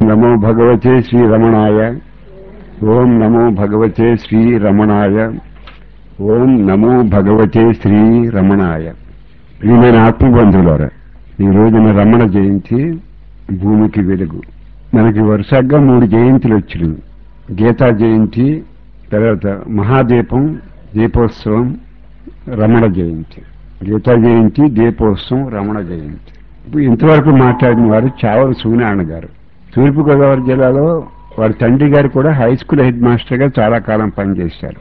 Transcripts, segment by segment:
నమో భగవతే శ్రీ రమణాయ. ఓం నమో భగవతే శ్రీ రమణాయ. ఓం నమో భగవతే శ్రీ రమణాయ. ప్రియమైన ఆత్మబంధువులారా, ఈ రోజున రమణ జయంతి, భూమికి వెలుగు. మనకి వరుసగా 3 జయంతులు వచ్చినాయి. గీతా జయంతి, తర్వాత మహాదీపం దీపోత్సవం, రమణ జయంతి. గీతా జయంతి, దీపోత్సవం, రమణ జయంతి. ఇంతవరకు మాట్లాడిన వారు చావల సూనారాయణ గారు. తూర్పుగోదావరి జిల్లాలో వారి తండ్రి గారు కూడా హై స్కూల్ హెడ్ మాస్టర్గా చాలా కాలం పనిచేశారు.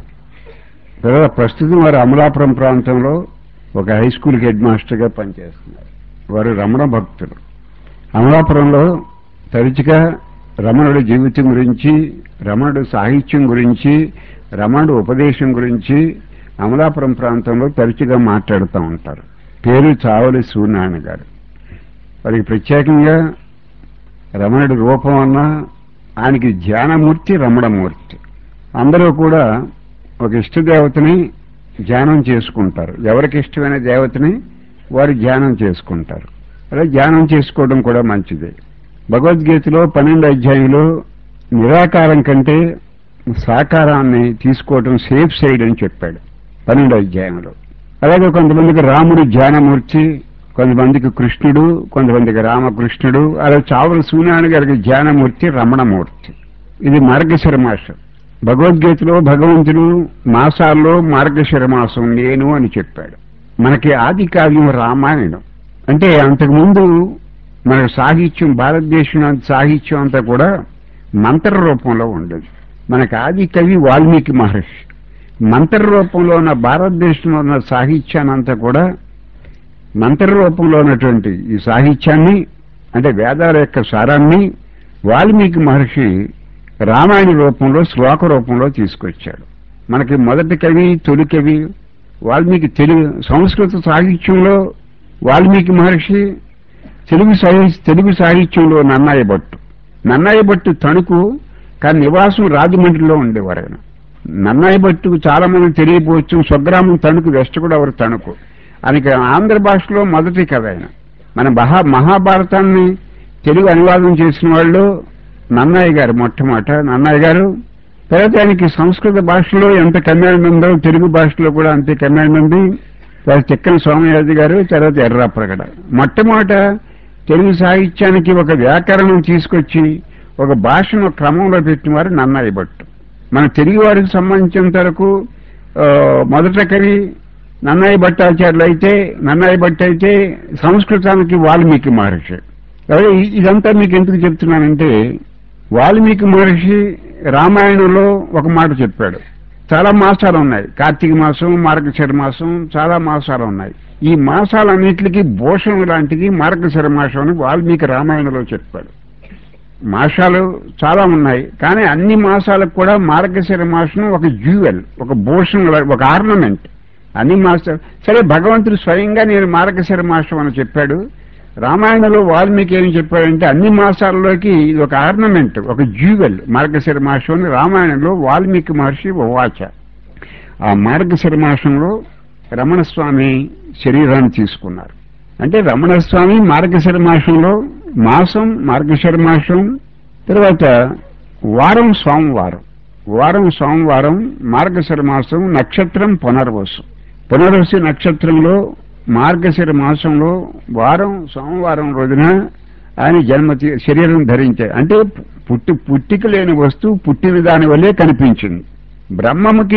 తర్వాత ప్రస్తుతం వారు అమలాపురం ప్రాంతంలో ఒక హై స్కూల్ హెడ్ మాస్టర్గా పనిచేస్తున్నారు. వారు రమణ భక్తులు. అమలాపురంలో తరచుగా రమణుడి జీవితం గురించి, రమణుడు సాహిత్యం గురించి, రమణుడు ఉపదేశం గురించి అమలాపురం ప్రాంతంలో తరచుగా మాట్లాడుతూ ఉంటారు. పేరు చావలి సూర్యనారాయణ గారు. వారికి ప్రత్యేకంగా రమణుడి రూపం అన్నా, ఆయనకి ధ్యానమూర్తి రమణమూర్తి. అందరూ కూడా ఒక ఇష్టదేవతని ధ్యానం చేసుకుంటారు. ఎవరికి ఇష్టమైన దేవతని వారు ధ్యానం చేసుకుంటారు. అలా ధ్యానం చేసుకోవడం కూడా మంచిదే. భగవద్గీతలో 12 అధ్యాయంలో నిరాకారం కంటే సాకారాన్ని తీసుకోవడం సేఫ్ సైడ్ అని చెప్పాడు 12 అధ్యాయంలో. అలాగే కొంతమందికి రాముడు ధ్యానమూర్తి, కొంతమందికి కృష్ణుడు, కొంతమందికి రామకృష్ణుడు. అలా చావల సూర్యనారాయణ గారికి ధ్యానమూర్తి రమణమూర్తి. ఇది మార్గశిర మాసం. భగవద్గీతలో భగవంతుడు మాసాల్లో మార్గశిర మాసం నేను అని చెప్పాడు. మనకి ఆది కావ్యం రామాయణం. అంటే అంతకుముందు మన సాహిత్యం, భారతదేశం సాహిత్యం అంతా కూడా మంత్ర రూపంలో ఉండేది. మనకి ఆది కవి వాల్మీకి మహర్షి. మంత్ర రూపంలో ఉన్న భారతదేశంలో ఉన్న సాహిత్యాన్ని అంతా కూడా, మంత్ర రూపంలో ఉన్నటువంటి ఈ సాహిత్యాన్ని, అంటే వేదాల యొక్క సారాన్ని వాల్మీకి మహర్షి రామాయణ రూపంలో, శ్లోక రూపంలో తీసుకొచ్చాడు. మనకి మొదటి కవి, తొలి కవి వాల్మీకి. సంస్కృత సాహిత్యంలో వాల్మీకి మహర్షి, తెలుగు సాహిత్యంలో నన్నయ్య భట్టు. నన్నయ్య భట్టు తణుకు, కానీ నివాసం రాజమండ్రిలో ఉండేవారు ఆయన. నన్నయ్య భట్టుకు చాలా మంది తెలియపోవచ్చు. స్వగ్రామం తణుకు, వెస్ట్ గోదావరి తణుకు. ఆయనకి ఆంధ్ర భాషలో మొదటి కవి ఆయన. మన మహాభారతాన్ని తెలుగు అనువాదం చేసిన వాళ్ళు నన్నయ్య గారు, మొట్టమొదట నన్నయ్య గారు. తర్వాత ఆయనకి సంస్కృత భాషలో ఎంత కమ్యాణం ఉందో తెలుగు భాషలో కూడా అంతే కమ్యాణం ఉంది. తర్వాత చిక్కన సోమయాజి గారు, తర్వాత ఎర్రాప్రగడ. మొట్టమొదట తెలుగు సాహిత్యానికి ఒక వ్యాకరణం తీసుకొచ్చి ఒక భాషను క్రమంలో పెట్టినవారు నన్నయ్య భట్టు. మన తెలుగు వారికి సంబంధించినంత వరకు మొదట కవి నన్నయ్య భట్టు అయితే సంస్కృతానికి వాల్మీకి మహర్షి. ఇదంతా మీకు ఎందుకు చెప్తున్నానంటే, వాల్మీకి మహర్షి రామాయణంలో ఒక మాట చెప్పాడు. చాలా మాసాలు ఉన్నాయి. కార్తీక మాసం, మార్గశిర మాసం, చాలా మాసాలు ఉన్నాయి. ఈ మాసాలన్నింటికి భూషణం లాంటిది మార్గశిర మాసం అని వాల్మీకి రామాయణంలో చెప్పాడు. మాసాలు చాలా ఉన్నాయి, కానీ అన్ని మాసాలకు కూడా మార్గశిర మాసం ఒక జ్యువెల్, ఒక భూషణం, ఒక ఆర్నమెంట్. అన్ని మాసాలు సరే, భగవంతుడు స్వయంగా నేను మార్గశిర మాసం అని చెప్పాడు. రామాయణంలో వాల్మీకి ఏం చెప్పాడంటే అన్ని మాసాల్లోకి ఇది ఒక ఆర్నమెంట్, ఒక జ్యువెల్ మార్గశిర మాసం అని రామాయణంలో వాల్మీకి మహర్షి వాచ. ఆ మార్గశిర మాసంలో రమణస్వామి శరీరాన్ని తీసుకున్నారు. అంటే రమణస్వామి మార్గశిర మాసంలో మాసం మార్గశిర మాసం, తర్వాత వారం సోమవారం మార్గశిర మాసం, నక్షత్రం పునర్వసు నక్షత్రంలో మార్గశిర మాసంలో వారం సోమవారం రోజున ఆయన శరీరం ధరించారు. అంటే పుట్టిక లేని వస్తువు పుట్టిన దాని వల్లే కనిపించింది. బ్రహ్మముకి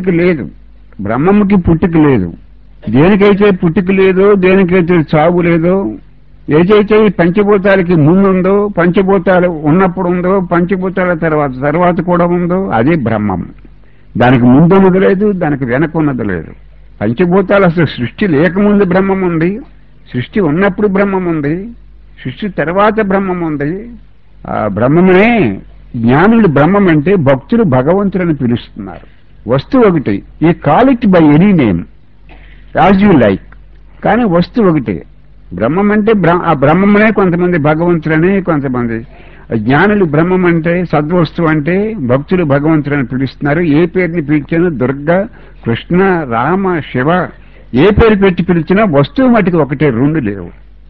పుట్టిక లేదు. దేనికైతే పుట్టిక లేదో, దేనికైతే చావు లేదో, ఏదైతే ఈ పంచభూతాలకి ముందుందో, పంచభూతాలు ఉన్నప్పుడు ఉందో, పంచభూతాల తర్వాత కూడా ఉందో, అదే బ్రహ్మం. దానికి ముందున్నది లేదు, దానికి వెనకున్నది లేదు. పంచభూతాలు అసలు సృష్టి లేకముందు బ్రహ్మం ఉంది, సృష్టి ఉన్నప్పుడు బ్రహ్మం ఉంది, సృష్టి తర్వాత బ్రహ్మం ఉంది. ఆ బ్రహ్మమే జ్ఞానులు. బ్రహ్మం అంటే భక్తులు భగవంతులని పిలుస్తున్నారు. వస్తువు ఒకటి. ఈ call it by any name as you like, కానీ వస్తువు ఒకటి. బ్రహ్మం అంటే ఆ బ్రహ్మమే కొంతమంది భగవంతులని, కొంతమంది జ్ఞానులు బ్రహ్మం అంటే సద్వస్తువు అంటే భక్తులు భగవంతులని పిలుస్తున్నారు. ఏ పేరుని పిలిచినా, దుర్గా, కృష్ణ, రామ, శివ, ఏ పేరు పెట్టి పిలిచినా వస్తువు మటుకు ఒకటే, రెండు లేవు.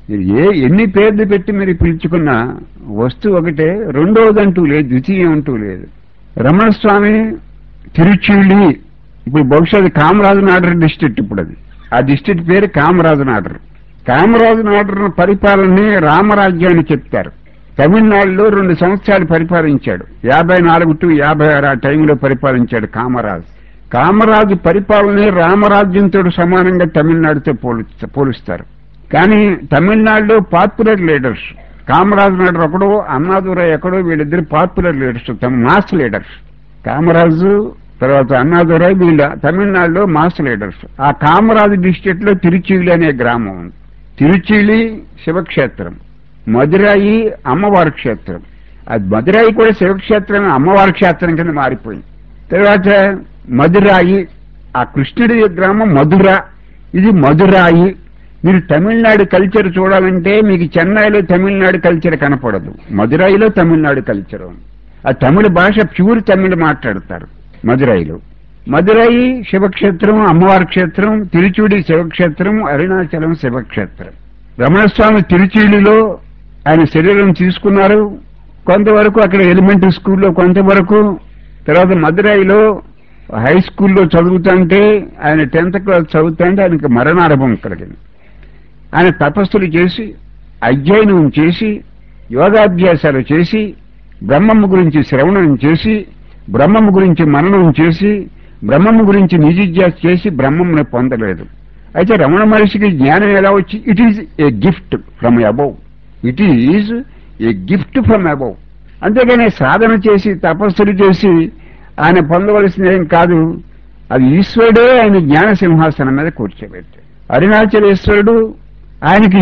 మీరు ఎన్ని పేర్లు పెట్టి మీరు పిలుచుకున్నా వస్తువు ఒకటే, రెండవదంటూ లేదు, ద్వితీయం అంటూ లేదు. రమణ స్వామి తిరుచిలి, ఇప్పుడు బహుశా అది కామరాజు నాడర్ డిస్ట్రిక్ట్, ఇప్పుడు అది ఆ డిస్ట్రిక్ట్ పేరు కామరాజు నాడర్. కామరాజు నాడర్ పరిపాలనని రామరాజ్యాన్ని చెప్తారు. తమిళనాడులో 2 సంవత్సరాలు పరిపాలించాడు. 54 to 56 ఆ టైంలో పరిపాలించాడు కామరాజు. కామరాజు పరిపాలనే రామరాజ్యంతో సమానంగా తమిళనాడుతో పోలుస్తారు. కానీ తమిళనాడులో పాపులర్ లీడర్స్ కామరాజు నాయుడు ఒకడు, అన్నాదురై ఎక్కడో, వీళ్ళిద్దరు popular leaders, mass leaders. Kamaraj తర్వాత అన్నాదురై వీళ్ళ తమిళనాడులో మాస్ లీడర్స్. ఆ కామరాజు డిస్ట్రిక్ట్ లో తిరుచిలి అనే గ్రామం ఉంది. తిరుచిలి శివక్షేత్రం, మదురాయి అమ్మవారి క్షేత్రం. అది మదురాయి కూడా శివక్షేత్రం, అమ్మవారి క్షేత్రం కింద మారిపోయింది. తర్వాత మదురాయి, ఆ కృష్ణుడి గ్రామం మధుర, ఇది మదురాయి. మీరు తమిళనాడు కల్చర్ చూడాలంటే మీకు చెన్నైలో తమిళనాడు కల్చర్ కనపడదు, మదురైలో తమిళనాడు కల్చర్ ఉంది. ఆ తమిళ భాష ప్యూర్ తమిళ మాట్లాడతారు మదురైలో. మదురై శివక్షేత్రం, అమ్మవారి క్షేత్రం, తిరుచుడి శివక్షేత్రం, అరుణాచలం శివక్షేత్రం. రమణస్వామి తిరుచిలిలో ఆయన శరీరం తీసుకున్నారు కొంతవరకు, అక్కడ ఎలిమెంటరీ స్కూల్లో కొంతవరకు. తర్వాత మదురైలో హై స్కూల్లో చదువుతుంటే, ఆయన 10th క్లాస్ చదువుతుంటే ఆయనకు మరణానుభవం కలిగింది. ఆయన తపస్సులు చేసి, అధ్యయనం చేసి, యోగాభ్యాసాలు చేసి, బ్రహ్మము గురించి శ్రవణం చేసి, బ్రహ్మము గురించి మననం చేసి, బ్రహ్మము గురించి నిజిజ్ఞాస చేసి బ్రహ్మమును పొందలేదు. అయితే రమణ మహర్షికి జ్ఞానం ఎలా వచ్చి? It is a gift from above. It is a gift from above. అంతేగాని సాధన చేసి తపస్సులు చేసి ఆయన పొందవలసినదేం కాదు. అది ఈశ్వరుడే ఆయన జ్ఞాన సింహాసనం మీద కూర్చోబెట్టాడు. అరుణాచలేశ్వరుడు ఆయనకి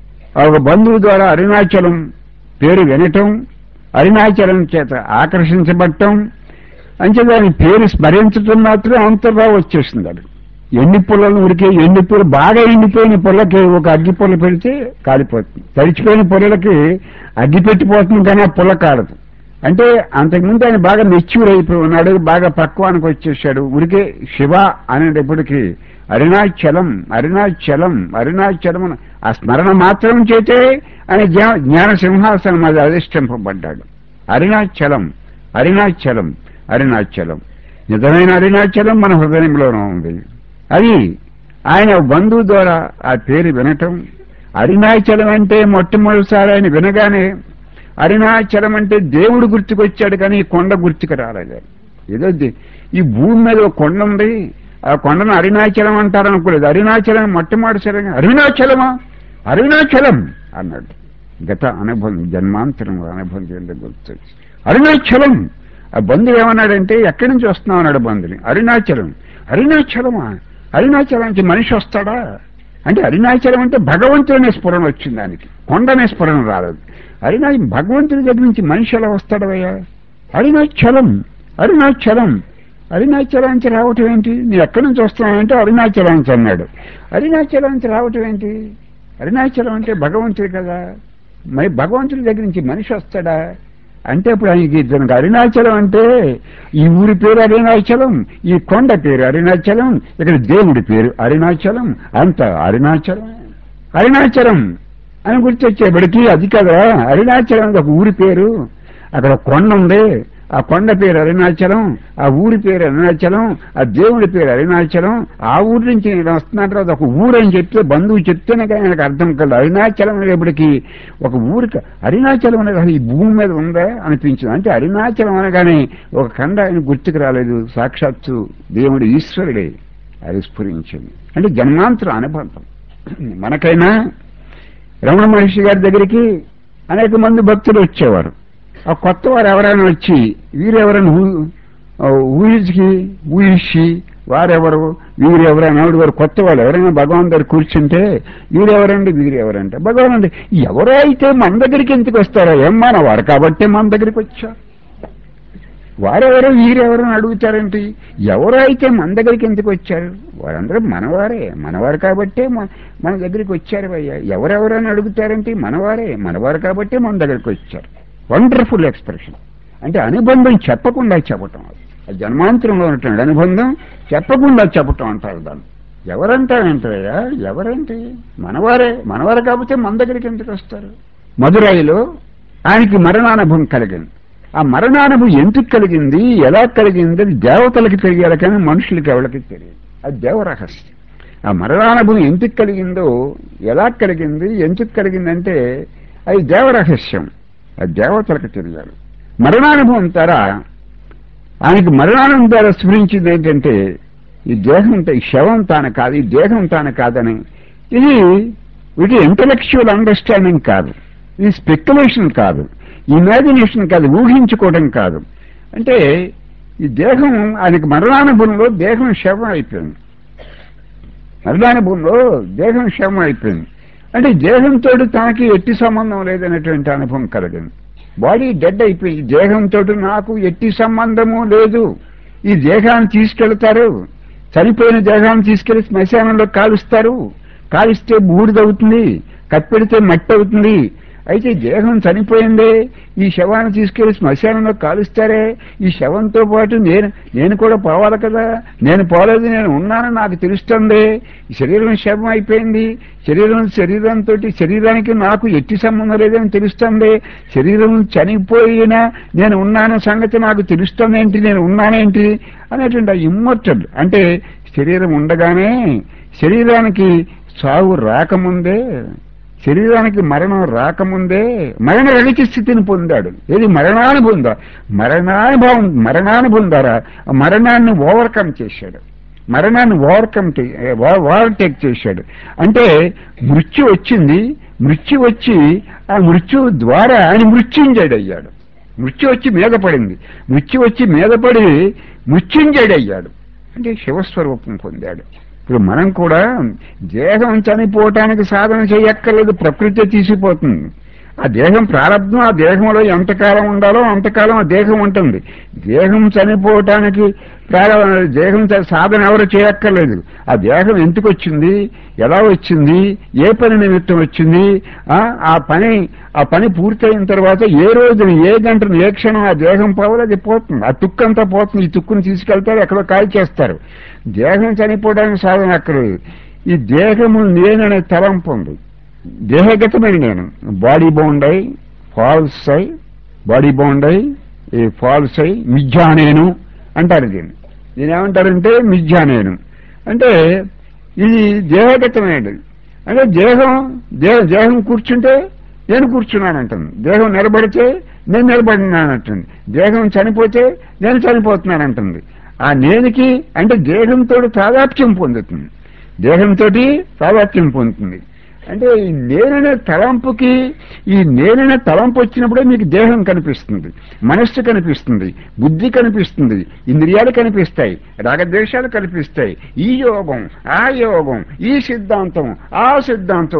ఒక బంధువు ద్వారా అరుణాచలం పేరు వినటం, అరుణాచలం చేత ఆకర్షించబడటం, అంచేది ఆయన పేరు స్మరించడం మాత్రం అంతగా వచ్చేస్తుంది. అది ఎన్ని పుల్లలు ఉడికే, ఎన్ని పుల్ల బాగా ఎండిపోయిన పుల్లకి ఒక అగ్గి పుల్ల పెడితే కాలిపోతుంది, తడిచిపోయిన పుల్లలకి అగ్గి పెట్టిపోతుంది కానీ ఆ పుల్ల కాలదు. అంటే అంతకుముందు ఆయన బాగా మెచ్యూర్ అయిపోయి ఉన్నాడు, బాగా పక్వానికి వచ్చేసాడు. ఉడికే శివ అనేటప్పటికీ అరుణాచలం అరుణాచలం అరుణాచలం ఆ స్మరణ మాత్రం చేతే ఆయన జ్ఞాన సింహాసనం అది అధిష్ఠింపబడ్డాడు. అరుణాచలం అరుణాచలం అరుణాచలం, నిజమైన అరుణాచలం మన హృదయంలోనూ ఉంది. అది ఆయన బంధువు ద్వారా ఆ పేరు వినటం. అరుణాచలం అంటే మొట్టమొదటిసారి ఆయన వినగానే అరుణాచలం అంటే దేవుడు గుర్తుకొచ్చాడు కానీ ఈ కొండ గుర్తుకు రాలేదు. ఏదో ఈ భూమి మీద ఒక కొండ ఉంది, ఆ కొండను అరుణాచలం అంటారనుకోలేదు. అరుణాచలం మొట్టమొదటిసారి అరుణాచలమా అరుణాచలం అన్నాడు. గత అనుభవం, జన్మాంతరం అనుభవం చేయడం గుర్తొచ్చి అరుణాచలం. ఆ బంధువు ఏమన్నాడంటే ఎక్కడి నుంచి వస్తున్నావు అన్నాడు బంధుని. అరుణాచలం. అరుణాచలమా? అరుణాచలం నుంచి మనిషి వస్తాడా అంటే అరుణాచలం అంటే భగవంతుడనే స్ఫురణ వచ్చింది, దానికి కొండనే స్ఫురణ రాలేదు. భగవంతుడి దగ్గర నుంచి మనిషి ఎలా వస్తాడవయ్యా? అరుణాచలం అరుణాచలం అరుణాచలం నుంచి రావటం ఏంటి? నీ ఎక్కడి నుంచి వస్తున్నావంటే అరుణాచలం నుంచి అన్నాడు. అరుణాచలం నుంచి రావటం ఏంటి? అరుణాచలం అంటే భగవంతుడు కదా, మరి భగవంతుడి దగ్గర నుంచి మనిషి వస్తాడా అంటే ఇప్పుడు ఆయనకి తనకు అరుణాచలం అంటే ఈ ఊరి పేరు అరుణాచలం, ఈ కొండ పేరు అరుణాచలం, ఇక్కడ దేవుడి పేరు అరుణాచలం, అంత అరుణాచలం అరుణాచలం అని గుర్తొచ్చేప్పటికీ అది కదా అరుణాచలం ఒక ఊరి పేరు. అక్కడ కొండ ఉంది, ఆ కొండ పేరు అరుణాచలం, ఆ ఊరి పేరు అరుణాచలం, ఆ దేవుడి పేరు అరుణాచలం. ఆ ఊరి నుంచి నేను వస్తున్నట్టు అది ఒక ఊరు అని చెప్తే బంధువు చెప్తేనే కానీ నాకు అర్థం కాదు. అరుణాచలం అనేప్పటికీ ఒక ఊరికి అరుణాచలం అనేది ఈ భూమి మీద ఉందా అనిపించింది. అంటే అరుణాచలం అనగానే ఒక ఖండ ఆయన గుర్తుకు రాలేదు, సాక్షాత్తు దేవుడు ఈశ్వరుడే అది స్ఫురించింది. అంటే జన్మాంతర అనుబంధం. మనకైనా రమణ మహర్షి గారి దగ్గరికి అనేక మంది భక్తులు వచ్చేవారు. ఆ కొత్త వారు ఎవరైనా వచ్చి వీరెవరైనా ఊహించి వారెవరు వీరెవరైనా వారు కొత్త వాళ్ళు ఎవరైనా భగవాన్ దగ్గర కూర్చుంటే వీరెవరండి వీరెవరంటే భగవాన్ అంటే ఎవరో అయితే మన దగ్గరికి ఎందుకు వస్తారో ఏమన్నా వారు కాబట్టే మన దగ్గరికి వచ్చారు, వారెవరో వీరెవరని అడుగుతారేంటి? ఎవరో అయితే మన దగ్గరికి ఎందుకు వచ్చారు? వారందరూ మనవారు కాబట్టే మన దగ్గరికి వచ్చారు అయ్యా. ఎవరెవరని అడుగుతారేంటి? మనవారు కాబట్టే మన దగ్గరికి వచ్చారు. Wonderful expression. అంటే అనుబంధం చెప్పకుండా చెప్పటం, అది జన్మాంతరంలో ఉన్నటువంటి అనుబంధం చెప్పకుండా చెప్పటం అంటారు దాన్ని. ఎవరంటారంటారయ్యా? ఎవరంటే మనవారే కాకపోతే మన దగ్గరికి ఎందుకు వస్తారు? మదురైలో ఆయనకి మరణానుభవం కలిగింది. ఆ మరణానుభవం ఎందుకు కలిగింది, ఎలా కలిగింది, అది దేవతలకి తెలియాలి కానీ మనుషులకి ఎవరికి తెలియదు. అది దేవరహస్యం. ఆ మరణానుభవం ఎందుకు కలిగిందో, ఎలా కలిగింది, ఎందుకు కలిగిందంటే అది దేవరహస్యం. అది దేవతలకు తెలియాలి. మరణానుభవం ద్వారా ఆయనకి మరణానుభవం ద్వారా స్ఫురించింది ఏంటంటే ఈ దేహం ఈ శవం తాను కాదు, ఈ దేహం తాను కాదని. ఇది ఇంటలెక్చువల్ అండర్స్టాండింగ్ కాదు, ఇది స్పెక్యులేషన్ కాదు, ఇమాజినేషన్ కాదు, ఊహించుకోవడం కాదు. అంటే ఈ దేహం ఆయనకి మరణానుభవంలో దేహం శవం అయిపోయింది. మరణానుభవంలో దేహం శవం అయిపోయింది. అంటే దేహంతో తనకి ఎట్టి సంబంధం లేదనేటువంటి అనుభవం కలిగింది. బాడీ డెడ్ అయిపోయింది. దేహంతో నాకు ఎట్టి సంబంధము లేదు. ఈ దేహాన్ని తీసుకెళ్తారు, చనిపోయిన దేహాన్ని తీసుకెళ్లి శ్మశానంలో కాలుస్తారు. కాలిస్తే బూడిదవుతుంది, కప్పెడితే మట్టి అవుతుంది. అయితే దేహం చనిపోయిందే, ఈ శవాన్ని తీసుకెళ్లి శ్మశానంలో కాలుస్తారే, ఈ శవంతో పాటు నేను కూడా పోవాలి కదా. నేను పోలేదు, నేను ఉన్నాను, నాకు తెలుస్తుంది. శరీరం శవం అయిపోయింది. శరీరానికి నాకు ఎట్టి సంబంధం లేదని తెలుస్తుంది. శరీరం చనిపోయినా నేను ఉన్నాను సంగతి నాకు తెలుస్తుంది ఏంటి, నేను ఉన్నానేంటి అనేటువంటి ఆ ఇమ్మోర్టల్. అంటే శరీరం ఉండగానే, శరీరానికి సావు రాకముందే, శరీరానికి మరణం రాకముందే మరణ రహిత స్థితిని పొందాడు. ఏది మరణానుభవం ద్వారా మరణాన్ని ఓవర్కమ్ చేశాడు. మరణాన్ని ఓవర్టేక్ చేశాడు. అంటే మృత్యు వచ్చింది. మృత్యు వచ్చి ఆ మృత్యు ద్వారా ఆయన మృత్యుంజయుడయ్యాడు. మృత్యు వచ్చి మీద పడింది. మృత్యు వచ్చి మీద పడి మృత్యుంజయుడయ్యాడు. అంటే శివస్వరూపం పొందాడు. ఇప్పుడు మనం కూడా దేహం చనిపోవటానికి సాధన చేయక్కర్లేదు, ప్రకృతి తీసిపోతుంది. ఆ దేహం ప్రారంభం, ఆ దేహంలో ఎంతకాలం ఉండాలో అంతకాలం ఆ దేహం ఉంటుంది. దేహం చనిపోవటానికి దేహం సాధన ఎవరు చేయక్కర్లేదు. ఆ దేహం ఎందుకు వచ్చింది, ఎలా వచ్చింది, ఏ పని నిమిత్తం వచ్చింది, ఆ పని పూర్తయిన తర్వాత ఏ రోజున, ఏ గంటను, ఏ క్షణం ఆ దేహం పోవాలి, అది పోతుంది. ఆ తుక్కంతా పోతుంది. ఈ తుక్కుని తీసుకెళ్తారు, ఎక్కడో కాల్ చేస్తారు. దేహం చనిపోవడానికి సాధన అక్కర్లేదు. ఈ దేహము నేననే తలంపు ఉంది. దేహగతమైన నేను, బాడీ బౌండ్ అయి ఫాల్స్ అయి, బాడీ బౌండ్ అయి ఫాల్స్ అయి మిథ్యా నేను అంటారు. దీన్ని ఏమంటారంటే మిథ్యా నేను. అంటే ఇది దేహగతమైనది. అంటే దేహం కూర్చుంటే నేను కూర్చున్నానంటుంది. దేహం నిలబడితే నేను నిలబడినానంటుంది. దేహం చనిపోతే నేను చనిపోతున్నానంటుంది. ఆ నేనికి అంటే దేహంతో తాదాత్మ్యం పొందుతుంది. దేహంతో తాదాత్మ్యం పొందుతుంది. అంటే ఈ నేననే తలంపుకి, ఈ నేననే తలంపు వచ్చినప్పుడే మీకు దేహం కనిపిస్తుంది, మనస్సు కనిపిస్తుంది, బుద్ధి కనిపిస్తుంది, ఇంద్రియాలు కనిపిస్తాయి, రాగద్వేషాలు కనిపిస్తాయి. ఈ యోగం, ఆ యోగం, ఈ సిద్ధాంతం, ఆ సిద్ధాంతం,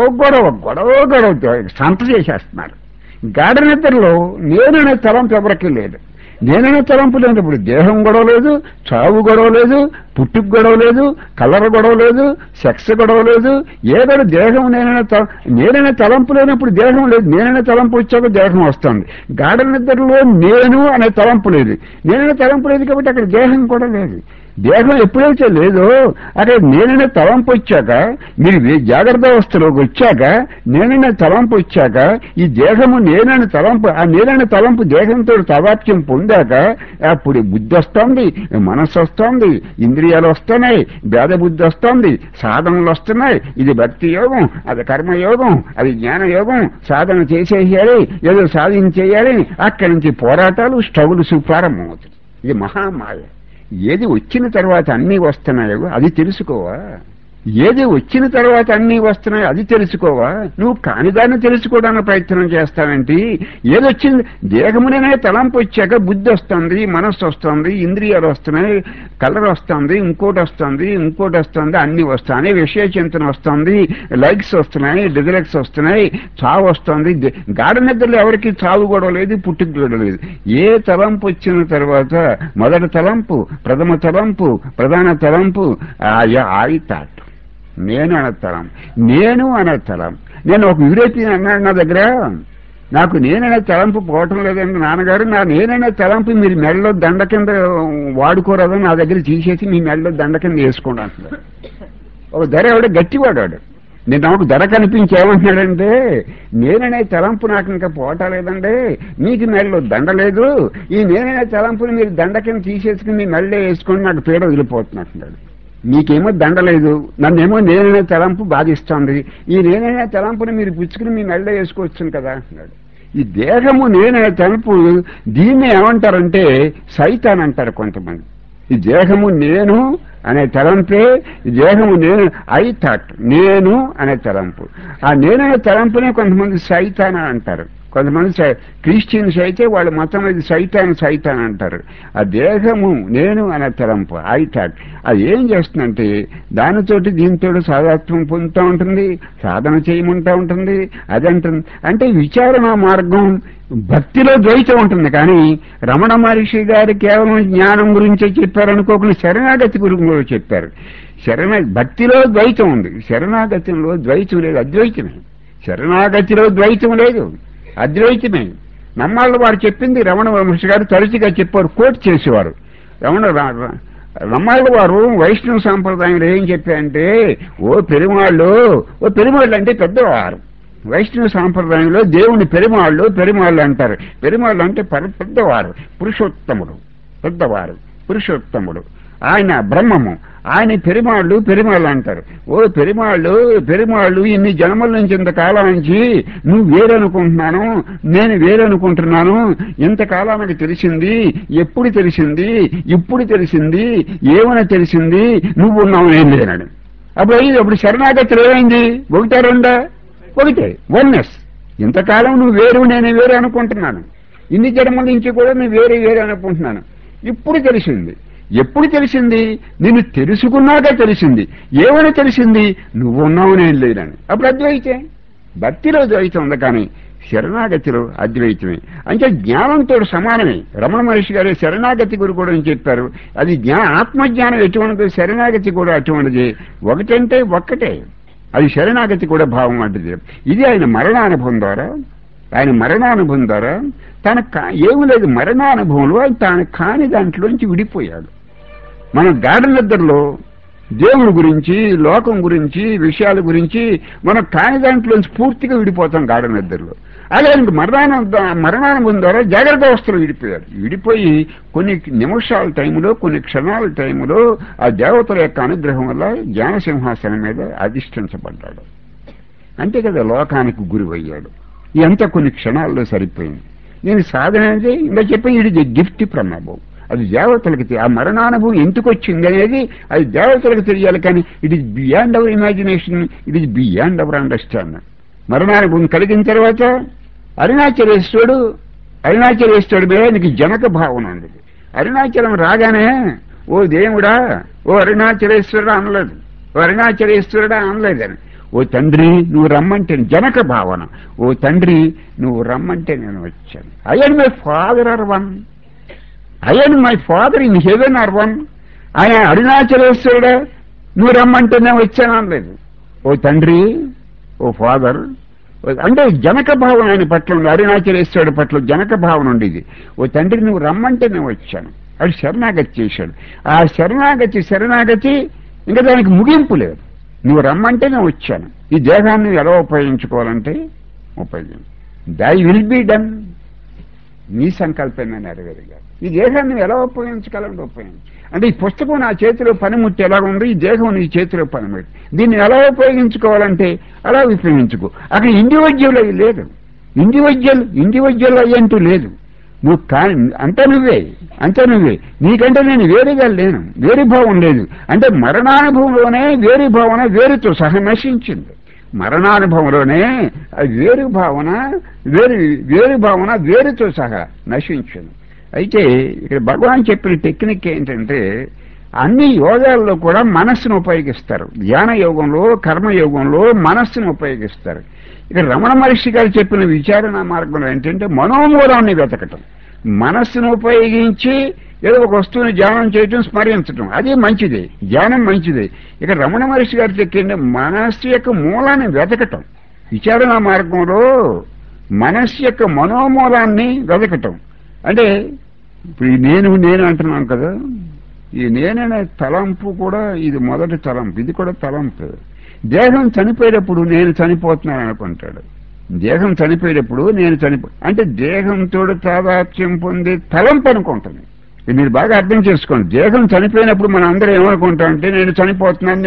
గొడవ సంత చేసేస్తున్నారు. గాఢ నిద్రలో నేననే తలంపు ఎవరికీ లేదు. నేననే తలంపు లేనప్పుడు దేహం గొడవ లేదు, చావు గొడవ లేదు, పుట్టుకు గొడవ లేదు, కలర్ గొడవ లేదు, సెక్స్ గొడవ లేదు. ఏదో దేహం నేననే తలంపు లేనప్పుడు దేహం లేదు. నేననే తలంపు వచ్చాక దేహం వస్తుంది. గాఢ నిద్రలో నేను అనే తలంపు లేదు. నేననే తలంపు లేదు కాబట్టి అక్కడ దేహం కూడా లేదు. దేహం ఎప్పుడైతే లేదో అక్కడ నేననే తలంపు వచ్చాక, మీరు జాగ్రత్త అవస్థలోకి వచ్చాక, నేననే తలంపు వచ్చాక, ఈ దేహము నేననే తలంపు, ఆ నేననే తలంపు దేహంతో తాదాత్మ్యం పొందాక అప్పుడు బుద్ధి వస్తుంది, మనస్సు వస్తుంది, ఇంద్రియాలు వస్తున్నాయి, భేద బుద్ధి వస్తుంది, సాధనలు వస్తున్నాయి. ఇది భక్తి యోగం, అది కర్మయోగం, అది జ్ఞానయోగం. సాధన చేసేయాలి, ఏదో సాధించేయాలి. అక్కడి నుంచి పోరాటాలు, స్ట్రగుల్స్ ప్రారంభమవుతాయి. ఇది మహామాయ. ఏది వచ్చిన తర్వాత అన్నీ వస్తున్నాయో అది తెలుసుకోవా? ఏది వచ్చిన తర్వాత అన్నీ వస్తున్నాయో అది తెలుసుకోవా? నువ్వు కానిదాన్ని తెలుసుకోవడానికి ప్రయత్నం చేస్తావేంటి? ఏదొచ్చింది దేహమునే తలంపు వచ్చాక బుద్ధి వస్తుంది, మనస్సు వస్తుంది, ఇంద్రియాలు వస్తున్నాయి, కలర్ వస్తుంది, ఇంకోటి వస్తుంది, అన్ని వస్తాయి, విషయ చింతన వస్తుంది, లైక్స్ వస్తున్నాయి, డిజలైక్స్ వస్తున్నాయి, చావు వస్తుంది. గాఢ నిద్రలో ఎవరికి చావు గొడవ లేదు, పుట్టుకు గొడవ లేదు. ఏ తలంపు వచ్చిన తర్వాత మొదటి తలంపు, ప్రథమ తలంపు, ప్రధాన తలంపు ఆయి థాట్, నేను అనే తలం. నేను ఒక యూరోపియన్ అన్నాడు నా దగ్గర, నాకు నేనైనా తలంపు పోవటం లేదండి నాన్నగారు, నా నేనైనా తలంపు మీరు మెడలో దండ కింద వాడుకోరాదని నా దగ్గర తీసేసి మీ మెడలో దండ కింద వేసుకోండి అంటున్నాడు. ఒక ధర ఎవడ గట్టివాడాడు. నేను నాకు ధర కనిపించేమంటున్నాడంటే, నేననే తలంపు నాకు ఇంకా పోవటలేదండి, మీకు మెడలో దండ లేదు, ఈ నేననే తలంపుని మీరు దండ కింద తీసేసుకుని మీ మెడలో వేసుకొని నాకు పీడ వదిలిపోతున్నట్టున్నాడు. మీకేమో దండ లేదు, నన్నేమో నేననే తలంపు బాధిస్తోంది, ఈ నేననే తలంపుని మీరు పుచ్చుకుని మీ మెడలో వేసుకోవచ్చు కదా అంటున్నాడు. ఈ దేహము నేననే తలంపు దీన్ని ఏమంటారంటే సైతాన్ అంటారు కొంతమంది. ఈ దేహము నేను అనే తలంపే ఈ దేహము నేను, ఐ థాట్, నేను అనే తలంపు. ఆ నేననే తలంపునే కొంతమంది సైతాన్ అంటారు. కొంతమంది క్రిస్టియన్స్ అయితే వాళ్ళు మొత్తం ఇది సైతాన్ అంటారు. ఆ దేహము నేను అనే తలంపు, ఐ థాట్, అది ఏం చేస్తుందంటే దానితోటి దీంతో సాధాత్వం పొందుతూ ఉంటుంది, సాధన చేయమంటూ ఉంటుంది. అదంటుంది అంటే విచారణ మార్గం భక్తిలో ద్వైతం ఉంటుంది. కానీ రమణ మహర్షి గారు కేవలం జ్ఞానం గురించే చెప్పారనుకోకుండా శరణాగతి గురించి కూడా చెప్పారు. భక్తిలో ద్వైతం ఉంది, శరణాగతిలో ద్వైతం లేదు, అద్వైతమే. శరణాగతిలో ద్వైతం లేదు, అద్వైతమే. నమ్మాళ్ళ వారు చెప్పింది రమణ మహర్షి గారు తరచుగా చెప్పారు, కోట్ చేసేవారు. నమ్మాళ్ళ వారు వైష్ణవ సాంప్రదాయంలో ఏం చెప్పారంటే, ఓ పెరుమాళ్ళు అంటే పెద్దవారు. వైష్ణవ సాంప్రదాయంలో దేవుని పెరుమాళ్ళు అంటారు. పెరుమాళ్ళు అంటే పెద్దవారు, పెద్దవారు పురుషోత్తముడు, ఆయన బ్రహ్మము, ఆయన పెరుమాళ్ళు అంటారు. ఓ పెరుమాళ్ళు ఇన్ని జన్మల నుంచి ఇంతకాలం నుంచి నువ్వు వేరనుకుంటున్నాను, నేను వేరనుకుంటున్నాను, ఇంతకాలానికి తెలిసింది, ఎప్పుడు తెలిసింది, ఇప్పుడు తెలిసింది, ఏమైనా తెలిసింది, నువ్వు ఉన్నావు ఏం లేనాడు. అప్పుడు శరణాగతిలో ఏమైంది? ఒకటే వన్నెస్. ఇంతకాలం నువ్వు వేరు, నేను వేరే అనుకుంటున్నాను, ఇన్ని జన్మల నుంచి కూడా నువ్వు వేరే అనుకుంటున్నాను. ఇప్పుడు తెలిసింది. ఎప్పుడు తెలిసింది? నిన్ను తెలుసుకున్నాక తెలిసింది. ఏమైనా తెలిసింది? నువ్వు ఉన్నావు నేను లేనని. అప్పుడు అద్వైతే. భక్తిలో ద్వైతం ఉంది, కానీ శరణాగతిలో అద్వైతమే. అంటే జ్ఞానంతో సమానమే. రమణ మహర్షి గారు శరణాగతి గురు కూడా చెప్పారు. అది ఆత్మజ్ఞానం ఎటువంటిదో శరణాగతి కూడా అటువంటిది. ఒకటంటే ఒక్కటే, అది శరణాగతి కూడా భావం అంటది. ఇది ఆయన మరణానుభవం ద్వారా తన ఏమి లేదు, మరణానుభవంలో ఆయన తాను కాని దాంట్లోంచి విడిపోయాడు. మనం గాఢ నిద్రలో దేవుడి గురించి, లోకం గురించి, విషయాల గురించి మనం కాని దాంట్లోంచి పూర్తిగా విడిపోతాం గాఢ నిద్రలో. అదే మరణానుభవం ద్వారా జాగ్రత్త అవస్థలో విడిపోయి కొన్ని నిమిషాల టైంలో, కొన్ని క్షణాల టైంలో ఆ దేవతల యొక్క అనుగ్రహం వల్ల జ్ఞాన సింహాసనం మీద అధిష్ఠించబడ్డాడు. అంతే కదా, లోకానికి గురివయ్యాడు. ఇదంతా కొన్ని క్షణాల్లో సరిపోయింది. నేను సాధన అంటే ఇంకా చెప్పి ఇది గిఫ్ట్ ఫ్రమ్ అబౌవ్. అది దేవతలకు ఆ మరణానుభవం ఎందుకు వచ్చింది అనేది అది దేవతలకు తెలియాలి. కానీ it is beyond our imagination, it is beyond our understanding. మరణానుభవం కలిగిన తర్వాత అరుణాచలేశ్వరుడు మీద నీకు జనక భావన ఉంది. అరుణాచలం రాగానే ఓ దేవుడా, ఓ అరుణాచలేశ్వరుడా అనలేదని. ఓ తండ్రి నువ్వు రమ్మంటే, జనక భావన, ఓ తండ్రి నువ్వు రమ్మంటే నేను వచ్చాను. I and my father are one, I and my father in heaven are one. ఆయన అరుణాచలేశ్వరుడా నువ్వు రమ్మంటే నేను వచ్చాను అనలేదు. ఓ తండ్రి, ఓ ఫాదర్ అంటే జనక భావన ఆయన పట్ల ఉంది. అరుణాచలేశ్వరుడి పట్ల జనక భావన ఉండేది. ఓ తండ్రి నువ్వు రమ్మంటే నేను వచ్చాను. అది శరణాగతి చేశాడు. ఆ శరణాగతి ఇంకా దానికి ముగింపు లేదు. నువ్వు రమ్మంటే నేను వచ్చాను. ఈ దేహాన్ని ఎలా ఉపయోగించుకోవాలంటే దై విల్ బి డన్, నీ సంకల్పమే నెరవేరుగా. ఈ దేహాన్ని ఎలా ఉపయోగించగలంటే అంటే ఈ పుస్తకం నా చేతిలో పనిముట్టి ఎలా ఉంది, ఈ దేహం నీ చేతిలో పనిముట్టి, దీన్ని ఎలా ఉపయోగించుకోవాలంటే అలా ఉపయోగించుకో. అక్కడ ఇండివిజువల్ అయ్యి లేదు, ఇండివిజువల్ అయ్యంటూ లేదు. నువ్వు కాని అంతా నువ్వే, నీకంటే నేను వేరుగా లేను, వేరు భావం లేదు. అంటే మరణానుభవంలోనే వేరు భావన వేరుతో సహా నశించింది. మరణానుభవంలోనే వేరు భావన వేరుతో సహా నశించింది. అయితే ఇక్కడ భగవాన్ చెప్పిన టెక్నిక్ ఏంటంటే అన్ని యోగాల్లో కూడా మనస్సును ఉపయోగిస్తారు. ధ్యాన యోగంలో, కర్మయోగంలో మనస్సును ఉపయోగిస్తారు. ఇక్కడ రమణ మహర్షి గారు చెప్పిన విచారణ మార్గంలో ఏంటంటే మనోమూలాన్ని వెతకటం, మనస్సును ఉపయోగించి ఏదో ఒక వస్తువుని ధ్యానం చేయటం, స్మరించటం, అది మంచిదే, ధ్యానం మంచిదే. ఇక రమణ మహర్షి గారు చెప్పింది మనస్సు యొక్క మూలాన్ని వెతకటం. విచారణ మార్గంలో మనస్సు యొక్క మనోమూలాన్ని వెతకటం. అంటే ఇప్పుడు ఈ నేను అంటున్నాను కదా, ఈ నేననే తలంపు కూడా ఇది మొదటి తలంపు, ఇది కూడా తలంపు. దేహం చనిపోయేటప్పుడు నేను చనిపోతున్నాను అనుకుంటాడు. దేహం చనిపోయేటప్పుడు నేను అంటే దేహంతో తాదాత్మ్యం పొందే తలంపు అనుకుంటుంది. మీరు బాగా అర్థం చేసుకోండి. దేహం చనిపోయినప్పుడు మనం అందరూ ఏమనుకుంటామంటే నేను చనిపోతున్నాను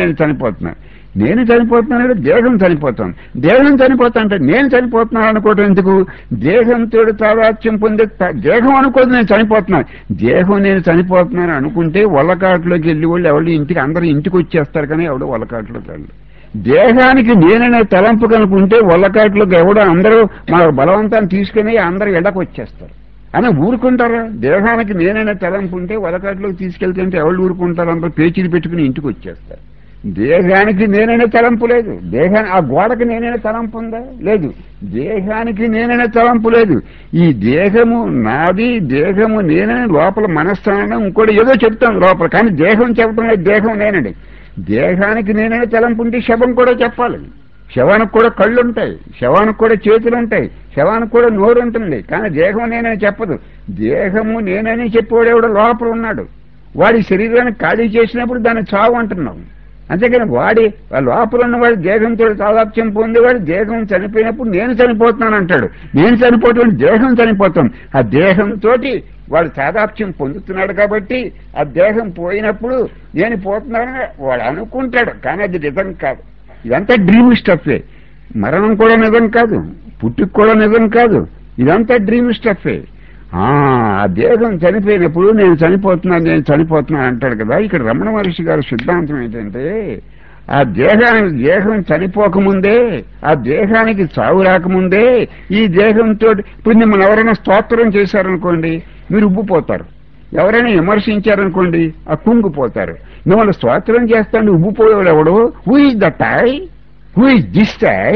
నేను చనిపోతున్నాను దేహం చనిపోతాను. దేహం చనిపోతా అంటే నేను చనిపోతున్నాను అనుకోవటం ఎందుకు? దేహంతో తాదాత్మ్యం పొందే దేహం అనుకోదు నేను చనిపోతున్నాను. దేహం నేను చనిపోతున్నాను అనుకుంటే వల్లకాట్లోకి వెళ్ళి వాళ్ళు ఎవరు ఇంటికి అందరూ ఇంటికి వచ్చేస్తారు, కానీ ఎవడో వల్లకాట్లోకి వెళ్ళి దేహానికి నేననే తలంపు కనుకుంటే వల్లకాట్లోకి ఎవడో అందరూ మన బలవంతాన్ని తీసుకుని అందరూ ఎడకు వచ్చేస్తారు అని ఊరుకుంటారా? దేహానికి నేననే తలంపు ఉంటే వల్లకాట్లోకి తీసుకెళ్తుంటే ఎవరు ఊరుకుంటారు? అందరూ పేచీలు పెట్టుకుని ఇంటికి వచ్చేస్తారు. దేహానికి నేననే తలంపు లేదు. ఆ గోడకి నేననే తలంపు ఉందా? లేదు. దేహానికి నేననే తలంపు లేదు. ఈ దేహము నాది, దేహము నేనని లోపల మనస్థానం ఇంకోటి ఏదో చెప్తాను లోపల, కానీ దేహం చెప్పడం లేదు. దేహం నేనండి. దేహానికి నేననే తలంపు ఉంటే శవం కూడా చెప్పాలి. శవానికి కూడా కళ్ళు ఉంటాయి, శవానికి కూడా చేతులు ఉంటాయి, శవానికి కూడా నోరు ఉంటుంది, కానీ దేహం నేనని చెప్పదు. దేహము నేనని చెప్పేవాడెవడో లోపల ఉన్నాడు. వాడి శరీరాన్ని ఖాళీ చేసినప్పుడు దాన్ని చావు అంటున్నాం. అంతేకాని వాడి లోపల ఉన్నవాడు దేహంతో తాదాత్మ్యం పొందేవాడు దేహం చనిపోయినప్పుడు నేను చనిపోతున్నాను అంటాడు. నేను చనిపోతాను, దేహం చనిపోతాం. ఆ దేహంతో వాడు తాదాత్మ్యం పొందుతున్నాడు కాబట్టి ఆ దేహం పోయినప్పుడు నేను పోతున్నానని వాడు అనుకుంటాడు, కానీ అది నిజం కాదు. ఇదంతా డ్రీమ్ స్టఫే. మరణం కూడా నిజం కాదు, పుట్టుక కూడా నిజం కాదు, ఇదంతా డ్రీమ్ స్టఫే. ఆ దేహం చనిపోయినప్పుడు నేను చనిపోతున్నాను అంటాడు కదా. ఇక్కడ రమణ మహర్షి గారి సిద్ధాంతం ఏంటంటే ఆ దేహం చనిపోకముందే, ఆ దేహానికి చావు రాకముందే ఈ దేహంతో ఇప్పుడు మిమ్మల్ని ఎవరైనా స్తోత్రం చేశారనుకోండి మీరు ఉబ్బిపోతారు, ఎవరైనా విమర్శించారనుకోండి ఆ కుంగిపోతారు. మిమ్మల్ని స్తోత్రం చేస్తాండి ఉబ్బిపోయేవాడు ఎవడు? Who is that I? Who is this I?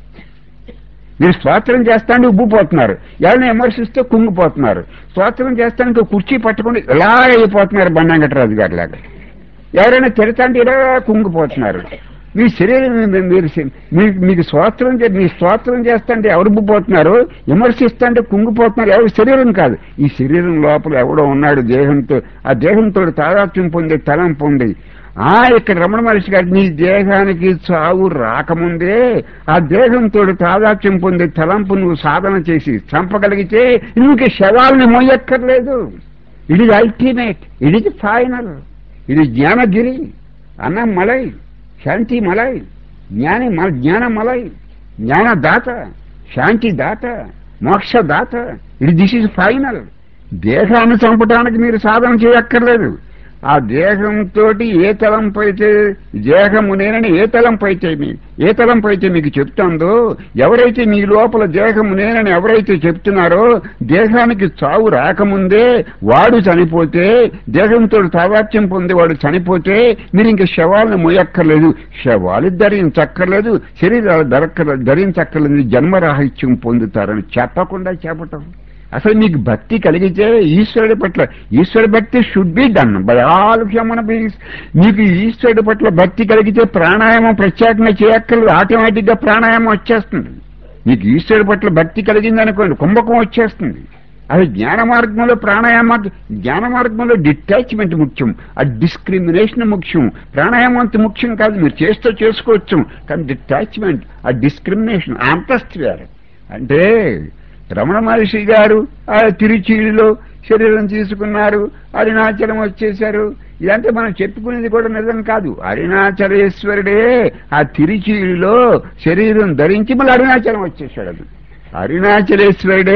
మీరు స్తోత్రం చేస్తాండి ఉబ్బిపోతున్నారు, ఎవరైనా విమర్శిస్తే కుంగిపోతున్నారు. స్తోత్రం చేస్తానికి కుర్చీ పట్టుకుని ఇలా అయిపోతున్నారు బండంగటరాజు గారి లాగా. ఎవరైనా తిడతాంటే ఇలా కుంగిపోతున్నారు. మీ శరీరం మీకు మీ స్తోత్రం చేస్తాంటే ఎవరు ఉబ్బిపోతున్నారు, విమర్శిస్తాంటే కుంగిపోతున్నారు. ఎవరు? శరీరం కాదు, ఈ శరీరం లోపల ఎవడో ఉన్నాడు దేహంతో. ఆ దేహంతో తాదాత్మ్యం పొందే తలంపు ఉంది. ఇక్కడ రమణ మహర్షి గారు నీ దేహానికి చావు రాకముందే ఆ దేహంతో తాదాత్మ్యం పొందే తలంపు నువ్వు సాధన చేసి చంపగలిగితే నువ్వు శవాలని మోయక్కర్లేదు. It is ultimate, it is final. ఇది జ్ఞానగిరి, అన్నమలై, శాంతి మలై, జ్ఞానమలై, జ్ఞానదాత, శాంతి దాత, మోక్షదాత. This is final. దేహాన్ని చంపడానికి మీరు సాధన చేయక్కర్లేదు. ఆ దేహంతో ఏ తలంపు అయితే దేహము నేనని ఏ తలంపు అయితే మీకు చెప్తుందో, ఎవరైతే మీ లోపల దేహము నేనని ఎవరైతే చెప్తున్నారో దేహానికి చావు రాకముందే వాడు చనిపోతే, దేహంతో తాదాత్మ్యం పొంది వాడు చనిపోతే మీరు ఇంక శవాలను మోయక్కర్లేదు, శవాలు ధరించక్కర్లేదు, శరీరాలు ధరించక్కర్లేదు, జన్మరాహిత్యం పొందుతారని చెప్పకుండా చెప్పటం. అసలు మీకు భక్తి కలిగితే ఈశ్వరుడి పట్ల భక్తి should be done by all human beings. మీకు ఈశ్వరుడి పట్ల భక్తి కలిగితే ప్రాణాయామం ప్రత్యేకంగా చేయక్కర్లేదు, ఆటోమేటిక్ గా ప్రాణాయామం వచ్చేస్తుంది. మీకు ఈశ్వరుడి పట్ల భక్తి కలిగింది అనుకోండి కుంభకం వచ్చేస్తుంది. అది జ్ఞాన మార్గంలో డిటాచ్మెంట్ ముఖ్యం, ఆ డిస్క్రిమినేషన్ ముఖ్యం. ప్రాణాయామం అంత ముఖ్యం కాదు, మీరు చేసుకోవచ్చు, కానీ డిటాచ్మెంట్, ఆ డిస్క్రిమినేషన్ అంతస్తు వేరు. అంటే రమణ మహర్షి గారు ఆ తిరుచీలో శరీరం తీసుకున్నారు, అరుణాచలం వచ్చేశారు. ఇదంతా మనం చెప్పుకునేది కూడా నిజం కాదు. అరుణాచలేశ్వరుడే ఆ తిరుచీలో శరీరం ధరించి మళ్ళీ అరుణాచలం వచ్చేసాడు. అరుణాచలేశ్వరుడే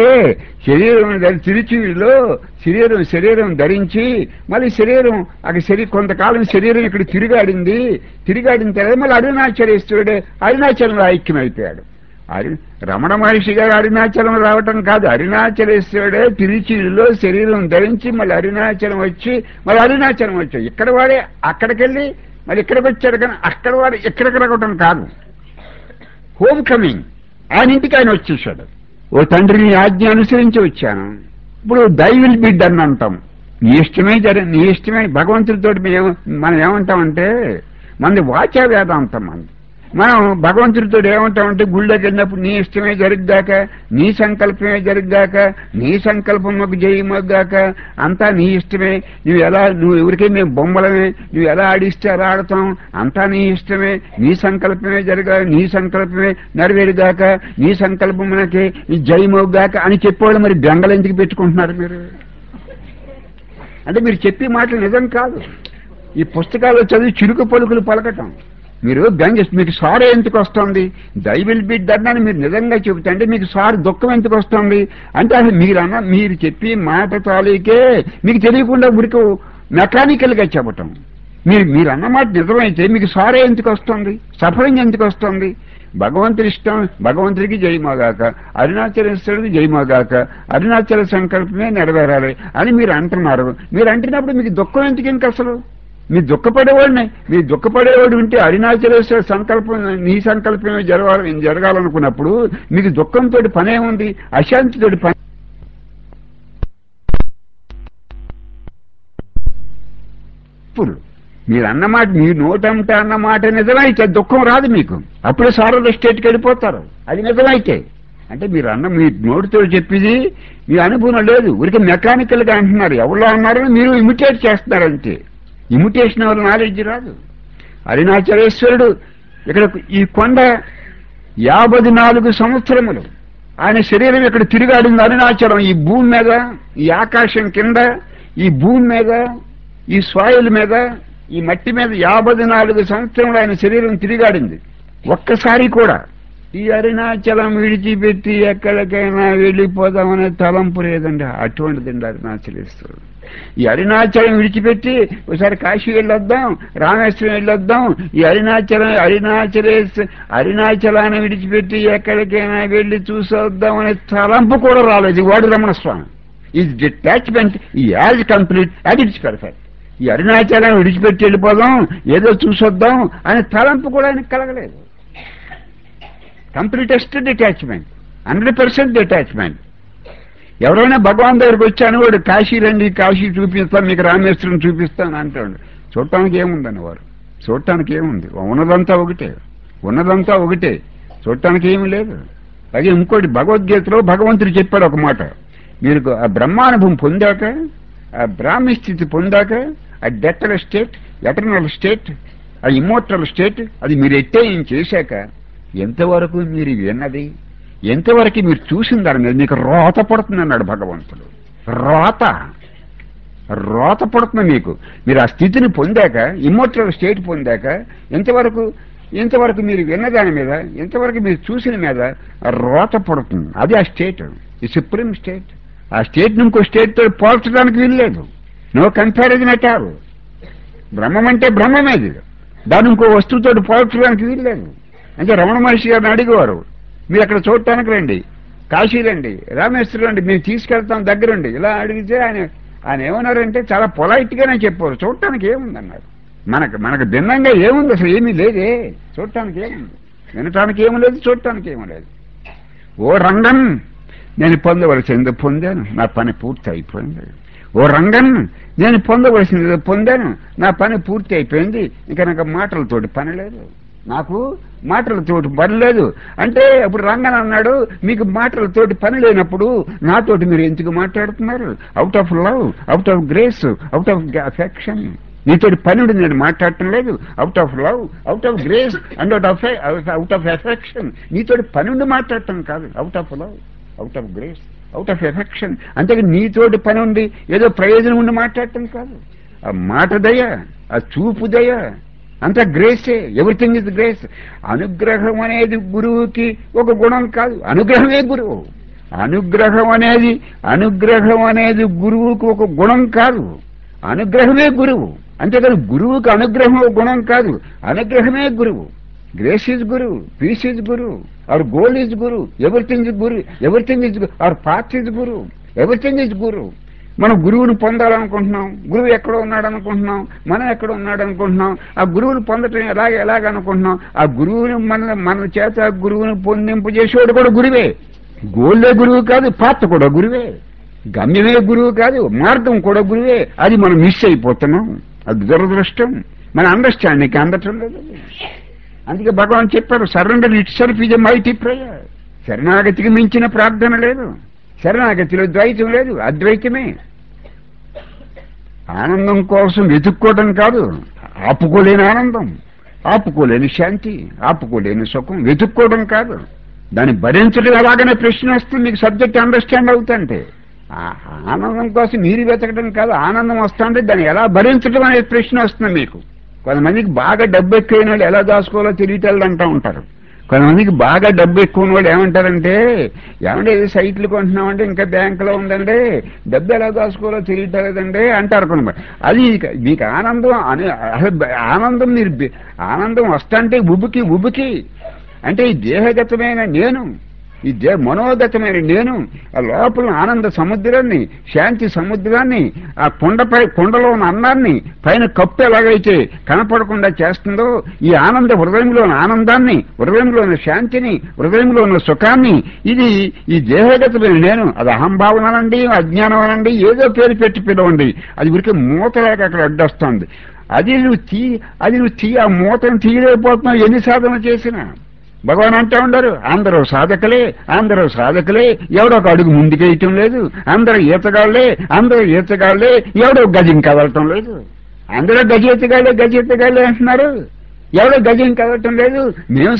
తిరుచీలో శరీరం ధరించి మళ్ళీ కొంతకాలం శరీరం ఇక్కడ తిరిగాడిన తర్వాత మళ్ళీ అరుణాచలేశ్వరుడే అరుణాచలంలో ఐక్యమైపోయాడు. రమణ మహర్షి గారు అరుణాచలం రావటం కాదు, అరుణాచలేశ్వరుడే తిరుచీలో శరీరం ధరించి మళ్ళీ అరుణాచలం వచ్చాడు. ఇక్కడ వాడే అక్కడికెళ్ళి మళ్ళీ ఇక్కడికి వచ్చాడు, కానీ అక్కడ వాడు ఇక్కడికి రావటం కాదు. హోమ్ కమింగ్, ఆయన ఇంటికి ఆయన వచ్చేసాడు. ఓ తండ్రి నీ ఆజ్ఞ అనుసరించి వచ్చాను. ఇప్పుడు దై విల్ బి డన్ అంటాం. నీ ఇష్టమే భగవంతుడితో మనం ఏమంటామంటే మనది వాచా వేదాంతం. మనం భగవంతుడితో ఏమంటామంటే గుళ్ళోకి వెళ్ళినప్పుడు నీ ఇష్టమే జరుగుగాక, నీ సంకల్పమే జరుగుగాక, నీ సంకల్పంలోకి జయమగ్గాక, అంతా నీ ఇష్టమే, నువ్వు ఎవరికై మేము బొమ్మలమే, నువ్వు ఎలా ఆడిస్తే అలా ఆడతాం, అంతా నీ ఇష్టమే, నీ సంకల్పమే జరగాక, నీ సంకల్పమే నెరవేరుగాక, నీ సంకల్పమునకి జయమగ్గాక అని చెప్పేవాళ్ళు మరి బెంగలు ఎందుకు పెట్టుకుంటున్నారు మీరు? అంటే మీరు చెప్పే మాటలు నిజం కాదు. ఈ పుస్తకాల్లో చదివి చిరుకు పలుకులు పలకటం. మీరు మీకు సారీ ఎందుకు వస్తుంది? దై విల్ బి డన్ అని మీరు నిజంగా చెబుతా అంటే మీకు సారీ దుఃఖం ఎందుకు వస్తుంది అంటే అసలు మీరు చెప్పి మాట తాలూకే మీకు తెలియకుండా ఉరికి మెకానికల్ గా చెప్పటం. మీరు అన్నమాట నిజమైతే మీకు సారీ ఎందుకు వస్తుంది? సఫరింగ్ ఎందుకు వస్తుంది? భగవంతుడి ఇష్టం, భగవంతుడికి జయమాగాక, అరుణాచలేశ్వరుడికి జయమాగాక, అరుణాచల సంకల్పమే నెరవేరాలి అని మీరు అంటున్నారు. మీరు అంటున్నప్పుడు మీకు దుఃఖం ఎందుకు ఇంక అసలు? మీరు దుఃఖపడేవాడు ఉంటే అరుణాచలేశ్వర సంకల్పం నీ సంకల్పమే జరగాలనుకున్నప్పుడు మీకు దుఃఖంతో పనే ఉంది, అశాంతితో పని. ఇప్పుడు మీరు అన్నమాట, మీ నోటంట అన్నమాట నిజమైతే దుఃఖం రాదు మీకు, అప్పుడే సారల స్టేట్కి వెళ్ళిపోతారు. అది నిజమైతే అంటే మీ నోటితో చెప్పేది మీ అనుభవం లేదు, ఊరికి మెకానికల్ గా అంటున్నారు. ఎవరో అన్నారని మీరు ఇమిటేట్ చేస్తున్నారంటే ఇమిటేషన్ వల్ల నాలెడ్జ్ రాదు. అరుణాచలేశ్వరుడు ఇక్కడ ఈ కొండ 54 సంవత్సరములు ఆయన శరీరం ఇక్కడ తిరిగాడింది. అరుణాచలం ఈ భూమి మీద, ఈ ఆకాశం కింద, ఈ భూమి మీద, ఈ సాయిల్ మీద, ఈ మట్టి మీద 54 సంవత్సరములు ఆయన శరీరం తిరిగాడింది. ఒక్కసారి కూడా ఈ అరుణాచలం విడిచిపెట్టి ఎక్కడికైనా వెళ్ళిపోదామనే తలంపు లేదండి. అటువంటిదండి అరుణాచలేశ్వరుడు. ఈ అరుణాచలం విడిచిపెట్టి ఒకసారి కాశీ వెళ్ళొద్దాం, రామేశ్వరం వెళ్ళొద్దాం, ఈ అరుణాచలాన్ని విడిచిపెట్టి ఎక్కడికైనా వెళ్ళి చూసొద్దాం అనే తలంపు కూడా రాలేదు వాడు రమణస్వామి. ఈ detachment is as complete as it's perfect. ఈ అరుణాచలం విడిచిపెట్టి వెళ్ళిపోదాం, ఏదో చూసొద్దాం అనే తలంపు కూడా ఆయనకు కలగలేదు. Completest detachment, 100% detachment. ఎవరైనా భగవాన్ దగ్గరికి వచ్చాను వాడు కాశీ రండి, కాశీ చూపిస్తాను, మీకు రామేశ్వరం చూపిస్తాను అంటాడు. చూడటానికి ఏముందని వారు, చూడటానికి ఏముంది? ఉన్నదంతా ఒకటే, చూడటానికి ఏమీ లేదు. అలాగే ఇంకోటి భగవద్గీతలో భగవంతుడు చెప్పాడు ఒక మాట, మీరు ఆ బ్రహ్మానుభవం పొందాక, ఆ బ్రాహ్మీ స్థితి పొందాక, ఆ డెట్టల్ స్టేట్, ఎటర్నల్ స్టేట్, ఆ ఇమ్మోర్టల్ స్టేట్, అది మీరు ఏం చేశాక ఎంతవరకు మీరు విన్నది, ఎంతవరకు మీరు చూసిన దాని మీద మీకు రోత పడుతుంది అన్నాడు భగవంతుడు. రోత పడుతుంది మీకు. మీరు ఆ స్థితిని పొందాక, ఇమ్మోర్టల్ స్టేట్ పొందాక ఎంతవరకు మీరు విన్న దాని మీద, ఎంతవరకు మీరు చూసిన మీద రోత పడుతుంది. అది ఆ స్టేట్, ఈ సుప్రీం స్టేట్. ఆ స్టేట్ ఇంకో స్టేట్ తో పోల్చడానికి వీల్లేదు. No comparison at all. బ్రహ్మం అంటే బ్రహ్మమేది, దాన్ని ఇంకో వస్తువుతో పోల్చడానికి వీల్లేదు. అంటే రమణ మహర్షి గారిని అడిగేవారు, మీరు అక్కడ చూడటానికి రండి, కాశీ రండి, రామేశ్వరం రండి, మేము తీసుకెళ్తాం దగ్గరండి. ఇలా అడిగితే ఆయన ఏమన్నారంటే చాలా పొలైట్ గానే చెప్పారు, చూడటానికి ఏముందన్నారు. మనకు భిన్నంగా ఏముంది? అసలు ఏమీ లేదే. చూడటానికి ఏముంది? వినటానికి ఏమీ లేదు, చూడటానికి ఏమీ లేదు. ఓ రంగం, నేను పొందవలసింది పొందాను, నా పని పూర్తి అయిపోయింది. ఓ రంగం, నేను పొందవలసింది పొందాను, నా పని పూర్తి అయిపోయింది. ఇంకా నాకు మాటలతోటి పని లేదు, నాకు మాటలతోటి పని లేదు. అంటే అప్పుడు రంగన్ అన్నాడు, మీకు మాటలతోటి పని లేనప్పుడు నాతోటి మీరు ఎందుకు మాట్లాడుతున్నారు? Out of love, out of grace, out of affection. నీతోటి పనుడు నేను మాట్లాడటం లేదు. Out of love, out of grace and out of affection. నీతోటి పనుండి మాట్లాడటం కాదు. Out of love, out of grace, out of affection. అంతే నీతోటి పని ఉండి ఏదో ప్రయోజనం ఉండి మాట్లాడటం కాదు. ఆ మాట దయ, ఆ చూపు దయ, అంతా గ్రేసే. Everything is grace. అనుగ్రహం అనేది గురువుకి ఒక గుణం కాదు, అనుగ్రహమే గురువు. అనుగ్రహం అనేది గురువుకు ఒక గుణం కాదు, అనుగ్రహమే గురువు. అంతేకాదు గురువుకి అనుగ్రహం ఒక గుణం కాదు, అనుగ్రహమే గురువు. గ్రేస్ ఈజ్ గురువు, పీస్ ఈజ్ గురువు, అవర్ గోల్ ఈజ్ గురువు, everything is guru, everything is our path is గురువు, ఎవ్రీథింగ్ ఇస్ గురువు. మనం గురువుని పొందాలనుకుంటున్నాం, గురువు ఎక్కడో ఉన్నాడు అనుకుంటున్నాం, మనం ఎక్కడ ఉన్నాడు అనుకుంటున్నాం. ఆ గురువుని పొందటం ఎలాగనుకుంటున్నాం? ఆ గురువుని మన చేత గురువుని పొందింపజేసేవాడు కూడా గురువే. గోల్డే గురువు కాదు, పాత్ర కూడా గురువే. గమ్యమే గురువు కాదు, మార్గం కూడా గురువే. అది మనం మిస్ అయిపోతున్నాం. అది దురదృష్టం. మన అండర్స్టాండింగ్కి అందటం లేదు. అందుకే భగవాన్ చెప్పారు, surrender itself is a mighty prayer. శరణాగతికి మించిన ప్రార్థన లేదు. శరణాగతిలో ద్వైతం లేదు, అద్వైతమే. ఆనందం కోసం వెతుక్కోవడం కాదు, ఆపుకోలేని ఆనందం, ఆపుకోలేని శాంతి, ఆపుకోలేని సుఖం వెతుక్కోవడం కాదు, దాన్ని భరించడం ఎలాగనే ప్రశ్న వస్తుంది. మీకు సబ్జెక్ట్ అండర్స్టాండ్ అవుతుంటే ఆనందం కోసం మీరు వెతకడం కాదు, ఆనందం వస్తుంటే దాన్ని ఎలా భరించడం అనే ప్రశ్న వస్తుంది మీకు. కొంతమందికి బాగా డబ్బు ఎక్కువైన వాళ్ళు ఎలా దాచుకోవాలో తెలియటల్లు అంటూ ఉంటారు. కొంతమందికి బాగా డబ్బు ఎక్కువ ఉన్న వాళ్ళు ఏమంటారంటే, ఏమంటే ఏదో సైట్లు కొంటున్నామంటే ఇంకా బ్యాంకులో ఉందండి, డబ్బు ఎలా దాచుకోవాలో తెలియటలేదండి అంటారు కొంతమంది. అది మీకు ఆనందం ఆనందం మీరు ఆనందం వస్తుంటే ఉబుకి అంటే ఈ దేహగతమైన నేను, ఈ మనోగతమైన నేను ఆ లోపల ఆనంద సముద్రాన్ని, శాంతి సముద్రాన్ని, ఆ కుండలో ఉన్న అన్నాన్ని పైన కప్పు ఎలాగైతే కనపడకుండా చేస్తుందో, ఈ ఆనంద హృదయంలో ఉన్న ఆనందాన్ని, హృదయంలో ఉన్న శాంతిని, హృదయంలో ఉన్న సుఖాన్ని, ఇది ఈ దేహగతమైన నేను, అది అహంభావన అనండి, అజ్ఞానం అనండి, ఏదో పేరు పెట్టి పిలవండి, అది ఉరికి మూతలేక అక్కడ అడ్డొస్తుంది. అది నువ్వు ఆ మూతను తీయలేకపోతున్నావు ఎన్ని సాధన చేసినా. భగవాన్ అంటూ ఉండరు, అందరూ సాధకులే, ఎవడో ఒక అడుగు ముందుకేయటం లేదు, అందరూ ఈతగాళ్లే, ఎవడో గజం కదలటం లేదు. అందరూ గజ ఎత్తగాళ్లే అంటున్నారు, ఎవడో గజం కదలటం లేదు. మేము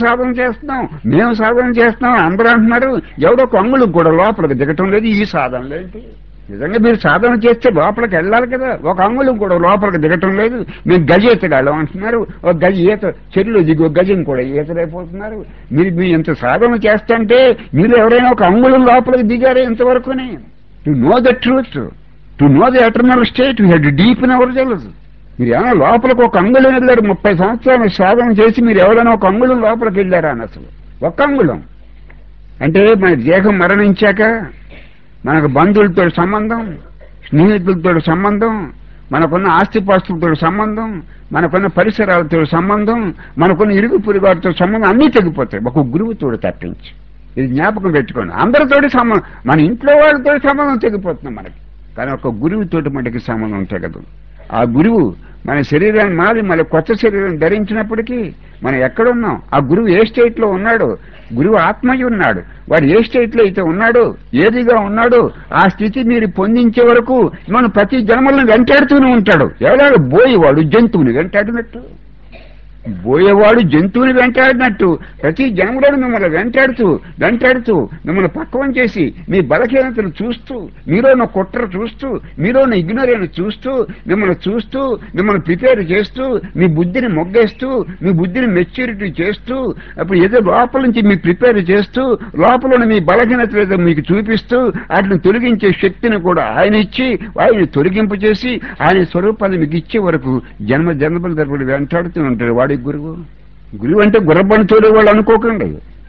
సాధన చేస్తున్నాం అందరూ అంటున్నారు, ఎవడో ఒక అంగుళం కూడా లోపలికి దిగటం లేదు. ఈ సాధనలేంటి? నిజంగా మీరు సాధన చేస్తే లోపలికి వెళ్ళాలి కదా, ఒక అంగుళం కూడా లోపలికి దిగటం లేదు. మేము గజ ఈతగాళ్ళం అంటున్నారు, ఒక గజ ఈత చెరువులో దిగి ఒక గజం కూడా ఈతలైపోతున్నారు. మీరు ఇంత సాధన చేస్తుంటే మీరు ఎవరైనా ఒక అంగుళం లోపలికి దిగారే ఇంతవరకునే. To know the truth, to know the eternal state we head deep in our selves. మీరు ఏమైనా లోపలికి ఒక అంగుళం వెళ్ళారు, 30 సంవత్సరాలు సాధన చేసి మీరు ఎవరైనా ఒక అంగుళం లోపలికి వెళ్ళారా అని. అసలు ఒక అంగుళం అంటే మన దేహం మరణించాక మనకు బంధువులతో సంబంధం, స్నేహితులతో సంబంధం, మనకున్న ఆస్తిపాస్తులతో సంబంధం, మనకున్న పరిసరాలతో సంబంధం, మనకున్న ఇరుగు పొరుగారితో సంబంధం అన్నీ తెగిపోతాయి ఒక గురువుతో తప్పించి. ఇది జ్ఞాపకం పెట్టుకోండి. అందరితోటి సంబంధం, మన ఇంట్లో వాళ్ళతో సంబంధం తెగిపోతున్నాం మనకి, కానీ ఒక గురువుతోటి మనకి సంబంధం తెగదు. ఆ గురువు మన శరీరాన్ని మారి మళ్ళీ కొత్త శరీరం ధరించినప్పటికీ మనం ఎక్కడున్నాం, ఆ గురువు ఏ స్టేట్ లో ఉన్నాడు, గురువు ఆత్మయ్య ఉన్నాడు, వాడు ఏ స్టేట్ లో అయితే ఉన్నాడో, ఏదిగా ఉన్నాడో ఆ స్థితి మీరు పొందించే వరకు మనం ప్రతి జన్మలను వెంటాడుతూనే ఉంటాడు. ఎవరైనా బోయేవాడు జంతువుని వెంటాడినట్టు, బోయేవాడు జంతువుని వెంటాడినట్టు ప్రతి జన్మలను మిమ్మల్ని వెంటాడుతూ మిమ్మల్ని పక్వం చేసి మీ బలహీనతను చూస్తూ, మీలోన్న కుట్ర చూస్తూ, మీలోన్న ఇగ్నోరెన్స్ చూస్తూ, మిమ్మల్ని ప్రిపేర్ చేస్తూ, మీ బుద్ధిని మొగ్గేస్తూ, మీ బుద్ధిని మెచ్యూరిటీ చేస్తూ, అప్పుడు ఏదో లోపల నుంచి మీ ప్రిపేర్ చేస్తూ, లోపల మీ బలహీనత ఏదో మీకు చూపిస్తూ, వాటిని తొలగించే శక్తిని కూడా ఆయన ఇచ్చి, ఆయన తొలగింపు చేసి, ఆయన స్వరూపాన్ని మీకు ఇచ్చే వరకు జన్మల తరపుడు వెంటాడుతూ ఉంటాడు వాడి గురువు అంటే గుర్రబడి తోలే వాళ్ళు అనుకోకండి.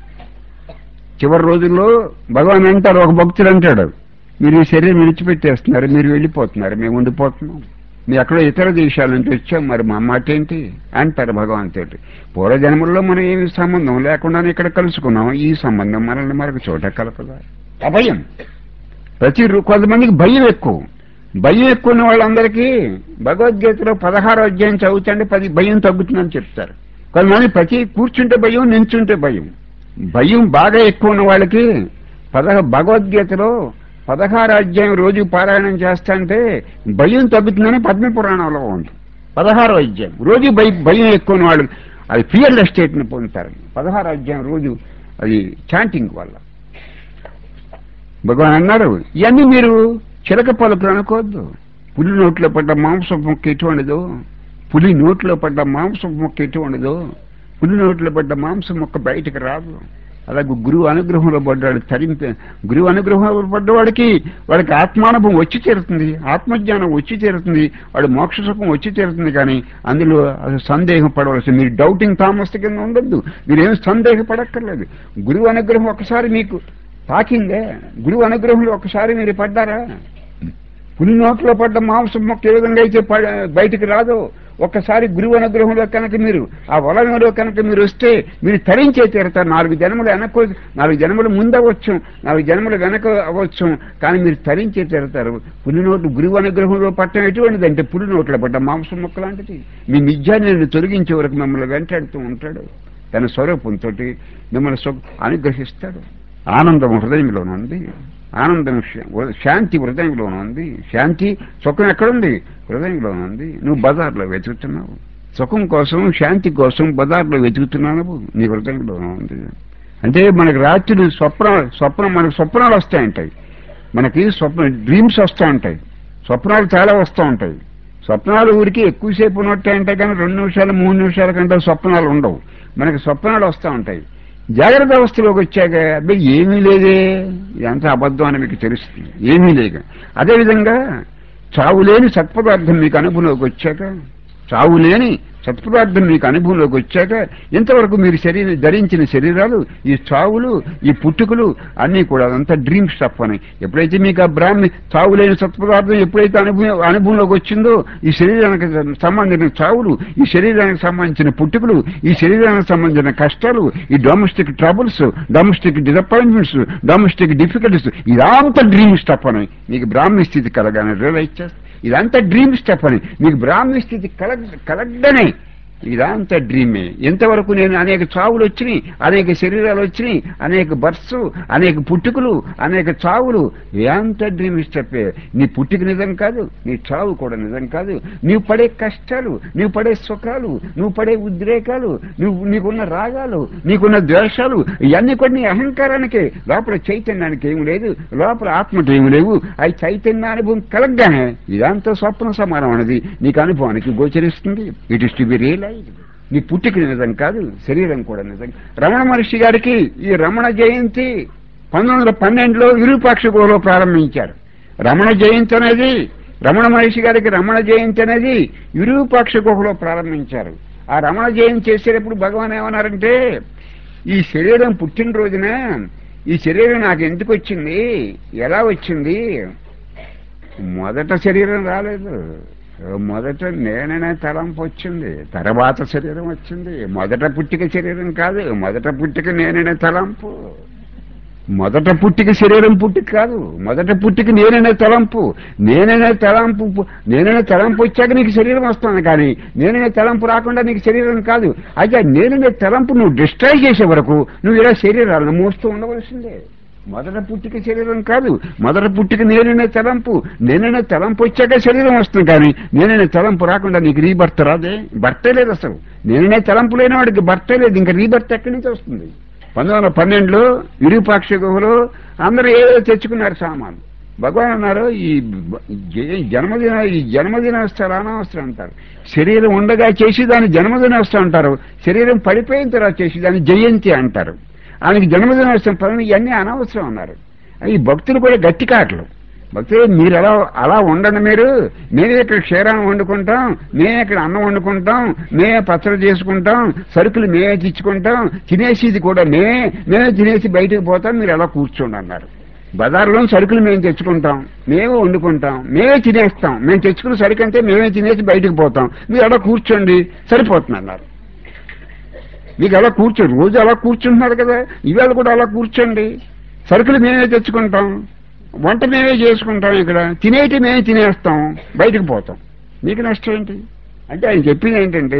చివరి రోజుల్లో భగవాన్ అంటారు, ఒక భక్తుడు అంటాడు, మీరు ఈ శరీరం విడిచిపెట్టేస్తున్నారు, మీరు వెళ్ళిపోతున్నారు, మేము ఉండిపోతున్నాం, మీరు ఎక్కడో ఇతర దేశాల నుంచి వచ్చాం, మరి మా మాట ఏంటి అంటారు భగవాన్ తోటి. పూర్వజన్మల్లో మనం ఏమి సంబంధం లేకుండానే ఇక్కడ కలుసుకున్నాం, ఈ సంబంధం మనల్ని మరొక చోట కలపదా. అభయం కొంతమందికి భయం ఎక్కువ ఉన్న వాళ్ళందరికీ భగవద్గీతలో 16వ అధ్యాయం చదువుతుంటే 10 భయం తగ్గుతుందని చెప్తారు. కొంతమంది ప్రతి కూర్చుంటే భయం, నించుంటే భయం బాగా ఎక్కువ ఉన్న వాళ్ళకి భగవద్గీతలో 16వ అధ్యాయం రోజు పారాయణం చేస్తాంటే భయం తగ్గుతుందని పద్మపురాణంలో ఉంది. 16వ అధ్యాయం రోజు భయం ఎక్కువ ఉన్న వాళ్ళు అది ఫియర్లెస్ స్టేట్ ని పొందుతారు. 16వ అధ్యాయం రోజు అది చాంటింగ్ వల్ల. భగవాన్ అన్నారు, ఇవన్నీ మీరు చిలక పలుకులు అనుకోవద్దు. పులి నోట్లో పడ్డ మాంసం మొక్క ఎటువంటిదో, పులి నోట్లో పడ్డ మాంసం మొక్క బయటకు రాదు. అలాగే గురువు అనుగ్రహంలో పడ్డాడు గురువు అనుగ్రహంలో పడ్డవాడికి వాడికి ఆత్మానుభవం వచ్చి తీరుతుంది, ఆత్మజ్ఞానం వచ్చి తీరుతుంది, వాడు మోక్ష సుఖం వచ్చి తీరుతుంది. కానీ అందులో సందేహం పడవలసింది. మీరు డౌటింగ్ థామస్ కింద ఉండొద్దు, మీరేం సందేహపడక్కర్లేదు. గురువు అనుగ్రహం ఒకసారి మీకు తాకిందే, గురువు అనుగ్రహంలో ఒకసారి మీరు పడ్డారా, పులి నోట్లో పడ్డ మాంసం మొక్క ఏ విధంగా అయితే బయటికి రాదో, ఒక్కసారి గురువు అనుగ్రహంలో కనుక మీరు ఆ వలయంలో కనుక మీరు వస్తే మీరు తరించే తీరుతారు. 4 జన్మలు ముందు అవ్వచ్చు, 4 జన్మలు వెనక అవ్వచ్చు, కానీ మీరు తరించే తీరుతారు. పులి నోట్లు గురువు అనుగ్రహంలో పట్టడం ఎటువంటిది అంటే పులి నోట్లో పడ్డ మాంసం మొక్క లాంటిది. మీ నిజాన్ని తొలగించే వరకు మిమ్మల్ని వెంటాడుతూ ఉంటాడు. తన స్వరూపంతో మిమ్మల్ని అనుగ్రహిస్తాడు. ఆనందం హృదయంలోనే ఉంది, ఆనందం శాంతి హృదయంలోనే ఉంది. శాంతి సుఖం ఎక్కడుంది? హృదయంలోనే ఉంది. నువ్వు బజార్లో వెతుకుతున్నావు, సుఖం కోసం శాంతి కోసం బజార్లో వెతుకుతున్నావు, నీ హృదయంలోనే ఉంది. అంటే మనకి రాత్రి మనకు స్వప్నాలు వస్తూ ఉంటాయి, మనకి డ్రీమ్స్ వస్తూ ఉంటాయి, స్వప్నాలు చాలా వస్తూ ఉంటాయి. స్వప్నాలు ఊరికి ఎక్కువసేపు ఉన్నట్టే ఉంటాయి, కానీ 2 నిమిషాలు 3 నిమిషాల కంటే స్వప్నాలు ఉండవు. మనకి స్వప్నాలు వస్తూ ఉంటాయి. జాగ్రత్త అవస్థలోకి వచ్చాక అబ్బాయి ఏమీ లేదే, ఇదంతా అబద్ధం అని మీకు తెలుస్తుంది, ఏమీ లేక. అదేవిధంగా చావులేని సత్పదార్థం మీకు అనుభవంలోకి వచ్చాక, చావులేని సత్పదార్థం మీకు అనుభవంలోకి వచ్చాక, ఇంతవరకు మీరు ధరించిన శరీరాలు, ఈ చావులు, ఈ పుట్టుకలు అన్నీ కూడా అదంతా డ్రీమ్ స్టఫ్ అని. ఎప్పుడైతే మీకు ఆ బ్రాహ్మి చావులేని సత్పదార్థం ఎప్పుడైతే అనుభవంలోకి వచ్చిందో, ఈ శరీరానికి సంబంధించిన చావులు, ఈ శరీరానికి సంబంధించిన పుట్టుకలు, ఈ శరీరానికి సంబంధించిన కష్టాలు, ఈ domestic troubles, domestic disappointments, domestic difficulties, ఇదంతా డ్రీమ్ స్టఫ్ అని మీకు బ్రాహ్మీ స్థితి కలగానే రియలైజ్ చేస్తారు. ఇదంతా డ్రీమ్ స్టెప్ అని మీకు బ్రాహ్మీ స్థితి కలగడనే ఇదంతా డ్రీమే. ఎంతవరకు నేను అనేక చావులు వచ్చినాయి, అనేక శరీరాలు వచ్చినాయి, అనేక బర్త్స్, అనేక పుట్టుకలు, అనేక చావులు, ఇదంతా డ్రీమ్ స్టెప్పే. నీ పుట్టుక నిజం కాదు, నీ చావు కూడా నిజం కాదు. నీవు పడే కష్టాలు, నీవు పడే సుఖాలు, నువ్వు పడే ఉద్రేకాలు, నీకున్న రాగాలు, నీకున్న ద్వేషాలు, ఇవన్నీ కూడా నీ అహంకారానికే. లోపల చైతన్యానికి ఏమి లేదు, లోపల ఆత్మకి ఏమి లేవు. అవి చైతన్య అనుభవం కలగగానే ఇదంతా స్వప్న సమానం అనేది నీకు అనుభవానికి గోచరిస్తుంది. It is to be real. నీ పుట్టిక నిజం కాదు, శరీరం కూడా నిజం. రమణ మహర్షి గారికి ఈ రమణ జయంతి 1912లో విరూపాక్ష గుహలో ప్రారంభించారు. రమణ మహర్షి గారికి రమణ జయంతి అనేది విరూపాక్ష గుహలో ప్రారంభించారు. ఆ రమణ జయంతి చేసేటప్పుడు భగవాన్ ఏమన్నారంటే, ఈ శరీరం పుట్టినరోజున ఈ శరీరం నాకు ఎందుకు వచ్చింది, ఎలా వచ్చింది? మొదట శరీరం రాలేదు, మొదట నేననే తలంపు వచ్చింది, తర్వాత శరీరం వచ్చింది. మొదట పుట్టిక శరీరం కాదు, మొదట పుట్టిక నేననే తలంపు. మొదట పుట్టిక శరీరం పుట్టిక కాదు, మొదట పుట్టిక నేననే తలంపు. నేననే తలంపు వచ్చాక నీకు శరీరం వస్తుంది, కానీ నేననే తలంపు రాకుండా నీకు శరీరం కాదు. అయితే నేననే తలంపు నువ్వు డిస్ట్రాయ్ చేసే వరకు నువ్వు ఇలా శరీరాలను మోస్తూ ఉండవలసిందే. మొదట పుట్టిక శరీరం కాదు, మొదట పుట్టిక నేననే తలంపు. నేననే తలంపు వచ్చాక శరీరం వస్తుంది, కానీ నేననే తలంపు రాకుండా నీకు రీబర్త్ రాదే. భర్తే లేదు అసలు. నేననే తలంపు లేని వాడికి భర్తే లేదు, ఇంకా రీబర్త్ ఎక్కడి నుంచి వస్తుంది? 1912లో విరూపాక్ష గుహలో అందరూ ఏదో తెచ్చుకున్నారు సామాను. భగవాన్ అన్నారు, ఈ జన్మదినోత్సవాలు అనవసరం అంటారు. శరీరం ఉండగా చేసి దాన్ని జన్మదినోత్సవం అంటారు, శరీరం పడిపోయిన తర్వాత చేసి దాన్ని జయంతి అంటారు. ఆయనకి జన్మదినోత్సవం పనులు ఇవన్నీ అనవసరం అన్నారు. ఈ భక్తులు కూడా గట్టి కాటలు. భక్తులు మీరు అలా ఉండండి, మేమే ఇక్కడ క్షీరాన్ని వండుకుంటాం, మేమే ఇక్కడ అన్నం వండుకుంటాం, మేమే పచ్చడి చేసుకుంటాం, సరుకులు మేమే తెచ్చుకుంటాం, తినేసేది కూడా మేమే తినేసి బయటకు పోతాం, మీరు ఎలా కూర్చోండి అన్నారు. బజార్లో సరుకులు మేము తెచ్చుకుంటాం, మేమే వండుకుంటాం, మేమే తినేస్తాం, మేము తెచ్చుకున్న సరుకు అంటే మేమే తినేసి బయటకు పోతాం, మీరు అలా కూర్చోండి సరిపోతుంది అన్నారు. మీకు అలా కూర్చోండి, రోజు అలా కూర్చుంటున్నారు కదా, ఇవాళ కూడా అలా కూర్చోండి. సరుకులు మేమే తెచ్చుకుంటాం, వంట మేమే చేసుకుంటాం, ఇక్కడ తినేటి మేమే తినేస్తాం, బయటకు పోతాం, మీకు నష్టం ఏంటి? అంటే ఆయన చెప్పింది ఏంటంటే,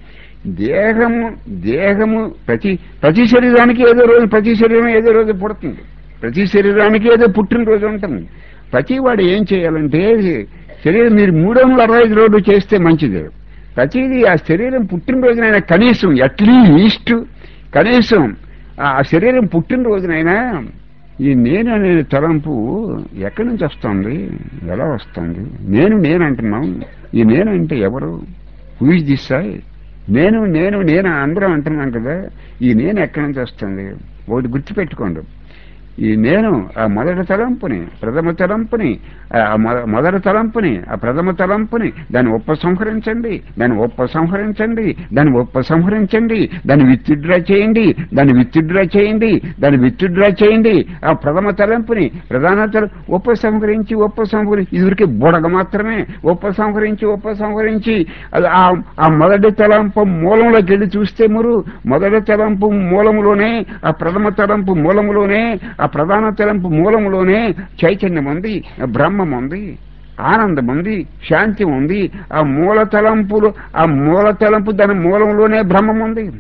దేహము ప్రతి శరీరానికి ప్రతి శరీరం ఏదో రోజు పుడుతుంది, ప్రతి శరీరానికి ఏదో పుట్టినరోజు ఉంటుంది. ప్రతి వాడు ఏం చేయాలంటే, శరీరం మీరు 365 రోజులు చేస్తే మంచిది. ప్రతిదీ ఆ శరీరం పుట్టినరోజునైనా కనీసం అట్లీస్ట్ ఆ శరీరం పుట్టినరోజునైనా ఈ నేను అనే తలంపు ఎక్కడి నుంచి వస్తుంది, ఎలా వస్తుంది? నేను అంటున్నాం, ఈ నేను అంటే ఎవరు? Who is this I? నేను అందరం అంటున్నాం కదా, ఈ నేను ఎక్కడి నుంచి వస్తుంది? ఒకటి గుర్తుపెట్టుకోండి, ఈ నేను ఆ మొదటి తలంపుని, ప్రథమ తలంపుని, మొదటి తలంపుని, ఆ ప్రథమ తలంపుని దాన్ని ఉపసంహరించండి, దాన్ని విత్డ్రా చేయండి. ఆ ప్రథమ తలంపుని ప్రధాన ఉపసంహరించి ఇదివరకే బుడగ మాత్రమే. ఉపసంహరించి ఆ మొదటి తలంపు మూలంలోకి వెళ్ళి చూస్తే మొదటి తలంపు మూలంలోనే, ఆ ప్రథమ తలంపు మూలంలోనే, ఆ ప్రధాన తలంపు మూలంలోనే చైతన్యం ఉంది, బ్రహ్మం ఉంది, ఆనందం ఉంది, శాంతి ఉంది. ఆ మూల తలంపు దాని మూలంలోనే బ్రహ్మం ఉంది. ఆ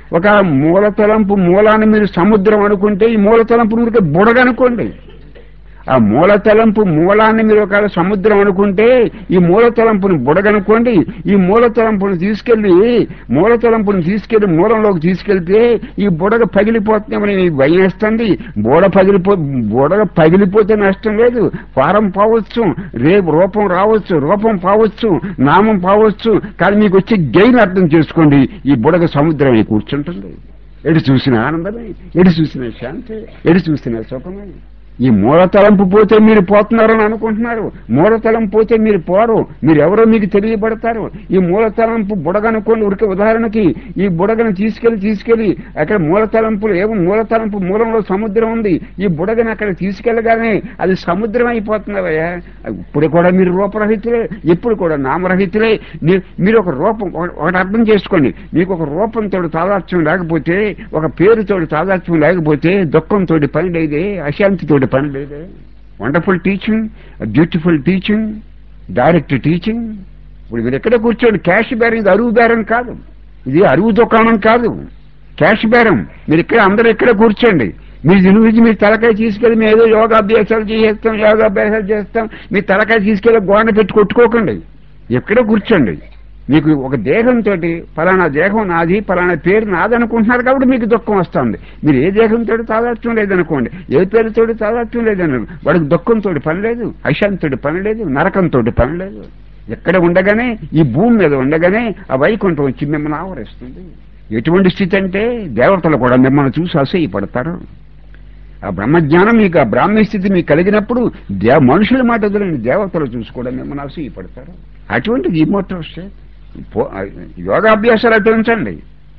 ఒక మూల తలంపు మూలాన్ని మీరు సముద్రం అనుకుంటే ఈ మూల తలంపు ఊరికే బుడగనుకోండి. ఆ మూల తలంపు మూలాన్ని మీరు ఒక సముద్రం అనుకుంటే ఈ మూల తలంపుని బుడగనుకోండి. ఈ మూల తలంపుని తీసుకెళ్లి మూలంలోకి తీసుకెళ్తే ఈ బుడగ పగిలిపోతుందేమని భయం వేస్తుంది. బుడగ పగిలిపోతే నష్టం లేదు. ఫారం పోవచ్చు, రేపు రూపం పోవచ్చు, నామం పోవచ్చు. కానీ మీకు వచ్చే గెయిన్ అర్థం చేసుకోండి. ఈ బుడగ సముద్రమే కూర్చుంటుంది. ఎటు చూసిన ఆనందమే, ఎటు చూసిన శాంతి, ఎటు చూసిన సుఖమే. ఈ మూల తలంపు పోతే మీరు పోతున్నారని అనుకుంటున్నారు. మూల తలంపు పోతే మీరు పోరు. మీరు ఎవరో మీకు తెలియబడతారు. ఈ మూల తలంపు బుడగనుకోండి. ఉరికి ఉదాహరణకి ఈ బుడగను తీసుకెళ్లి అక్కడ మూల తలంపు మూలంలో సముద్రం ఉంది. ఈ బుడగను అక్కడ తీసుకెళ్లగానే అది సముద్రం అయిపోతుందవయ్యా. ఇప్పుడు కూడా మీరు రూపరహితులే, ఎప్పుడు కూడా నామరహితులే. మీరు ఒక రూపం ఒకటి అర్థం చేసుకోండి. మీకు ఒక రూపంతో తాదాత్మ్యం లేకపోతే, ఒక పేరుతో తాదాత్మ్యం లేకపోతే దుఃఖంతో పని లేదే, అశాంతితో పని లేదే. Wonderful teaching, beautiful teaching, direct teaching. ఇప్పుడు మీరు ఎక్కడ కూర్చోండి. క్యాష్ బేరం, ఇది అరువు బేరం కాదు, ఇది అరువు దుకాణం కాదు, క్యాష్ బేరం. మీరు ఇక్కడ అందరూ ఎక్కడ కూర్చోండి. మీరు తలకాయ తీసుకెళ్ళి మేము ఏదో యోగాభ్యాసాలు చేస్తాం, మీ తలకాయ తీసుకెళ్ళి గోడ పెట్టి కొట్టుకోకండి. ఎక్కడ కూర్చోండి. మీకు ఒక దేహంతో ఫలానా దేహం నాది, ఫలానా పేరు నాదనుకుంటున్నారు కాబట్టి మీకు దుఃఖం వస్తుంది. మీరు ఏ దేహంతో తాదాత్మ్యం లేదనుకోండి, ఏ పేరుతో తాదాత్మ్యం లేదన్నారు, వాడికి దుఃఖంతో పని లేదు, అశాంతితో పని లేదు, నరకంతో పని లేదు. ఎక్కడ ఉండగానే, ఈ భూమి మీద ఉండగానే ఆ వైకుంఠం వచ్చి మిమ్మల్ని ఆవరిస్తుంది. ఎటువంటి స్థితి అంటే దేవతలు కూడా మిమ్మల్ని చూసి అసహ్యపడతారు. ఆ బ్రహ్మజ్ఞానం మీకు, ఆ బ్రాహ్మీ స్థితి మీకు కలిగినప్పుడు మనుషుల మాట వదిలేని దేవతలు చూసి కూడా మిమ్మల్ని అసహ్యపడతారు. అటువంటిది ఇమ్మోటల్ స్టేట్. యోగాభ్యాసాలు అటు ఉంచండి.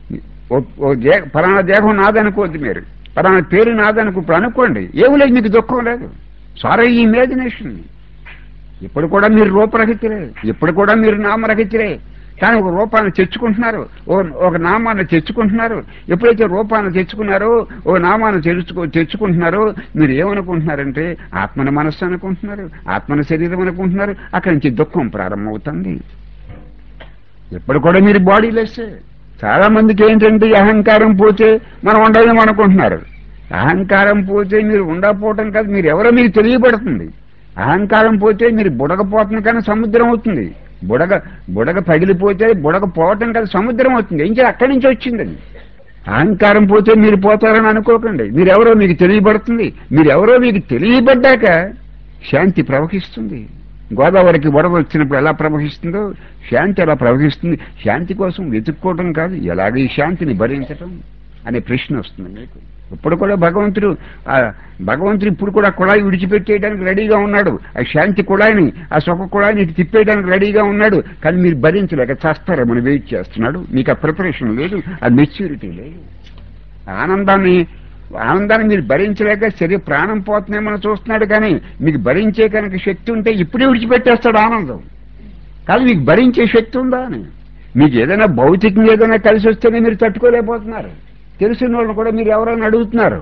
ఫలానా దేహం నాదనుకోవద్దు, మీరు ఫలానా పేరు నాదనుకో. ఇప్పుడు అనుకోండి, ఏమి లేదు, మీకు దుఃఖం లేదు. Sorry imagination. ఇప్పుడు కూడా మీరు రూపరహితులే, ఇప్పుడు కూడా మీరు నామరహితులే. కానీ ఒక రూపాన్ని తెచ్చుకుంటున్నారు, ఒక నామాన్ని తెచ్చుకుంటున్నారు. ఎప్పుడైతే రూపాన్ని తెచ్చుకున్నారో, ఒక నామాన్ని తెచ్చుకుంటున్నారో, మీరు ఏమనుకుంటున్నారంటే ఆత్మని మనస్సు అనుకుంటున్నారు, ఆత్మని శరీరం అనుకుంటున్నారు. అక్కడి నుంచి దుఃఖం ప్రారంభమవుతుంది. ఎప్పుడు కూడా మీరు బాడీ లెస్సే. చాలా మందికి ఏంటంటే అహంకారం పోతే మనం ఉండలేము అనుకుంటున్నారు. అహంకారం పోతే మీరు ఉండకపోవటం కాదు, మీరు ఎవరో మీకు తెలియబడుతుంది. అహంకారం పోతే మీరు బుడగపోతుంది కానీ సముద్రం అవుతుంది. బుడగ పగిలిపోతే బుడగ పోవటం కాదు, సముద్రం అవుతుంది. ఏం చేయాలి, అక్కడి నుంచి వచ్చిందని. అహంకారం పోతే మీరు పోతారని అనుకోకండి. మీరెవరో మీకు తెలియబడుతుంది. మీరెవరో మీకు తెలియబడ్డాక శాంతి ప్రవహిస్తుంది. గోదావరికి వరద వచ్చినప్పుడు ఎలా ప్రవహిస్తుందో శాంతి అలా ప్రవహిస్తుంది. శాంతి కోసం వెతుక్కోవడం కాదు, ఎలాగ ఈ శాంతిని భరించటం అనే ప్రశ్న వస్తుంది మీకు. ఇప్పుడు కూడా భగవంతుడు ఇప్పుడు కూడా కుళాయి విడిచిపెట్టేయడానికి రెడీగా ఉన్నాడు. ఆ శాంతి కుళాయిని, ఆ సుఖ కుళాయిని ఇటు తిప్పేయడానికి రెడీగా ఉన్నాడు. కానీ మీరు భరించలేక చేస్తారేమని వెయిట్ చేస్తున్నాడు. మీకు ఆ ప్రిపరేషన్ లేదు, ఆ మెచ్యూరిటీ లేదు. ఆనందాన్ని మీరు భరించలేక శరీర ప్రాణం పోతున్నామని చూస్తున్నాడు. కానీ మీకు భరించే కనుక శక్తి ఉంటే ఇప్పుడే విడిచిపెట్టేస్తాడు ఆనందం. కానీ మీకు భరించే శక్తి ఉందా అని. మీకు ఏదైనా భౌతికంగా ఏదైనా కలిసి వస్తేనే మీరు తట్టుకోలేకపోతున్నారు. తెలిసిన వాళ్ళని కూడా మీరు ఎవరైనా అడుగుతున్నారు.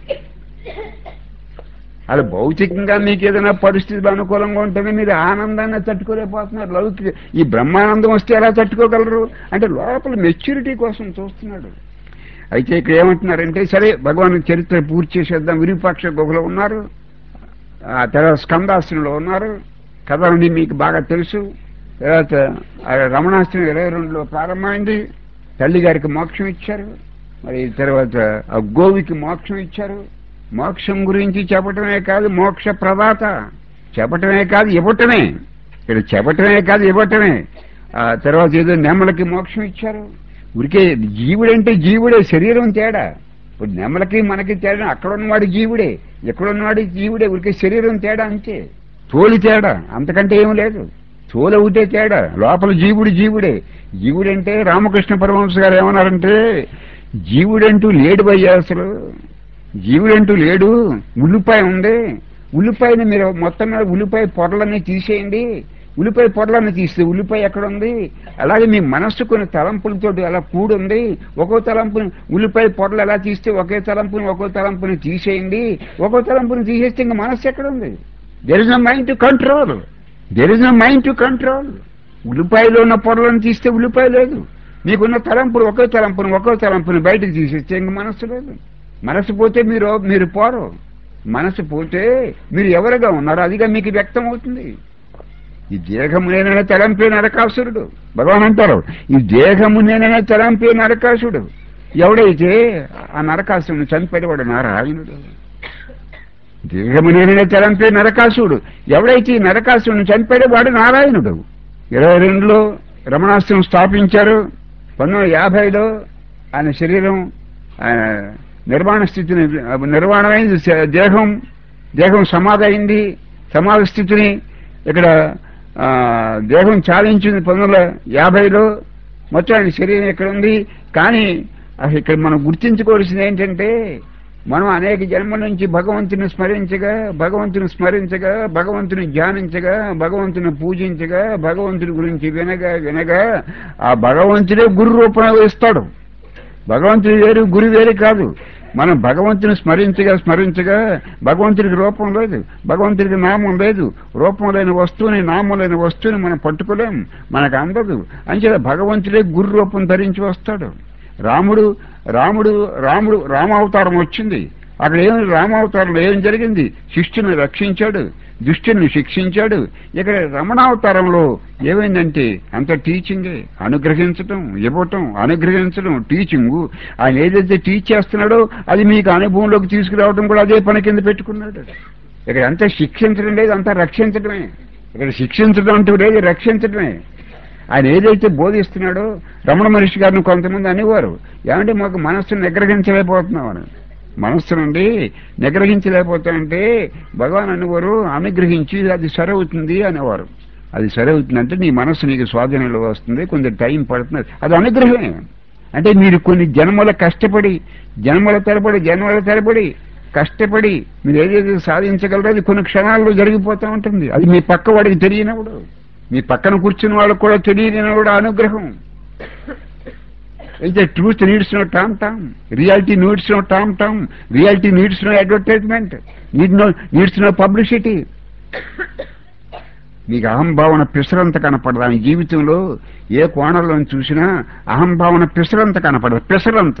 అలా భౌతికంగా మీకు ఏదైనా పరిస్థితులు అనుకూలంగా ఉంటేనే మీరు ఆనందాన్ని తట్టుకోలేకపోతున్నారు. లౌకిక ఈ బ్రహ్మానందం వస్తే ఎలా తట్టుకోగలరు అంటే లోపల మెచ్యూరిటీ కోసం చూస్తున్నాడు. అయితే ఇక్కడ ఏమంటున్నారంటే, సరే భగవాన్ చరిత్ర పూర్తి చేసేద్దాం. విరూపాక్ష గుహలో ఉన్నారు, ఆ తర్వాత స్కందాశ్రమంలో ఉన్నారు. కథలన్నీ మీకు బాగా తెలుసు. తర్వాత రమణాశ్రమం 22లో ప్రారంభమైంది. తల్లి గారికి మోక్షం ఇచ్చారు. మరి తర్వాత ఆ గోవికి మోక్షం ఇచ్చారు. మోక్షం గురించి చెప్పటమే కాదు, మోక్ష ప్రదాత చెప్పటమే కాదు, ఇవ్వటమే. ఇక్కడ చెప్పటమే కాదు, ఇవ్వటమే. ఆ తర్వాత ఏదో నెమలకి మోక్షం ఇచ్చారు. ఉరికే జీవుడంటే జీవుడే, శరీరం తేడా. ఇప్పుడు నెమలకి మనకి తేడా. అక్కడ ఉన్నవాడు జీవుడే, ఎక్కడున్నవాడు జీవుడే. ఉరికే శరీరం తేడా అంతే, తోలి తేడా, అంతకంటే ఏం లేదు. తోలు ఒకటే తేడా, లోపల జీవుడే. జీవుడంటే రామకృష్ణ పరమహంస గారు ఏమన్నారంటే, జీవుడంటూ లేడు భయ్యా, అసలు జీవుడంటూ లేడు. ఉల్లిపాయ ఉంది, ఉల్లిపాయని మీరు మొత్తం మీద ఉల్లిపాయ పొరలన్నీ తీసేయండి. ఉల్లిపాయ పొరలన్నీ తీస్తే ఉల్లిపాయ ఎక్కడ ఉంది? అలాగే మీ మనస్సు కొన్ని తలంపులతో అలా కూడుంది. ఒక్కో తలంపుని ఉల్లిపాయ పొరలు ఎలా తీస్తే ఒక్కో తలంపుని తీసేయండి. ఒక్కో తలంపుని తీసేస్తే ఇంకా మనస్సు ఎక్కడ ఉంది? There is no mind to control. ఉల్లిపాయలో ఉన్న పొరలను తీస్తే ఉల్లిపాయ లేదు, మీకున్న తలంపులు ఒక్కో తలంపుని బయటకు తీసేస్తే ఇంక మనస్సు లేదు. మనసు పోతే మీరు పోరు. మనసు పోతే మీరు ఎవరుగా ఉన్నారో అదిగా మీకు వ్యక్తం అవుతుంది. ఈ దేహము నేననే తలంపే నరకాసురుడు. భగవాన్ అంటారు, ఈ దేహము నేననే తలంపే నరకాసుడు. ఎవడైతే ఆ నరకాసురుని చనిపోయేవాడు నారాయణుడు. దేహము నేననే తలంపే నరకాసుడు. ఎవడైతే ఈ నరకాసురుని చనిపోయేవాడు నారాయణుడు. 22లో రమణాశ్రమం స్థాపించారు. 1950లో ఆయన శరీరం నిర్వాణ స్థితిని నిర్వాణమైంది. దేహం సమాధి అయింది. సమాధి స్థితిని ఇక్కడ దేహం చాలించింది 1950లో. మొత్తం ఆయన శరీరం ఇక్కడ ఉంది. కానీ ఇక్కడ మనం గుర్తించుకోవాల్సింది ఏంటంటే, మనం అనేక జన్మల నుంచి భగవంతుని స్మరించగా భగవంతుని ధ్యానించగా భగవంతుని పూజించగా భగవంతుని గురించి వినగా ఆ భగవంతుడే గురు రూపంలో ఇస్తాడు. భగవంతుడు వేరు, గురు వేరు కాదు. మనం భగవంతుని స్మరించగా భగవంతుడికి రూపం లేదు, భగవంతుడికి నామం లేదు. రూపం లేని వస్తువుని, నామం లేని వస్తువుని మనం పట్టుకోలేం, మనకు అందదు. అంచేత భగవంతుడే గురు రూపం ధరించి వస్తాడు. రామావతారం వచ్చింది. అక్కడ రామావతారంలో ఏం జరిగింది? శిష్యుని రక్షించాడు, దుష్టుని శిక్షించాడు. ఇక్కడ రమణావతారంలో ఏమైందంటే అంత టీచింగే, అనుగ్రహించడం టీచింగు. ఆయన ఏదైతే టీచ్ చేస్తున్నాడో అది మీకు అనుభవంలోకి తీసుకురావడం కూడా అదే పని కింద పెట్టుకున్నాడు. ఇక్కడ అంతా శిక్షించడం లేదు, అంతా రక్షించడమే. ఇక్కడ శిక్షించడం అంటూ లేదు, రక్షించడమే. ఆయన ఏదైతే బోధిస్తున్నాడో, రమణ మహర్షి గారిని కొంతమంది అనేవారు, ఏమంటే మాకు మనస్సును నిగ్రహించలేకపోతున్నామని. మనస్సునండి నిగ్రహించలేకపోతామంటే భగవాన్ అనేవారు అనుగ్రహించి అది సరవుతుంది అనేవారు. అది సరవుతుందంటే నీ మనస్సు నీకు స్వాధీనంలో వస్తుంది, కొంచెం టైం పడుతుంది. అది అనుగ్రహమే. అంటే మీరు కొన్ని జన్మల కష్టపడి జన్మల తరబడి కష్టపడి మీరు ఏదైతే సాధించగలరో అది కొన్ని క్షణాల్లో జరిగిపోతూ ఉంటుంది. అది మీ పక్క వాడికి తెలియనప్పుడు, మీ పక్కన కూర్చున్న వాళ్ళకు కూడా తెలియనివాడు అనుగ్రహం. అయితే truth needs no tom, reality needs no tom, reality needs no advertisement, needs no publicity. మీకు అహంభావన పిసరంత కనపడదు. మీ జీవితంలో ఏ కోణంలో చూసినా అహంభావన పిసరంత కనపడదు. పిసరంత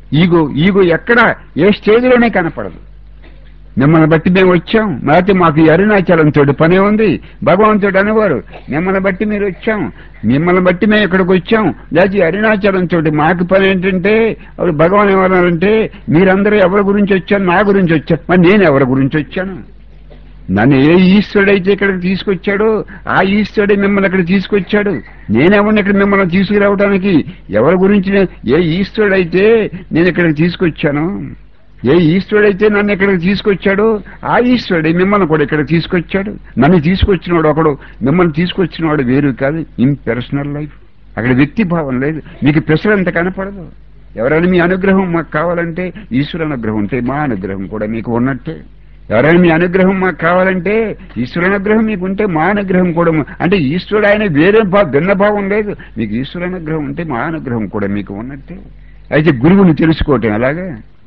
ఈగో ఎక్కడ ఏ స్టేజ్లోనే కనపడదు. మిమ్మల్ని బట్టి మేము వచ్చాం, లేకపోతే మాకు ఈ అరుణాచలంతో పనే ఉంది. భగవంతుడు అనేవారు, మిమ్మల్ని బట్టి మీరు వచ్చాం, మిమ్మల్ని బట్టి మేము ఇక్కడికి వచ్చాం, లేకపోతే అరుణాచలంతో మాకు పని ఏంటంటే, అప్పుడు భగవాన్ ఏమన్నారంటే, మీరందరూ ఎవరి గురించి వచ్చాను? నా గురించి వచ్చాను. మరి నేను ఎవరి గురించి వచ్చాను? నన్ను ఏ ఈశ్వరుడైతే ఇక్కడికి తీసుకొచ్చాడో ఆ ఈశ్వరుడే మిమ్మల్ని ఇక్కడ తీసుకొచ్చాడు. నేనేమన్నా ఇక్కడ మిమ్మల్ని తీసుకురావడానికి? ఎవరి గురించి? ఏ ఈశ్వరుడైతే నేను ఇక్కడికి తీసుకొచ్చాను, ఏ ఈశ్వరుడైతే నన్ను ఇక్కడికి తీసుకొచ్చాడో ఆ ఈశ్వరుడే మిమ్మల్ని కూడా ఇక్కడ తీసుకొచ్చాడు. నన్ను తీసుకొచ్చినవాడు ఒకడు, మిమ్మల్ని తీసుకొచ్చినవాడు వేరు కాదు. Impersonal life. అక్కడ వ్యక్తి భావం లేదు. మీకు ప్రెషర్ అంత కనపడదు. ఎవరైనా మీ అనుగ్రహం మాకు కావాలంటే ఈశ్వర అనుగ్రహం ఉంటే మా అనుగ్రహం కూడా మీకు ఉన్నట్టే. ఎవరైనా మీ అనుగ్రహం మాకు కావాలంటే ఈశ్వర అనుగ్రహం మీకు ఉంటే మా అనుగ్రహం కూడా, అంటే ఈశ్వరుడు ఆయన వేరే భిన్న భావం లేదు. మీకు ఈశ్వర అనుగ్రహం ఉంటే మా అనుగ్రహం కూడా మీకు ఉన్నట్టే. అయితే గురువుని తెలుసుకోవటం అలాగే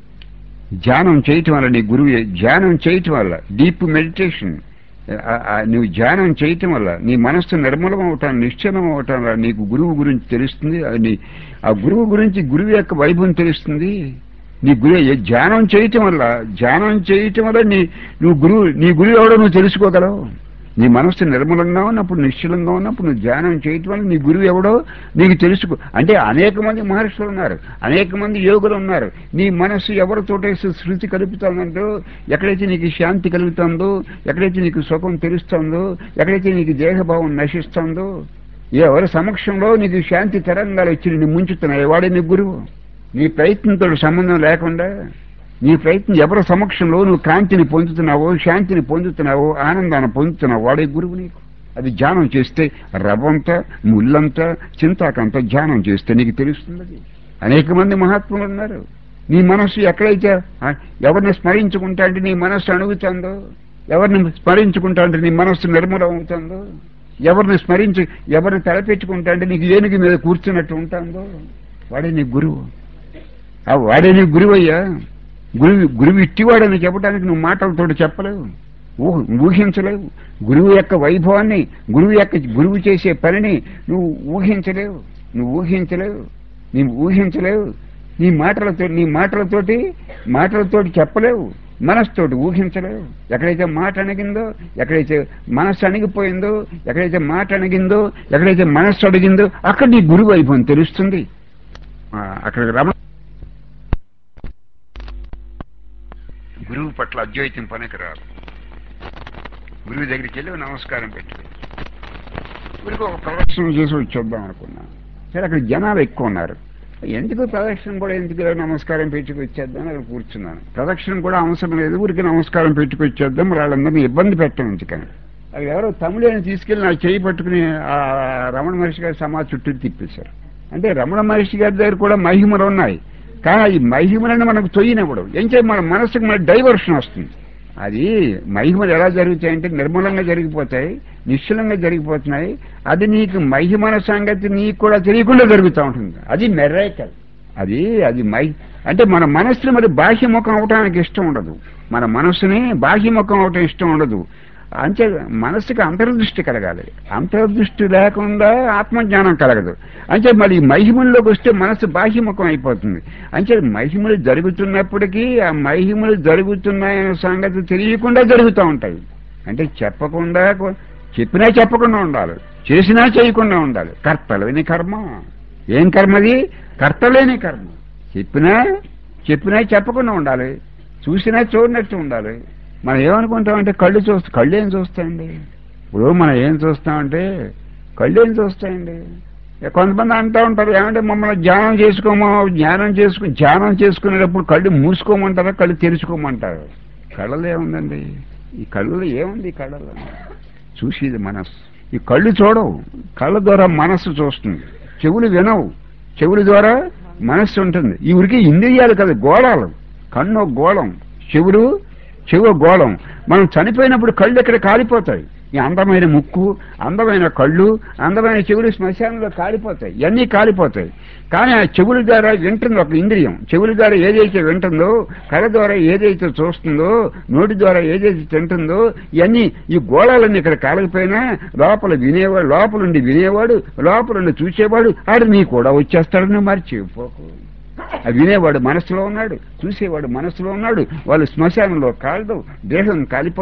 ధ్యానం చేయటం వల్ల, నీ గురువు ధ్యానం చేయటం వల్ల, డీప్ మెడిటేషన్, నువ్వు ధ్యానం చేయటం వల్ల నీ మనస్సు నిర్మలం అవటం, నిశ్చలం అవటం వల్ల నీకు గురువు గురించి తెలుస్తుంది. అది ఆ గురువు గురించి, గురువు యొక్క వైభవం తెలుస్తుంది. నీ ధ్యానం చేయటం వల్ల నీ గురువు ఎవడో నువ్వు తెలుసుకోగలవు. నీ మనస్సు నిర్మలంగా ఉన్నప్పుడు, నిశ్చలంగా ఉన్నప్పుడు నువ్వు ధ్యానం చేయటం వల్ల నీ గురువు ఎవడో నీకు తెలుసుకో. అంటే అనేక మంది మహర్షులు ఉన్నారు, అనేక మంది యోగులు ఉన్నారు. నీ మనస్సు ఎవరితోటేసి శృతి కలుపుతుందంటో, ఎక్కడైతే నీకు శాంతి కలుగుతుందో, ఎక్కడైతే నీకు సుఖం తెలుస్తుందో, ఎక్కడైతే నీకు దేహభావం నశిస్తుందో, ఎవరి సమక్షంలో నీకు శాంతి తరంగాలు వచ్చి నిన్ను ముంచుతున్నాయి, వాడే నీ గురువు. నీ ప్రయత్నంతో సంబంధం లేకుండా, నీ ప్రయత్నం ఎవరి సమక్షంలో నువ్వు కాంతిని పొందుతున్నావో, శాంతిని పొందుతున్నావో, ఆనందాన్ని పొందుతున్నావు, వాడే గురువు నీకు. అది ధ్యానం చేస్తే రవ్వంతా, ముళ్ళంతా, చింతాకంతా ధ్యానం చేస్తే నీకు తెలుస్తుంది. అనేక మంది మహాత్ములు ఉన్నారు. నీ మనస్సు ఎక్కడైతే ఎవరిని స్మరించుకుంటా అంటే నీ మనస్సు అణుగుతుందో, ఎవరిని స్మరించుకుంటా అంటే నీ మనస్సు నిర్మలం అవుతుందో, ఎవరిని తలపెట్టుకుంటా అంటే నీకు ఏనుగు మీద కూర్చున్నట్టు ఉంటుందో, వాడే నీ గురువు. వాడే నీ గురువు అయ్యా. గురువు ఇట్టివాడని చెప్పడానికి నువ్వు మాటలతో చెప్పలేవు, ఊహించలేవు. గురువు యొక్క వైభవాన్ని, గురువు చేసే పనిని నువ్వు ఊహించలేవు. నీవు ఊహించలేవు. మాటలతోటి చెప్పలేవు, మనస్సుతోటి ఊహించలేవు. ఎక్కడైతే మాట అణిగిందో, ఎక్కడైతే మనస్సు అణిగిపోయిందో, ఎక్కడైతే మాట అణిగిందో, ఎక్కడైతే మనస్సు అడిగిందో అక్కడ నీ గురువు అయిపోయింది తెలుస్తుంది. అక్కడ గురువు పట్ల అద్వైతం పనికిరాదు. గురువు దగ్గరికి వెళ్ళి నమస్కారం పెట్టుకో. గురికి ఒక ప్రదక్షిణ చేసి వచ్చేద్దాం అనుకున్నా. సరే అక్కడ జనాలు ఎక్కువ ఉన్నారు. ఎందుకు ప్రదక్షిణ కూడా ఎందుకు నమస్కారం పెట్టుకొచ్చేద్దాం అక్కడ కూర్చున్నాను. ప్రదక్షిణ కూడా అవసరం లేదు, ఊరికి నమస్కారం పెట్టుకొచ్చేద్దాం, వాళ్ళందరినీ ఇబ్బంది పెట్టడం ఎందుకని. అక్కడ ఎవరో తమిళని తీసుకెళ్లి నాకు చేయి పట్టుకుని ఆ రమణ మహర్షి గారి సమాధి చుట్టూ తిప్పేశారు. అంటే రమణ మహర్షి గారి దగ్గర కూడా మహిమలు ఉన్నాయి, కానీ ఈ మహిమలను మనకు తొయ్యినప్పుడు ఏం చేయాలి, మన మనసుకు మన డైవర్షన్ వస్తుంది. అది మహిమలు ఎలా జరుగుతాయంటే నిర్మలంగా జరిగిపోతాయి, నిశ్చలంగా జరిగిపోతున్నాయి. అది నీకు మహిమల సంగతి నీకు కూడా తెలియకుండా జరుగుతూ ఉంటుంది. అది మెరైకల్. అది అంటే మన మనస్సుని మరి బాహ్యముఖం అవటానికి ఇష్టం ఉండదు. మన మనస్సుని బాహ్యముఖం అవటం ఇష్టం ఉండదు. అంతే మనస్సుకి అంతర్దృష్టి కలగాలి. అంతర్దృష్టి లేకుండా ఆత్మజ్ఞానం కలగదు. అంటే మరి మహిమల్లోకి వస్తే మనస్సు బాహ్యముఖం అయిపోతుంది. అంటే మహిమలు జరుగుతున్నప్పటికీ ఆ మహిమలు జరుగుతున్నాయనే సంగతి తెలియకుండా జరుగుతూ ఉంటాయి. అంటే చెప్పినా చెప్పకుండా ఉండాలి, చేసినా చేయకుండా ఉండాలి. కర్తలేని కర్మ. ఏం కర్మది? కర్తలేని కర్మ. చెప్పినా చెప్పకుండా ఉండాలి, చూసినా చూడనట్టు ఉండాలి. మనం ఏమనుకుంటామంటే కళ్ళు ఏం చూస్తాయండి. ఇప్పుడు మనం ఏం చూస్తామంటే కళ్ళు ఏం చూస్తాయండి. కొంతమంది అంటూ ఉంటారు, ఏమంటే మమ్మల్ని ధ్యానం చేసుకునేటప్పుడు కళ్ళు మూసుకోమంటారా, కళ్ళు తెరుచుకోమంటారు. కళ్ళలో ఏముందండి? ఈ కళ్ళలో ఏముంది? ఈ కళ్ళలో చూసేది మనస్సు. ఈ కళ్ళు చూడవు, కళ్ళ ద్వారా మనస్సు చూస్తుంది. చెవులు వినవు, చెవుల ద్వారా మనస్సు ఉంటుంది. ఈ ఊరికి ఇంద్రియాలు కదా, గోళాలు. కన్ను గోళం, చెవు గోళం. మనం చనిపోయినప్పుడు కళ్ళు ఎక్కడ కాలిపోతాయి. ఈ అందమైన ముక్కు, అందమైన కళ్ళు, అందమైన చెవులు శ్మశానంలో కాలిపోతాయి. ఇవన్నీ కాలిపోతాయి. కానీ ఆ చెవుల ద్వారా వింటుంది ఒక ఇంద్రియం. చెవుల ద్వారా ఏదైతే వింటుందో, కళ్ళ ద్వారా ఏదైతే చూస్తుందో, నోటి ద్వారా ఏదైతే తింటుందో, ఇవన్నీ ఈ గోళాలన్నీ ఇక్కడ కాలకపోయినా లోపలుండి వినేవాడు, లోపలుండి చూసేవాడు ఆడు నీ కూడా వచ్చేస్తాడని మర్చిపోకు. వినేవాడు మనసులో ఉన్నాడు, చూసేవాడు మనసులో ఉన్నాడు. వాళ్ళు శ్మశానంలో కాలదు, దేహం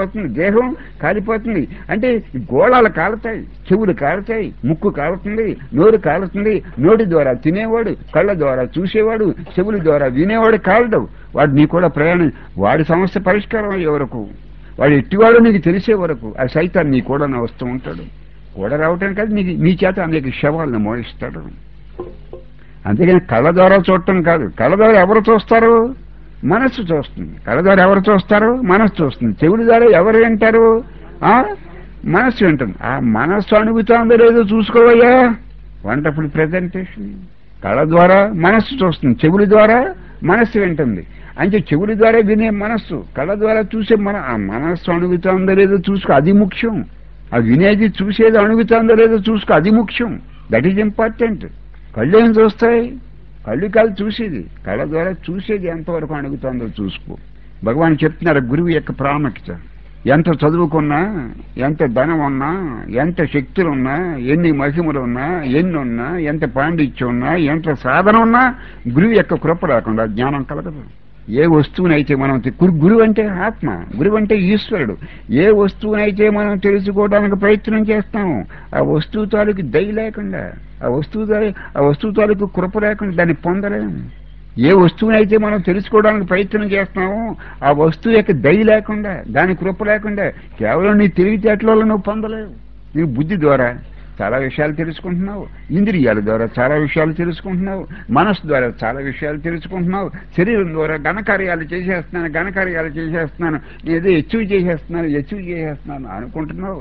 కాలిపోతుంది. అంటే గోళాలు కాలుతాయి, చెవులు కాలుతాయి, ముక్కు కాలుతుంది, నోరు కాలుతుంది. నోటి ద్వారా తినేవాడు, కళ్ళ ద్వారా చూసేవాడు, చెవుల ద్వారా వినేవాడు కాలదు. వాడు నీ కూడా ప్రయాణం, వాడి సమస్య పరిష్కారం అయ్యే వరకు, వాడు ఎట్టివాడు నీకు తెలిసే వరకు ఆ సైతాన్ని నీ కూడా వస్తూ ఉంటాడు. కూడా రావటం కాదు, నీ చేత అనేక శవాలను మోయిస్తాడు. అంతేగాని కళ్ళ ద్వారా చూడటం కాదు. కళ్ళ ద్వారా ఎవరు చూస్తారు? మనస్సు చూస్తుంది. కళ్ళ ద్వారా ఎవరు చూస్తారు? మనస్సు చూస్తుంది. చెవుల ద్వారా ఎవరు వింటారు? మనస్సు వింటుంది. ఆ మనస్సు అణుగుతుందో లేదో చూసుకోవయ్యా. Wonderful presentation. కళ్ళ ద్వారా మనస్సు చూస్తుంది, చెవుల ద్వారా మనస్సు వింటుంది. అంటే చెవుల ద్వారా వినే మనస్సు, కళ్ళ ద్వారా చూసే ఆ మనస్సు అణుగుతుందో లేదో చూసుకో, అది ముఖ్యం. ఆ వినేది చూసేది అణుగుతుందో లేదో చూసుకో, అది ముఖ్యం. That is important. కళ్ళు ఏం చూస్తాయి? కళ్ళు కాదు చూసేది. కళ్ళ ద్వారా చూసేది ఎంతవరకు అణుగుతుందో చూసుకో. భగవాన్ చెప్తున్నారు గురువు యొక్క ప్రాముఖ్యత. ఎంత చదువుకున్నా, ఎంత ధనం ఉన్నా, ఎంత శక్తులున్నా, ఎన్ని మహిమలున్నా, ఎన్నున్నా, ఎంత పాండిత్యం ఉన్నా, ఎంత సాధన ఉన్నా, గురువు యొక్క కృప లేకుండా జ్ఞానం కలగదు. ఏ వస్తువునైతే మనం గురువు అంటే ఆత్మ, గురువు అంటే ఈశ్వరుడు. ఏ వస్తువునైతే మనం తెలుసుకోవడానికి ప్రయత్నం చేస్తాము, ఆ వస్తువు తాలూకు దయ లేకుండా, ఆ వస్తువు తాలూకు కృప లేకుండా దాన్ని పొందలేము. ఏ వస్తువునైతే మనం తెలుసుకోవడానికి ప్రయత్నం చేస్తున్నామో ఆ వస్తువు యొక్క దయ లేకుండా, దాని కృప లేకుండా కేవలం నీ తెలివితేటలలో నువ్వు పొందలేవు. నీ బుద్ధి ద్వారా చాలా విషయాలు తెలుసుకుంటున్నావు, ఇంద్రియాల ద్వారా చాలా విషయాలు తెలుసుకుంటున్నావు, మనస్సు ద్వారా చాలా విషయాలు తెలుసుకుంటున్నావు, శరీరం ద్వారా ఘనకార్యాలు చేసేస్తున్నాను, ఏదో అచీవ్ చేసేస్తున్నాను అనుకుంటున్నావు.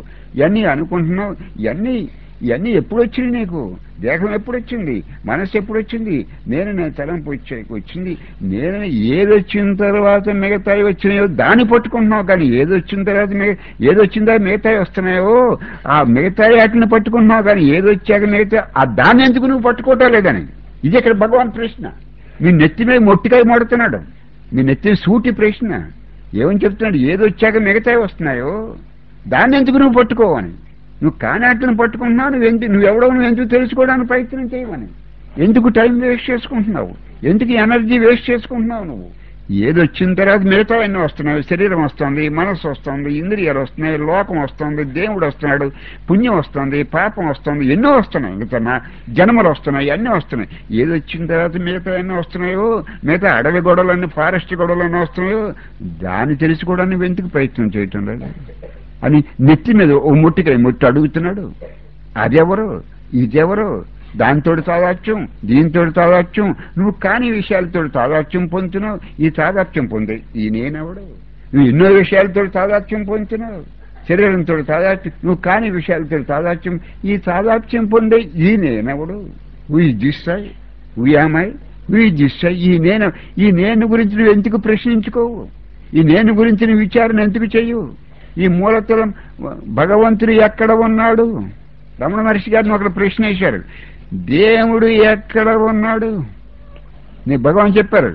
ఇవన్నీ ఎప్పుడు వచ్చింది నీకు? దేహం ఎప్పుడు వచ్చింది? మనస్సు ఎప్పుడు వచ్చింది? నేను తలంపు వచ్చింది. నేను ఏదొచ్చిన తర్వాత మిగతాయి వచ్చినాయో దాన్ని పట్టుకుంటున్నావు. కానీ ఏదొచ్చిన తర్వాత ఏదొచ్చిందా మిగతాయి వస్తున్నాయో ఆ మిగతాయి వాటిని పట్టుకుంటున్నావు. కానీ ఏదొచ్చాక మిగతా ఆ దాన్ని ఎందుకు నువ్వు పట్టుకోవటం లేదని. ఇది ఇక్కడ భగవాన్ ప్రశ్న. మీ నెత్తి మీద మొట్టికాయ మోడుతున్నాడు. మీ నెత్తి సూటి ప్రశ్న. ఏమని చెప్తున్నాడు? ఏదొచ్చాక మిగతాయి వస్తున్నాయో దాన్ని ఎందుకు నువ్వు పట్టుకోవని. నువ్వు కానాటిని పట్టుకుంటున్నావు. నువ్వెవడో నువ్వు ఎందుకు తెలుసుకోవడానికి ప్రయత్నం చేయమని. ఎందుకు టైం వేస్ట్ చేసుకుంటున్నావు? ఎందుకు ఎనర్జీ వేస్ట్ చేసుకుంటున్నావు నువ్వు? ఏది వచ్చిన తర్వాత మిగతా అన్నీ వస్తున్నాయి. శరీరం వస్తుంది, మనస్సు వస్తుంది, ఇంద్రియాలు వస్తున్నాయి, లోకం వస్తుంది, దేవుడు వస్తున్నాడు, పుణ్యం వస్తుంది, పాపం వస్తుంది, ఎన్నో వస్తున్నాయి. మిగతా జన్మలు వస్తున్నాయి, అన్నీ వస్తున్నాయి. ఏది వచ్చిన తర్వాత మిగతా అన్నీ వస్తున్నాయో, మిగతా అడవి గొడవలన్నీ, ఫారెస్ట్ గొడవలన్నీ వస్తున్నాయో దాన్ని తెలుసుకోవడానికి నువ్వు ఎందుకు ప్రయత్నం చేయటం లేదు అని నెత్తి మీద ఓ ముట్టి అడుగుతున్నాడు. అదెవరు, ఇదెవరు, దాంతో తాదాత్యం, దీంతో తాదాత్యం, నువ్వు కాని విషయాలతో తాదాత్యం పొందుతున్నావు. ఈ తాదాత్యం పొందే ఈ నేనెవడు? నువ్వు ఎన్నో విషయాలతో తాదాత్యం పొందుతున్నావు. శరీరంతో తాదాత్యం, నువ్వు కాని విషయాలతో తాదాత్యం, ఈ తాదాత్యం పొందే ఈ నేనెవడు? దిస్తాయి ఉయామాయి దిస్తాయి ఈ నేను గురించి నువ్వు ఎందుకు ప్రశ్నించుకోవు? ఈ నేను గురించి నువ్వు విచారణ ఎందుకు చెయ్యవు? ఈ మూలతలం భగవంతుడు ఎక్కడ ఉన్నాడు? రమణ మహర్షి గారిని ఒకరు ప్రశ్న వేశారు, దేవుడు ఎక్కడ ఉన్నాడు? నీ భగవాన్ చెప్పారు,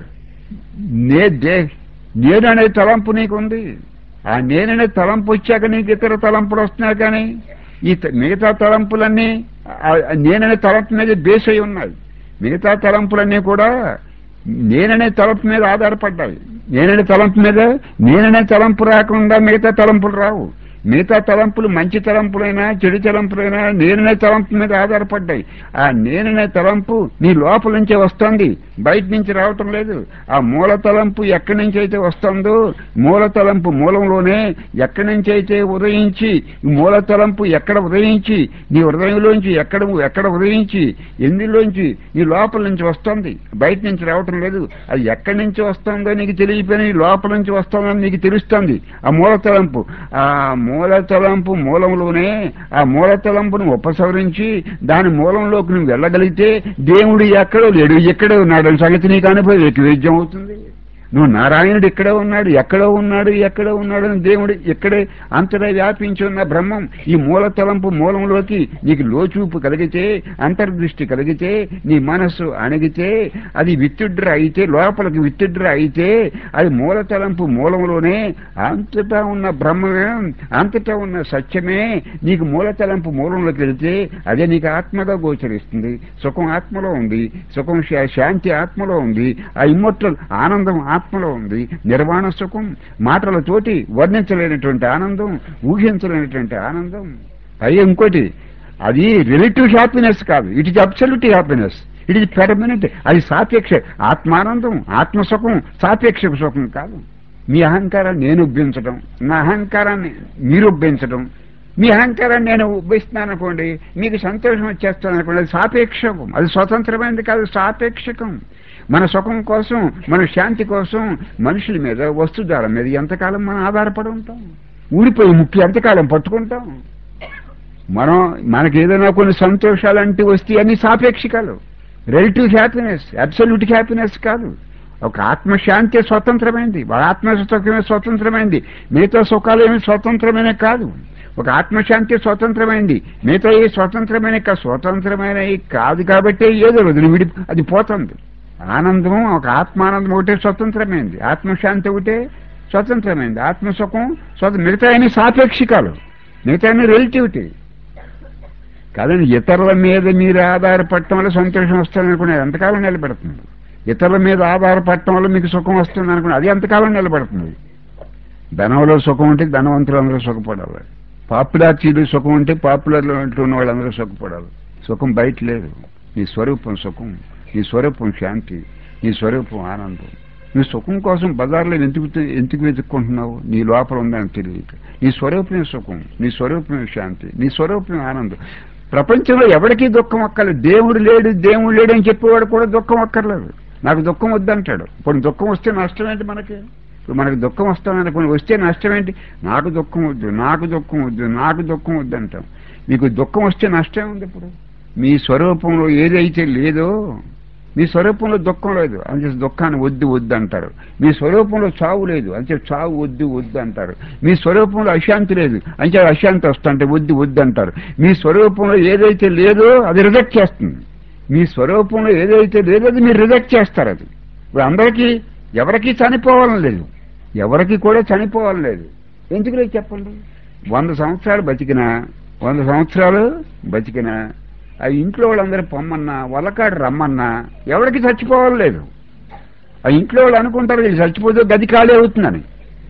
నేననే తలంపు నీకుంది. ఆ నేననే తలంపు వచ్చాక నీకు ఇతర తలంపులు వస్తున్నాయి. కానీ ఈ మిగతా తలంపులన్నీ నేననే తలంపు మీద బేస్ అయి ఉన్నాయి. మిగతా తలంపులన్నీ కూడా నేననే తలంపు మీద ఆధారపడ్డాయి. నేననే తలంపు రాకుండా మిగతా తలంపులు రావు. మిగతా తలంపులు మంచి తలంపులైనా చెడు తలంపులైనా నేననే తలంపు మీద ఆధారపడ్డాయి. ఆ నేననే తలంపు నీ లోపల నుంచే వస్తుంది, బయట నుంచి రావటం లేదు. ఆ మూల తలంపు ఎక్కడి నుంచి అయితే వస్తుందో, మూల తలంపు మూలంలోనే ఎక్కడి నుంచి అయితే ఉదయించి, మూల తలంపు ఎక్కడ ఉదయించి నీ హృదయంలోంచి ఎక్కడ ఉదయించి ఎందులోంచి నీ లోపల నుంచి వస్తుంది, బయట నుంచి రావటం లేదు. అది ఎక్కడి నుంచి వస్తుందో నీకు తెలియపోయిన నీ లోపల నుంచి వస్తుందని నీకు తెలుస్తుంది. ఆ మూల తలంపు మూలంలోనే ఆ మూల తలంపును ఉపసంహరించి దాని మూలంలోకి నువ్వు వెళ్ళగలిగితే దేవుడు ఎక్కడో లేడు, ఎక్కడో ఉన్నాడు సంగతి నీకు అనుభవం వైద్యం అవుతుంది. నువ్వు నారాయణుడు ఇక్కడే ఉన్నాడు, ఎక్కడో ఉన్నాడు అని దేవుడు ఇక్కడే అంతటా వ్యాపించి ఉన్న బ్రహ్మం ఈ మూల తలంపు మూలంలోకి నీకు లోచూపు కలిగితే, అంతర్దృష్టి కలిగితే, నీ మనస్సు అణిగితే, అది విత్డ్రా అయితే, లోపలికి విత్డ్రా అయితే, అది మూల తలంపు మూలంలోనే అంతటా ఉన్న బ్రహ్మమే, అంతటా ఉన్న సత్యమే నీకు మూల తలంపు మూలంలోకి వెళితే అదే నీకు ఆత్మగా గోచరిస్తుంది. సుఖం ఆత్మలో ఉంది, సుఖం శాంతి ఆత్మలో ఉంది, ఆ ఇమ్మొట్టల్ ఆనందం ఆత్మలో ఉంది. నిర్వాణ సుఖం మాటలతోటి వర్ణించలేనటువంటి ఆనందం, ఊహించలేనటువంటి ఆనందం. పైగా ఇంకోటి, అది రిలేటివ్ హ్యాపీనెస్ కాదు, it is absolute happiness, it is permanent. అది సాపేక్ష ఆత్మానందం, ఆత్మసుఖం సాపేక్ష సుఖం కాదు. మీ అహంకారాన్ని నేను ఉబ్బించడం, నా అహంకారాన్ని మీరు ఉబ్బించడం, మీ అహంకారాన్ని నేను ఉబ్బిస్తున్నాను అనుకోండి, మీకు సంతోషం వచ్చేస్తాను అనుకోండి, అది సాపేక్షకం. అది స్వతంత్రమైనది కాదు, సాపేక్షకం. మన సుఖం కోసం, మన శాంతి కోసం మనుషుల మీద, వస్తుదాల మీద ఎంతకాలం మనం ఆధారపడి ఉంటాం? ఊడిపోయి ముక్కి ఎంతకాలం పట్టుకుంటాం? మనకి ఏదైనా కొన్ని సంతోషాలంటూ వస్తే అన్ని సాపేక్షికాలు. రిలేటివ్ హ్యాపీనెస్ అబ్సల్యూట్ హ్యాపీనెస్ కాదు. ఒక ఆత్మశాంతి స్వతంత్రమైంది, ఆత్మసుఖమే స్వతంత్రమైంది, మిగతా సుఖాలు ఏమి స్వతంత్రమైన కాదు. ఒక ఆత్మశాంతి స్వతంత్రమైంది, మిగతా ఏ స్వతంత్రమైనవి కాదు. కాబట్టి ఏదో రోజు అది పోతుంది. ఆనందం, ఒక ఆత్మానందం ఒకటే స్వతంత్రమైంది, ఆత్మశాంతి ఒకటే స్వతంత్రమైంది, ఆత్మసుఖం మిగతా అన్ని సాపేక్షికాలు, మిగతా అన్ని రిలేటివిటీ కాదండి. ఇతరుల మీద మీరు ఆధారపడటం వల్ల సంతోషం వస్తుంది అనుకునేది ఎంతకాలం నిలబెడుతుంది? ఇతరుల మీద ఆధారపడటం వల్ల మీకు సుఖం వస్తుంది అనుకునే అది ఎంతకాలం నిలబడుతుంది? ధనంలో సుఖం ఉంటే ధనవంతులందరూ సుఖపడాలి, పాపులారిటీలో సుఖం ఉంటే పాపులర్లో ఉన్న వాళ్ళందరూ సుఖపడాలి. సుఖం బయట లేదు, నీ స్వరూపం సుఖం, నీ స్వరూపం శాంతి, నీ స్వరూపం ఆనందం. నీ సుఖం కోసం బజార్లో ఎందుకు వెతుక్కుంటున్నావు? నీ లోపల ఉందని తెలియక. నీ స్వరూపమే సుఖం, నీ స్వరూపమే శాంతి, నీ స్వరూపమే ఆనందం. ప్రపంచంలో ఎవరికీ దుఃఖం అక్కర్లేదు. దేవుడు లేడు అని చెప్పేవాడు కూడా దుఃఖం అక్కర్లేదు. నాకు దుఃఖం వద్దంటాడు. ఇప్పుడు దుఃఖం వస్తే నష్టం ఏంటి మనకి? ఇప్పుడు మనకి దుఃఖం వస్తామనుకోండి, వస్తే నష్టం ఏంటి? నాకు దుఃఖం వద్దు అంటాం. మీకు దుఃఖం వస్తే నష్టం ఉంది? ఇప్పుడు మీ స్వరూపంలో ఏదైతే లేదో, మీ స్వరూపంలో దుఃఖం లేదు అని దుఃఖాన్ని వద్దు అంటారు. మీ స్వరూపంలో చావు లేదు అని చావు వద్దు అంటారు. మీ స్వరూపంలో అశాంతి లేదు అని అశాంతి వస్తుంటే వద్దు అంటారు. మీ స్వరూపంలో ఏదైతే లేదో అది రిజెక్ట్ చేస్తుంది. మీ స్వరూపంలో ఏదైతే లేదో అది మీరు రిజెక్ట్ చేస్తారు. అది ఇప్పుడు అందరికీ ఎవరికీ చనిపోవాలని లేదు, ఎవరికి కూడా చనిపోవాలని లేదు. ఎందుకు లేదు చెప్పండి? 100 సంవత్సరాలు బతికినా ఆ ఇంట్లో వాళ్ళందరూ పొమ్మన్నా వల్లకాడు రమ్మన్నా ఎవరికి చచ్చిపోవాలి లేదు. ఆ ఇంట్లో వాళ్ళు అనుకుంటారు వీళ్ళు చచ్చిపోతే గది ఖాళీ అవుతుందని.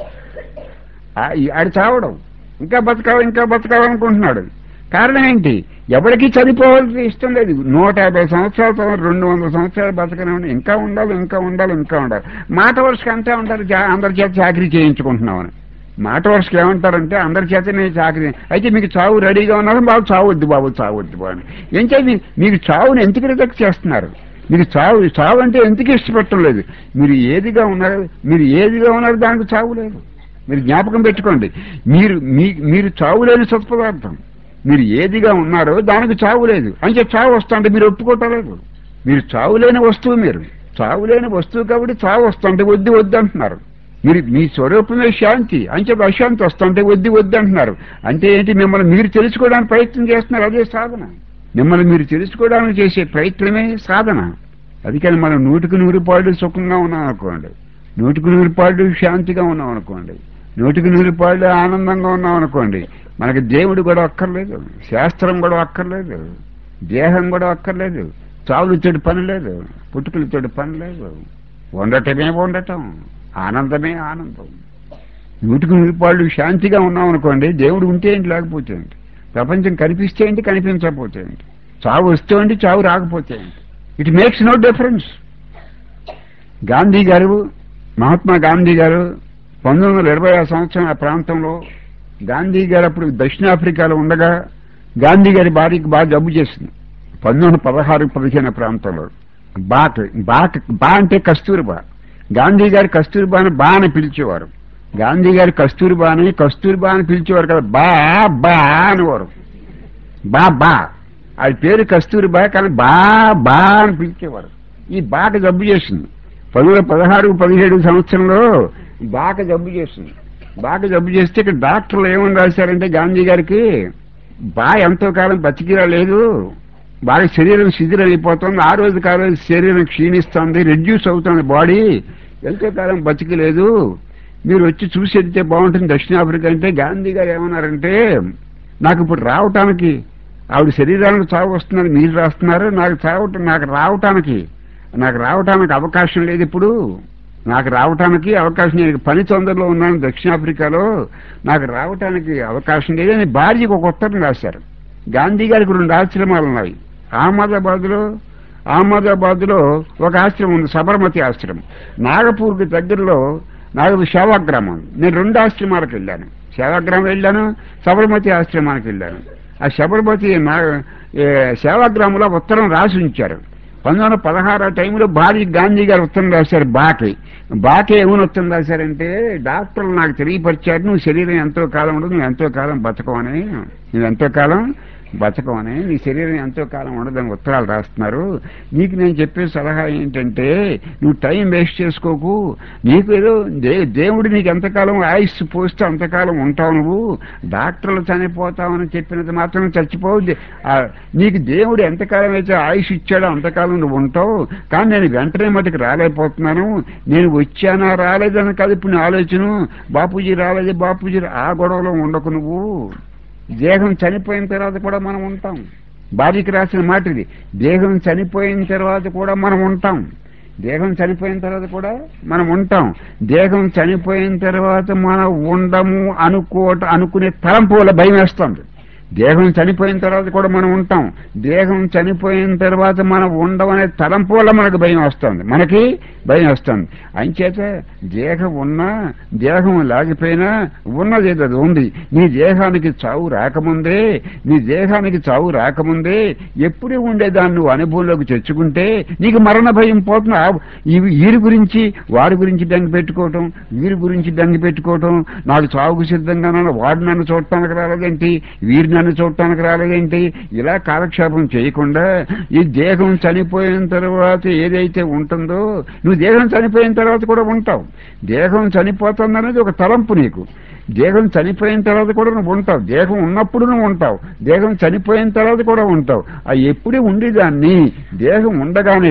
ఆడు చావడం ఇంకా బతకాలనుకుంటున్నాడు. కారణం ఏంటి? ఎవరికి చనిపోవాల్సి ఇష్టం లేదు. 150 సంవత్సరాలు 200 సంవత్సరాలు బతకనివ్వండి, ఇంకా ఉండాలి. మాట వరుసకి అంతా ఉంటారు, అందరి చేత చాకరీ చేయించుకుంటున్నామని. మాట వరుసకి ఏమంటారంటే అందరి చేత నేను చాకరీ, అయితే మీకు చావు రెడీగా ఉన్నారు, బాబు చావద్దు అని. ఏం చేయాలి? మీకు చావుని ఎందుకు రిజెక్ట్ చేస్తున్నారు? మీకు చావు అంటే ఎందుకు ఇష్టపడటం లేదు? మీరు ఏదిగా ఉన్నారు దానికి చావు లేదు. మీరు జ్ఞాపకం పెట్టుకోండి, మీరు చావు లేని సత్పదార్థం. మీరు ఏదిగా ఉన్నారో దానికి చావు లేదు అంటే చావు వస్తుంటే మీరు ఒప్పుకోవటలేదు. మీరు చావు లేని వస్తువు కాబట్టి చావు వస్తుంటే వద్దు అంటున్నారు. మీ స్వరూపమే శాంతి అంటే అశాంతి వస్తుంటే వద్దు అంటున్నారు. అంటే ఏంటి? మిమ్మల్ని మీరు తెలుసుకోవడానికి ప్రయత్నం చేస్తున్నారు, అదే సాధన. మిమ్మల్ని మీరు తెలుసుకోవడానికి చేసే ప్రయత్నమే సాధన. అందుకని మనం 100% సుఖంగా ఉన్నాం అనుకోండి, 100% శాంతిగా ఉన్నాం అనుకోండి, 100% ఆనందంగా ఉన్నాం అనుకోండి, మనకి దేవుడు కూడా అక్కర్లేదు, శాస్త్రం కూడా అక్కర్లేదు, దేహం కూడా అక్కర్లేదు, చావులతోటి పని లేదు, పుట్టుకలతోటి పని లేదు. ఉండటం ఆనందమే ఆనందం. 100% శాంతిగా ఉన్నాం అనుకోండి, దేవుడు ఉంటే ఏంటి లేకపోతే ఏంటి, ప్రపంచం కనిపిస్తే ఏంటి కనిపించకపోతే ఏంటి, చావు వస్తే ఏంటి చావు రాకపోతే ఏంటి, it makes no difference. Mahatma Gandhi గారు 1920 సంవత్సరం ఆ ప్రాంతంలో, గాంధీ గారు అప్పుడు దక్షిణాఫ్రికాలో ఉండగా గాంధీ గారి భార్యకి బాగా జబ్బు చేసింది. 1916-15 ప్రాంతంలో బా అంటే కస్తూరిబా. గాంధీ గారి కస్తూరిబాని బా అని పిలిచేవారు. గాంధీ గారి కస్తూరిబా అని పిలిచేవారు కదా, బా అనేవారు. బా అది పేరు కస్తూరిబా, కానీ బా అని పిలిచేవారు. ఈ బాగా జబ్బు చేసింది 1916-17 సంవత్సరంలో. బాగా జబ్బు చేస్తే ఇక్కడ డాక్టర్లు ఏమని రాశారంటే గాంధీ గారికి ఎంతో కాలం బతికిరా లేదు, బాగా శరీరం శిథిలైపోతుంది, ఆ రోజు కాలం శరీరం క్షీణిస్తుంది, రెడ్యూస్ అవుతుంది బాడీ, ఎంతో కాలం బతికలేదు, మీరు వచ్చి చూసి వెళ్తే బాగుంటుంది దక్షిణాఫ్రికా అంటే. గాంధీ గారు ఏమన్నారంటే, నాకు ఇప్పుడు రావటానికి ఆవిడ శరీరానికి చావు వస్తున్నారు, మీరు రాస్తున్నారు, నాకు రావటానికి అవకాశం లేదు, ఇప్పుడు నాకు రావటానికి అవకాశం లేదు, పని తొందరలో ఉన్నాను దక్షిణాఫ్రికాలో, నాకు రావటానికి అవకాశం లేదని భార్యకు ఒక ఉత్తరం రాశారు. గాంధీ గారికి 2 ఆశ్రమాలు ఉన్నాయి. అహ్మదాబాద్ లో ఒక ఆశ్రమం ఉంది, సబర్మతి ఆశ్రమం. నాగపూర్కి దగ్గరలో సేవాగ్రామం. నేను 2 ఆశ్రమాలకు వెళ్ళాను. సేవాగ్రామం వెళ్ళాను, సబర్మతి ఆశ్రమానికి వెళ్ళాను. ఆ సబర్మతి సేవాగ్రామంలో ఉత్తరం రాసి ఉంచారు. 1916 టైంలో భార్య గాంధీ గారు ఉత్తరం రాశారు బాకే ఏమని ఉత్తరం రాశారంటే, డాక్టర్లు నాకు తెలియపరిచారు, నువ్వు శరీరం ఎంతో కాలం ఉండదు, నువ్వు ఎంతో కాలం బతకమని, నీ శరీరం ఎంతో కాలం ఉండదని ఉత్తరాలు రాస్తున్నారు. నీకు నేను చెప్పే సలహా ఏంటంటే, నువ్వు టైం వేస్ట్ చేసుకోకు, నీకు ఏదో దేవుడు నీకు ఎంతకాలం ఆయుష్ పోస్తే అంతకాలం ఉంటావు, నువ్వు డాక్టర్లు చనిపోతావని చెప్పినంత మాత్రం చచ్చిపోవు, నీకు దేవుడు ఎంతకాలం అయితే ఆయుష్ ఇచ్చాడో అంతకాలం నువ్వు ఉంటావు. కానీ నేను వెంటనే మటుకు రాలేకపోతున్నాను, నేను వచ్చానా రాలేదని కాదు ఇప్పుడు నీ ఆలోచన, బాపూజీ రాలేదు ఆ గొడవలో ఉండకు నువ్వు. దేహం చనిపోయిన తర్వాత కూడా మనం ఉంటాం. భార్యకి రాసిన మాట ఇది, దేహం చనిపోయిన తర్వాత కూడా మనం ఉంటాం. దేహం చనిపోయిన తర్వాత మనం ఉండము అనుకునే తలంపు వల్ల భయం వేస్తుంది. దేహం చనిపోయిన తర్వాత కూడా మనం ఉంటాం, దేహం చనిపోయిన తర్వాత మనం ఉండమనే తలంపు వల్ల మనకి భయం వస్తుంది. అంచేత దేహం ఉన్నా దేహం లేకపోయినా ఉన్నది అది ఉంది. నీ దేహానికి చావు రాకముందే ఎప్పుడూ ఉండేదాన్ని నువ్వు అనుభవంలోకి తెచ్చుకుంటే నీకు మరణ భయం పోతున్నా. వీరి గురించి వారి గురించి బెంగ పెట్టుకోవటం, నాకు చావుకు సిద్ధంగా వాడు నన్ను చూడటానికి రాలేదేంటి, వీరిని నన్ను చూడటానికి రాలేదేంటి, ఇలా కాలక్షేపం చేయకుండా ఈ దేహం చనిపోయిన తర్వాత ఏదైతే ఉంటుందో, నువ్వు దేహం చనిపోయిన తర్వాత కూడా ఉంటావు. దేహం చనిపోతుందనేది ఒక తలంపు నీకు. దేహం చనిపోయిన తర్వాత కూడా నువ్వు ఉంటావు, దేహం ఉన్నప్పుడు నువ్వు ఉంటావు, దేహం చనిపోయిన తర్వాత కూడా ఉంటావు. అది ఎప్పుడు ఉండేదాన్ని దేహం ఉండగానే,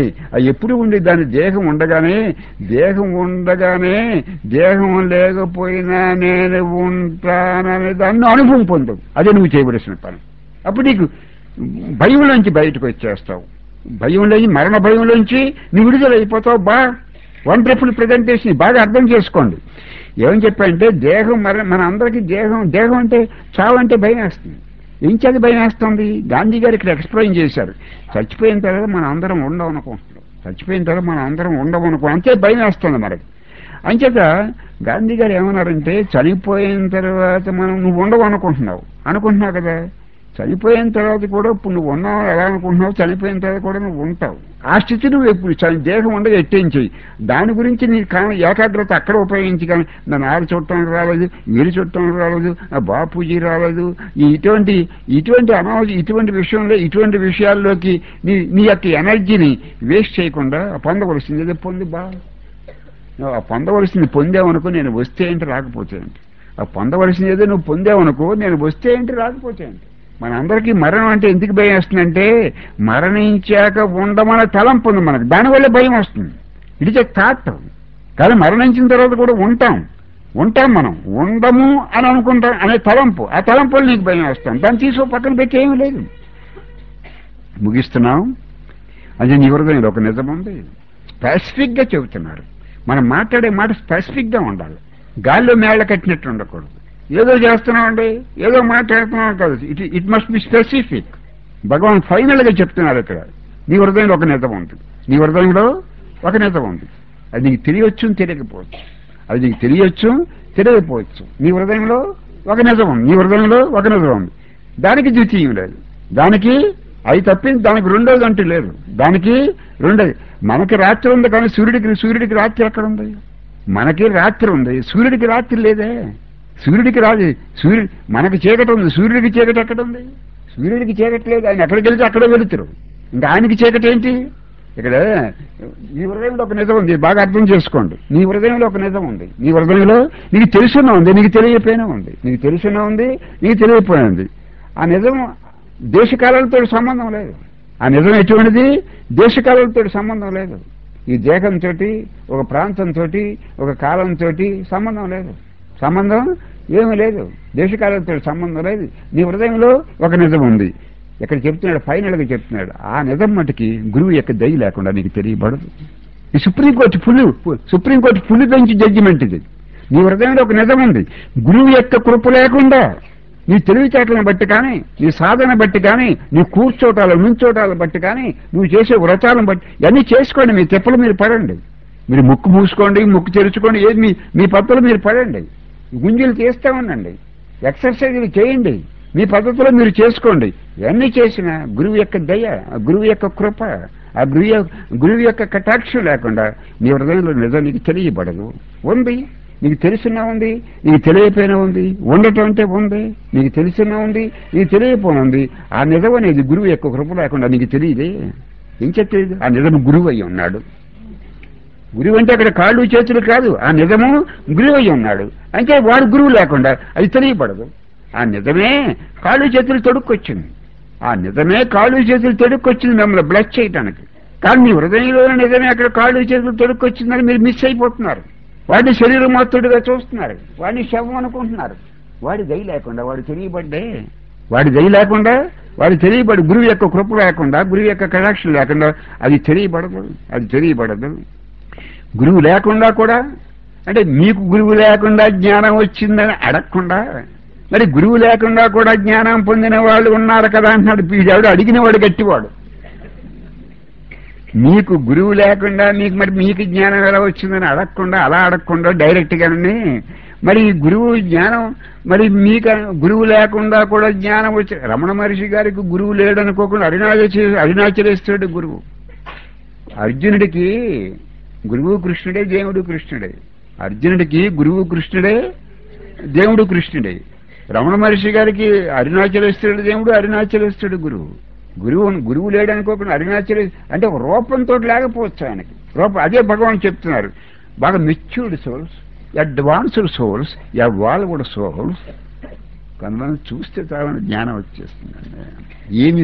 దేహం ఉండగానే దేహం లేకపోయినా నేను ఉంటాననే దాన్ని అనుభవం పొందవు. అదే నువ్వు చేయవలసిన పని. అప్పుడు నీకు భయంలోంచి బయటకు వచ్చేస్తావు. భయంలోంచి, మరణ భయంలోంచి నువ్వు విడుదలైపోతావు. Wonderful presentation. బాగా అర్థం చేసుకోండి. ఏమని చెప్పారంటే దేహం మన అందరికీ దేహం అంటే చావు అంటే భయం వేస్తుంది. ఏం చేత భయం వేస్తుంది? గాంధీ గారు ఇక్కడ ఎక్స్ప్లెయిన్ చేశారు. చచ్చిపోయిన తర్వాత మనం అందరం ఉండవనుకుంటున్నాం. చచ్చిపోయిన తర్వాత మనం అందరం ఉండవనుకో, అంతే భయం వేస్తుంది మనకి. అంచేత గాంధీ గారు ఏమన్నారంటే చనిపోయిన తర్వాత నువ్వు ఉండవు అనుకుంటున్నావు కదా. చనిపోయిన తర్వాత కూడా ఇప్పుడు నువ్వు ఉన్నావు ఎలా అనుకుంటున్నావు, చనిపోయిన తర్వాత కూడా నువ్వు ఉంటావు. ఆ స్థితి నువ్వు ఎప్పుడు దేహం ఉండగా ఎట్టేంచేయి. దాని గురించి నీ ఏకాగ్రత అక్కడ ఉపయోగించి. కానీ నన్ను ఆరు చుట్టానికి రాలేదు, వీరి చుట్టానికి రాలేదు, బాపూజీ రాలేదు, ఇటువంటి ఇటువంటి విషయంలో, ఇటువంటి విషయాల్లోకి నీ యొక్క ఎనర్జీని వేస్ట్ చేయకుండా పొందవలసింది ఏదో పొంది ఆ పొందవలసింది పొందావనుకో, నేను వస్తే ఏంటి రాకపోతే ఏంటి. ఆ పొందవలసింది ఏదో నువ్వు పొందావనుకో, నేను వస్తే ఏంటి రాకపోతే ఏంటి. మనందరికీ మరణం అంటే ఎందుకు భయం వస్తుందంటే మరణించాక ఉండమనే తలంపు ఉంది మనకు, దానివల్ల భయం వస్తుంది. It is thought. కానీ మరణించిన తర్వాత కూడా ఉంటాం మనం, ఉండము అని అనుకుంటాం అనే తలంపు, ఆ తలంపులు నీకు భయం వస్తాం. దాన్ని తీసుకో, పక్కన పెట్టి ఏమీ లేదు. ముగిస్తున్నాం. అది నీ హృదయంలో ఒక నిజం ఉంది. స్పెసిఫిక్ గా చెబుతున్నారు. మనం మాట్లాడే మాట స్పెసిఫిక్ గా ఉండాలి. గాల్లో మేళ్ల కట్టినట్టు ఉండకూడదు. ఏదో చేస్తున్నామండి, ఏదో మాట్లాడుతున్నాం కాదు. It must be specific. Bhagavan final గా చెప్తున్నారు ఇక్కడ. నీ హృదయంలో ఒక నిజం ఉంది. నీ హృదయంలో ఒక నిజం ఉంది. అది నీకు తెలియచ్చు, తెలియకపోవచ్చు. అది నీకు తెలియచ్చు, తెలియకపోవచ్చు. నీ హృదయంలో ఒక నిజం ఉంది. నీ హృదయంలో ఒక నిజం ఉంది. దానికి ద్వితీయం లేదు. దానికి అవి తప్పింది దానికి రెండోది అంటూ లేదు. దానికి రెండోది. మనకి రాత్రి ఉంది కానీ సూర్యుడికి రాత్రి ఎక్కడ ఉంది? మనకి రాత్రి ఉంది, సూర్యుడికి రాత్రి లేదే. సూర్యుడికి రాదు. మనకి చీకటి ఉంది, సూర్యుడికి చీకటి ఎక్కడ ఉంది? సూర్యుడికి చీకటి లేదు. ఆయన ఎక్కడికి వెళ్తే అక్కడే వెళుతారు. ఇంకా ఆయనకి చీకటి ఏంటి? ఇక్కడ నీ హృదయంలో ఒక నిజం ఉంది. బాగా అర్థం చేసుకోండి. నీ హృదయంలో ఒక నిజం ఉంది. నీ హృదయంలో నీకు తెలుసున్నా ఉంది, నీకు తెలియపోయినా ఉంది. నీకు తెలుసున్నా ఉంది, నీకు తెలియపోయినా ఉంది. ఆ నిజం దేశకాలతో సంబంధం లేదు. ఆ నిజం ఎటువంటిది? దేశకాలతో సంబంధం లేదు. ఈ దేహంతో, ఒక ప్రాంతంతో, ఒక కాలంతో సంబంధం లేదు. సంబంధం ఏమీ లేదు. దేశకాలతో సంబంధం లేదు. నీ హృదయంలో ఒక నిజం ఉంది. ఇక్కడ చెప్తున్నాడు, ఫైనల్ గా చెప్తున్నాడు. ఆ నిజం మటుకి గురువు యొక్క దయ లేకుండా నీకు తెలియబడదు. ఈ సుప్రీంకోర్టు ఫుల్ బెంచ్ జడ్జిమెంట్ ఇది. నీ హృదయంలో ఒక నిజం ఉంది. గురువు యొక్క కృప లేకుండా నీ తెలివితేటలను బట్టి కానీ, నీ సాధన బట్టి కానీ, నీ కూర్చోటాలు నుంచోటాలను బట్టి కానీ, నువ్వు చేసే వ్రతాలను బట్టి ఇవన్నీ చేసుకోండి. మీ తెప్పలు మీరు పడండి. మీరు ముక్కు మూసుకోండి, ముక్కు తెరుచుకోండి, ఏది మీ పద్ధతులు మీరు పడండి. గుంజీలు చేస్తూ ఉండండి. ఎక్సర్సైజులు చేయండి. మీ పద్ధతిలో మీరు చేసుకోండి. ఇవన్నీ చేసిన గురువు యొక్క దయ, గురువు యొక్క కృప, ఆ గురువు యొక్క కటాక్షం లేకుండా నీ హృదయంలో నిజం నీకు తెలియబడదు. ఉంది, నీకు తెలిసినా ఉంది, నీకు తెలియపోయినా ఉంది. ఉండటం అంటే ఉంది, నీకు తెలిసినా ఉంది, నీకు తెలియపోయినా ఉంది. ఆ నిజం అనేది గురువు యొక్క కృప లేకుండా నీకు తెలియదే. ఏం చెప్పలేదు? ఆ నిజం గురువు అయి ఉన్నాడు. గురువు అంటే అక్కడ కాళ్ళు చేతులు కాదు, ఆ నిజము గురువు అయి ఉన్నాడు. అంటే వాడు గురువు లేకుండా అది తెలియబడదు. ఆ నిజమే కాళ్ళు చేతులు తొడుక్కొచ్చింది. ఆ నిజమే కాళ్ళు చేతులు తొడుక్కొచ్చింది మిమ్మల్ని బ్లెస్ చేయడానికి. కానీ మీ హృదయంలోనే నిజమే అక్కడ కాళ్ళు చేతులు తొడుక్కొచ్చిందని మీరు మిస్ అయిపోతున్నారు. వాడిని శరీరమాత్రుడిగా చూస్తున్నారు, వాడిని శవం అనుకుంటున్నారు. వాడి దయ లేకుండా వాడు తెలియబడ్డే. వాడి దయ లేకుండా వాడు తెలియబడి, గురువు యొక్క కృప లేకుండా, గురువు యొక్క కటాక్షం లేకుండా అది తెలియబడదు. గురువు లేకుండా కూడా, అంటే మీకు గురువు లేకుండా జ్ఞానం వచ్చిందని అడగకుండా, మరి గురువు లేకుండా కూడా జ్ఞానం పొందిన వాళ్ళు ఉన్నారు కదా అంటున్నాడు. వీడు అడిగిన వాడు గట్టివాడు. మీకు గురువు లేకుండా మీకు జ్ఞానం ఎలా వచ్చిందని అడగకుండా, అలా అడగకుండా డైరెక్ట్ గానే మరి గురువు జ్ఞానం, మరి మీకు గురువు లేకుండా కూడా జ్ఞానం వచ్చి, రమణ మహర్షి గారికి గురువు లేడనుకోకుండా అరుణాచలేశ్వరుడు గురువు. అర్జునుడికి గురువు కృష్ణుడే, దేవుడు కృష్ణుడే. అర్జునుడికి గురువు కృష్ణుడే, దేవుడు కృష్ణుడే. రమణ మహర్షి గారికి అరుణాచలేశ్వరుడు దేవుడు, అరుణాచలేశ్వరుడు గురువు. గురువు లేడనుకోకుండా అరుణాచలే అంటే ఒక రూపంతో లేకపోవచ్చు ఆయనకి. రూపం అదే భగవాన్ చెప్తున్నారు. బాగా matured souls, advanced souls, evolved souls కొంతమంది చూస్తే చాలా జ్ఞానం వచ్చేస్తుందండి. ఏమి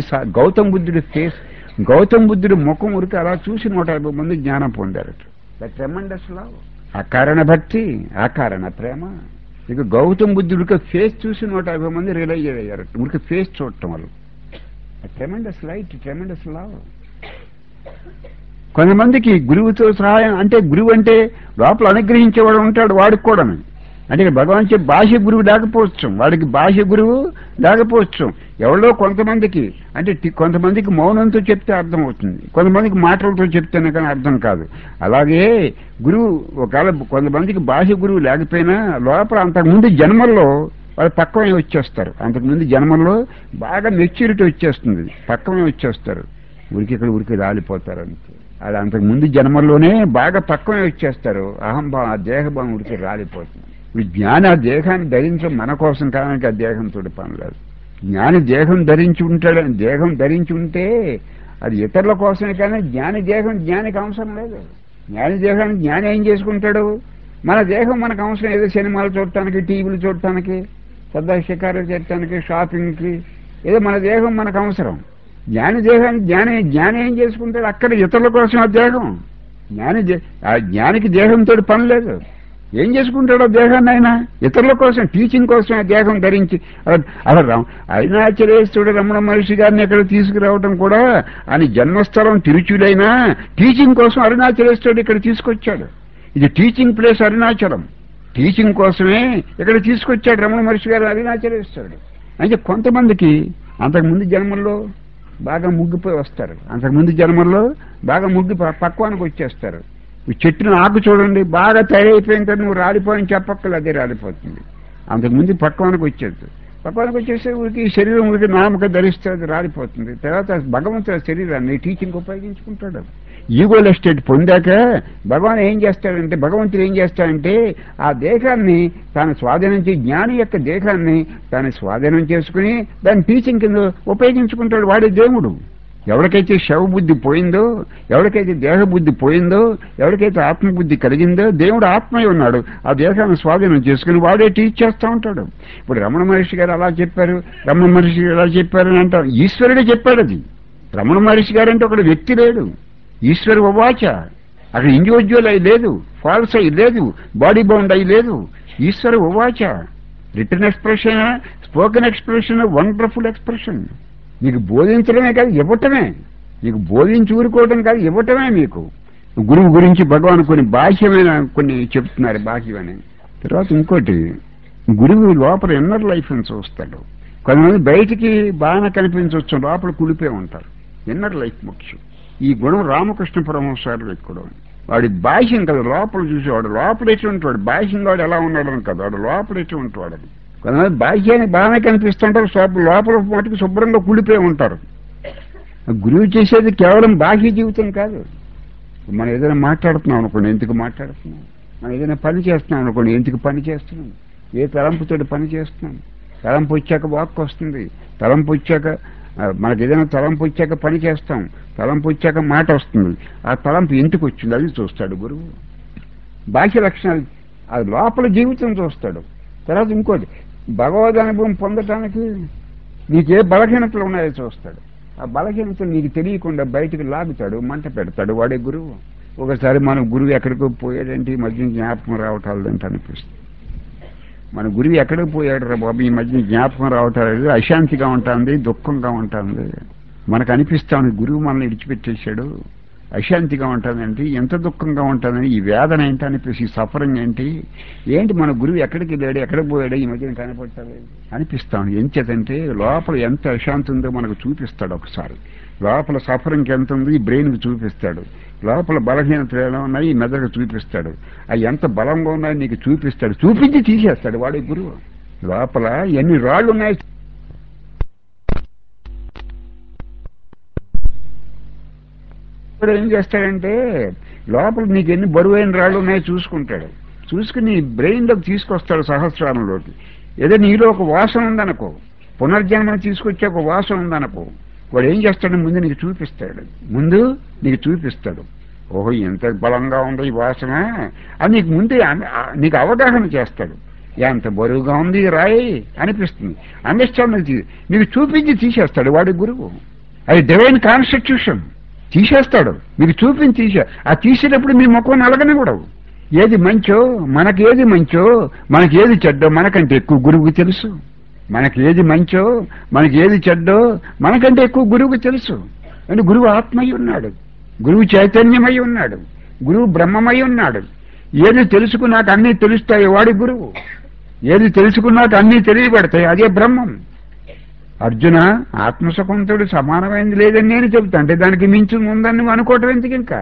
గౌతమ్ బుద్ధుడి ముఖం ఉరికి అలా చూసి 150 మంది జ్ఞానం పొందారట. ట్రెమెండస్ లవ్, అకారణ భక్తి, అకారణ ప్రేమ. ఇక గౌతమ్ బుద్ధుడికి ఫేస్ చూసి 150 మంది రియలైజ్ అయ్యారట. ఉరికి ఫేస్ చూడటం వల్ల ట్రెమెండస్ లైట్, ట్రెమెండస్ లవ్. కొంతమందికి గురువుతో సహాయం అంటే గురువు అంటే లోపల అనుగ్రహించేవాడు ఉంటాడు, వాడికి కూడా అంటే భగవాన్ చెప్పి బాహ్య గురువు లేకపోవచ్చు, వాడికి బాహ్య గురువు లేకపోవచ్చు. ఎవరో కొంతమందికి అంటే కొంతమందికి మౌనంతో చెప్తే అర్థం అవుతుంది, కొంతమందికి మాటలతో చెప్తేనే కానీ అర్థం కాదు. అలాగే గురువు ఒకవేళ కొంతమందికి బాహ్య గురువు లేకపోయినా లోపల అంతకుముందు జన్మల్లో వాళ్ళు పక్కనే వచ్చేస్తారు. అంతకుముందు జన్మల్లో బాగా మెచ్యూరిటీ వచ్చేస్తుంది, పక్కనే వచ్చేస్తారు. ఉరికి రాలిపోతారు అంతే. అది అంతకుముందు జన్మల్లోనే బాగా పక్కనే వచ్చేస్తారు. అహంభావం, దేహభావం ఉరికి రాలిపోతుంది. ఇప్పుడు జ్ఞాని ఆ దేహాన్ని ధరించడం మన కోసం కాడానికి ఆ దేహంతో పని లేదు. జ్ఞాని దేహం ధరించి ఉంటే అది ఇతరుల కోసమే కానీ జ్ఞానికి అవసరం లేదు. జ్ఞాని దేహాన్ని జ్ఞాని ఏం చేసుకుంటాడు? మన దేహం మనకు అవసరం. ఏదో సినిమాలు చూడటానికి, టీవీలు చూడటానికి, సరదా షికారులు చేయటానికి, షాపింగ్కి, ఏదో మన దేహం మనకు అవసరం. జ్ఞాని ఏం చేసుకుంటాడు? అక్కడ ఇతరుల కోసం ఆ దేహం. జ్ఞానికి దేహంతో పని లేదు. ఏం చేసుకుంటాడో దేహాన్ని ఆయన ఇతరుల కోసం, టీచింగ్ కోసం ఆ దేహం ధరించి. అలా అరుణాచలేశ్వరుడు రమణ మహర్షి గారిని ఎక్కడ తీసుకురావడం కూడా ఆయన జన్మస్థలం తిరుచులైనా టీచింగ్ కోసం అరుణాచలేశ్వరుడు ఇక్కడ తీసుకొచ్చాడు. ఇది టీచింగ్ ప్లేస్ అరుణాచలం. టీచింగ్ కోసమే ఇక్కడ తీసుకొచ్చాడు రమణ మహర్షి గారు అరుణాచలేశ్వరుడు. అంటే కొంతమందికి అంతకుముందు జన్మల్లో బాగా ముగ్గిపోయి వస్తారు, అంతకుముందు జన్మల్లో బాగా పక్వానికి వచ్చేస్తారు. చెట్టును ఆకు చూడండి, బాగా తయారైపోయిన తర్వాత నువ్వు రాలిపోయని చెప్పక్కలు అదే రాలిపోతుంది. అంతకుముందు పక్వానికి వచ్చేస్తే ఊరికి శరీరం ఊరికి నామక ధరిస్తే అది రాలిపోతుంది. తర్వాత భగవంతుడు శరీరాన్ని టీచింగ్ ఉపయోగించుకుంటాడు. ఈగోల్ ఎస్టేట్ పొందాక భగవంతుడు ఏం చేస్తాడంటే ఆ దేహాన్ని తాను స్వాధీనం జ్ఞాని యొక్క దేహాన్ని తాను స్వాధీనం చేసుకుని దాన్ని టీచింగ్ కింద ఉపయోగించుకుంటాడు. వాడే దేవుడు. ఎవరికైతే శవబుద్ధి పోయిందో, ఎవరికైతే దేహబుద్ధి పోయిందో, ఎవరికైతే ఆత్మబుద్ధి కలిగిందో, దేవుడు ఆత్మయ్య ఉన్నాడు. ఆ దేహాన్ని స్వాధీనం చేసుకుని వాడే టీచ్ చేస్తూ ఉంటాడు. ఇప్పుడు రమణ మహర్షి గారు అలా చెప్పారు, రమణ మహర్షి గారు అలా చెప్పారు అని అంటాం. ఈశ్వరుడే చెప్పాడు అది. రమణ మహర్షి గారు అంటే ఒకడు వ్యక్తి లేడు. ఈశ్వరు ఉవాచ. అక్కడ ఇండివిజువల్ అయి లేదు, ఫాల్స్ అయి లేదు, బాడీ బౌండ్ అయి లేదు. ఈశ్వరు ఉవాచ. Return expression, spoken expression, wonderful expression. మీకు బోధించడమే కాదు, ఇవ్వటమే. మీకు బోధించి ఊరుకోవడం కాదు, ఇవ్వటమే. మీకు గురువు గురించి భగవాన్ కొన్ని చెప్తున్నారు, బాహ్యమని. తర్వాత ఇంకోటి, గురువు లోపల ఇన్నర్ లైఫ్ అని చూస్తాడు. కొంతమంది బయటికి బాగా కనిపించవచ్చు, లోపల కులిపే ఉంటారు. ఇన్నర్ లైఫ్ ముఖ్యం. ఈ గుణం రామకృష్ణ పరమహంస ఇక్కడ వాడి బాహ్యం కదా, లోపల చూసేవాడు. లోపల ఎటువంటి వాడు, బాహ్యం వాడు ఎలా ఉన్నాడని కదా, వాడు లోపల ఎటువంటి వాడు. కొంతమంది బాహ్యాన్ని బాగానే కనిపిస్తుంటారు, లోపల మటుకు శుభ్రంగా కులిపోయి ఉంటారు. గురువు చేసేది కేవలం బాహ్య జీవితం కాదు. మనం ఏదైనా మాట్లాడుతున్నాం అనుకోండి, ఎందుకు మాట్లాడుతున్నాం? మనం ఏదైనా పని చేస్తున్నాం అనుకోండి, ఎందుకు పని చేస్తున్నాం? ఏ తలంపుతో పని చేస్తున్నాం? తలంపు వచ్చాక వాక్ వస్తుంది, తలంపు వచ్చాక మనకు ఏదైనా తలంపు వచ్చాక పని చేస్తాం, తలంపు వచ్చాక మాట వస్తుంది. ఆ తలంపు ఎందుకు వచ్చింది అది చూస్తాడు గురువు. బాహ్య లక్షణాలు, అది లోపల జీవితం చూస్తాడు. తర్వాత ఇంకోటి, భగవద్ అనుభవం పొందటానికి నీకే బలహీనతలు ఉన్నాయో చూస్తాడు. ఆ బలహీనతలు నీకు తెలియకుండా బయటకు లాగుతాడు, మంట పెడతాడు. వాడే గురువు. ఒకసారి మన గురువు ఎక్కడికో పోయాడంటే ఈ మధ్య జ్ఞాపకం రావటాలంటే అనిపిస్తుంది. మన గురువు ఎక్కడికి పోయాడు రా బాబు, ఈ మధ్య జ్ఞాపకం రావటాలేదు, అశాంతిగా ఉంటుంది, దుఃఖంగా ఉంటుంది. మనకు అనిపిస్తాను గురువు మనల్ని విడిచిపెట్టేశాడు, అశాంతిగా ఉంటుందంటే, ఎంత దుఃఖంగా ఉంటుందని, ఈ వేదన ఏంటి అనిపిస్తుంది, ఈ సఫరింగ్ ఏంటి మన గురువు ఎక్కడికి లేడు, ఎక్కడికి పోయాడు, ఈ మధ్యన కనపడతాడు అనిపిస్తాను. ఎంచేతంటే లోపల ఎంత అశాంతి ఉందో మనకు చూపిస్తాడు. ఒకసారి లోపల సఫరింగ్ ఎంత ఉంది ఈ బ్రెయిన్కి చూపిస్తాడు. లోపల బలహీనతలు ఎలా ఉన్నాయి ఈ మెదడుకు చూపిస్తాడు. అవి ఎంత బలంగా ఉన్నాయో నీకు చూపిస్తాడు. చూపించి తీసేస్తాడు వాడి గురువు. లోపల ఎన్ని రాళ్ళు ఉన్నాయి ఏం చేస్తాడంటే లోపల నీకు ఎన్ని బరువైన రాళ్ళు ఉన్నాయో చూసుకుంటాడు. చూసుకుని బ్రెయిన్లోకి తీసుకొస్తాడు, సహస్రారంలోకి. ఏదో నీలో ఒక వాసన ఉందనుకో, పునర్జన్మను తీసుకొచ్చే ఒక వాసన ఉందనుకో, వాడు ఏం చేస్తాడు, ముందు నీకు చూపిస్తాడు. ఓహో ఎంత బలంగా ఉందో ఈ వాసన అని నీకు ముందే నీకు అవగాహన చేస్తాడు. ఎంత బరువుగా ఉంది రాయి అనిపిస్తుంది, అండర్స్టాండ్ నీకు చూపించి తీసేస్తాడు వాడి గురువు. అది డివైన్ కాన్స్టిట్యూషన్. తీసేస్తాడు, మీకు చూపించి ఆ తీసేటప్పుడు మీ ముఖం నలగని కూడా ఏది మంచో మనకేది చెడ్డో మనకంటే ఎక్కువ గురువుకి తెలుసు. మనకి ఏది మంచో, మనకి ఏది చెడ్డో మనకంటే ఎక్కువ గురువుకు తెలుసు. అంటే గురువు ఆత్మై ఉన్నాడు, గురువు చైతన్యమై ఉన్నాడు, గురువు బ్రహ్మమై ఉన్నాడు. ఏది తెలుసుకున్నాక అన్నీ తెలుస్తాయి వాడి గురువు. ఏది తెలుసుకున్నాక అన్నీ తెలియబడతాయి, అదే బ్రహ్మం. అర్జున, ఆత్మసుఖంతో సమానమైంది లేదని నేను చెబుతా, అంటే దానికి మించి ఉందని నువ్వు అనుకోవటం ఎందుకు? ఇంకా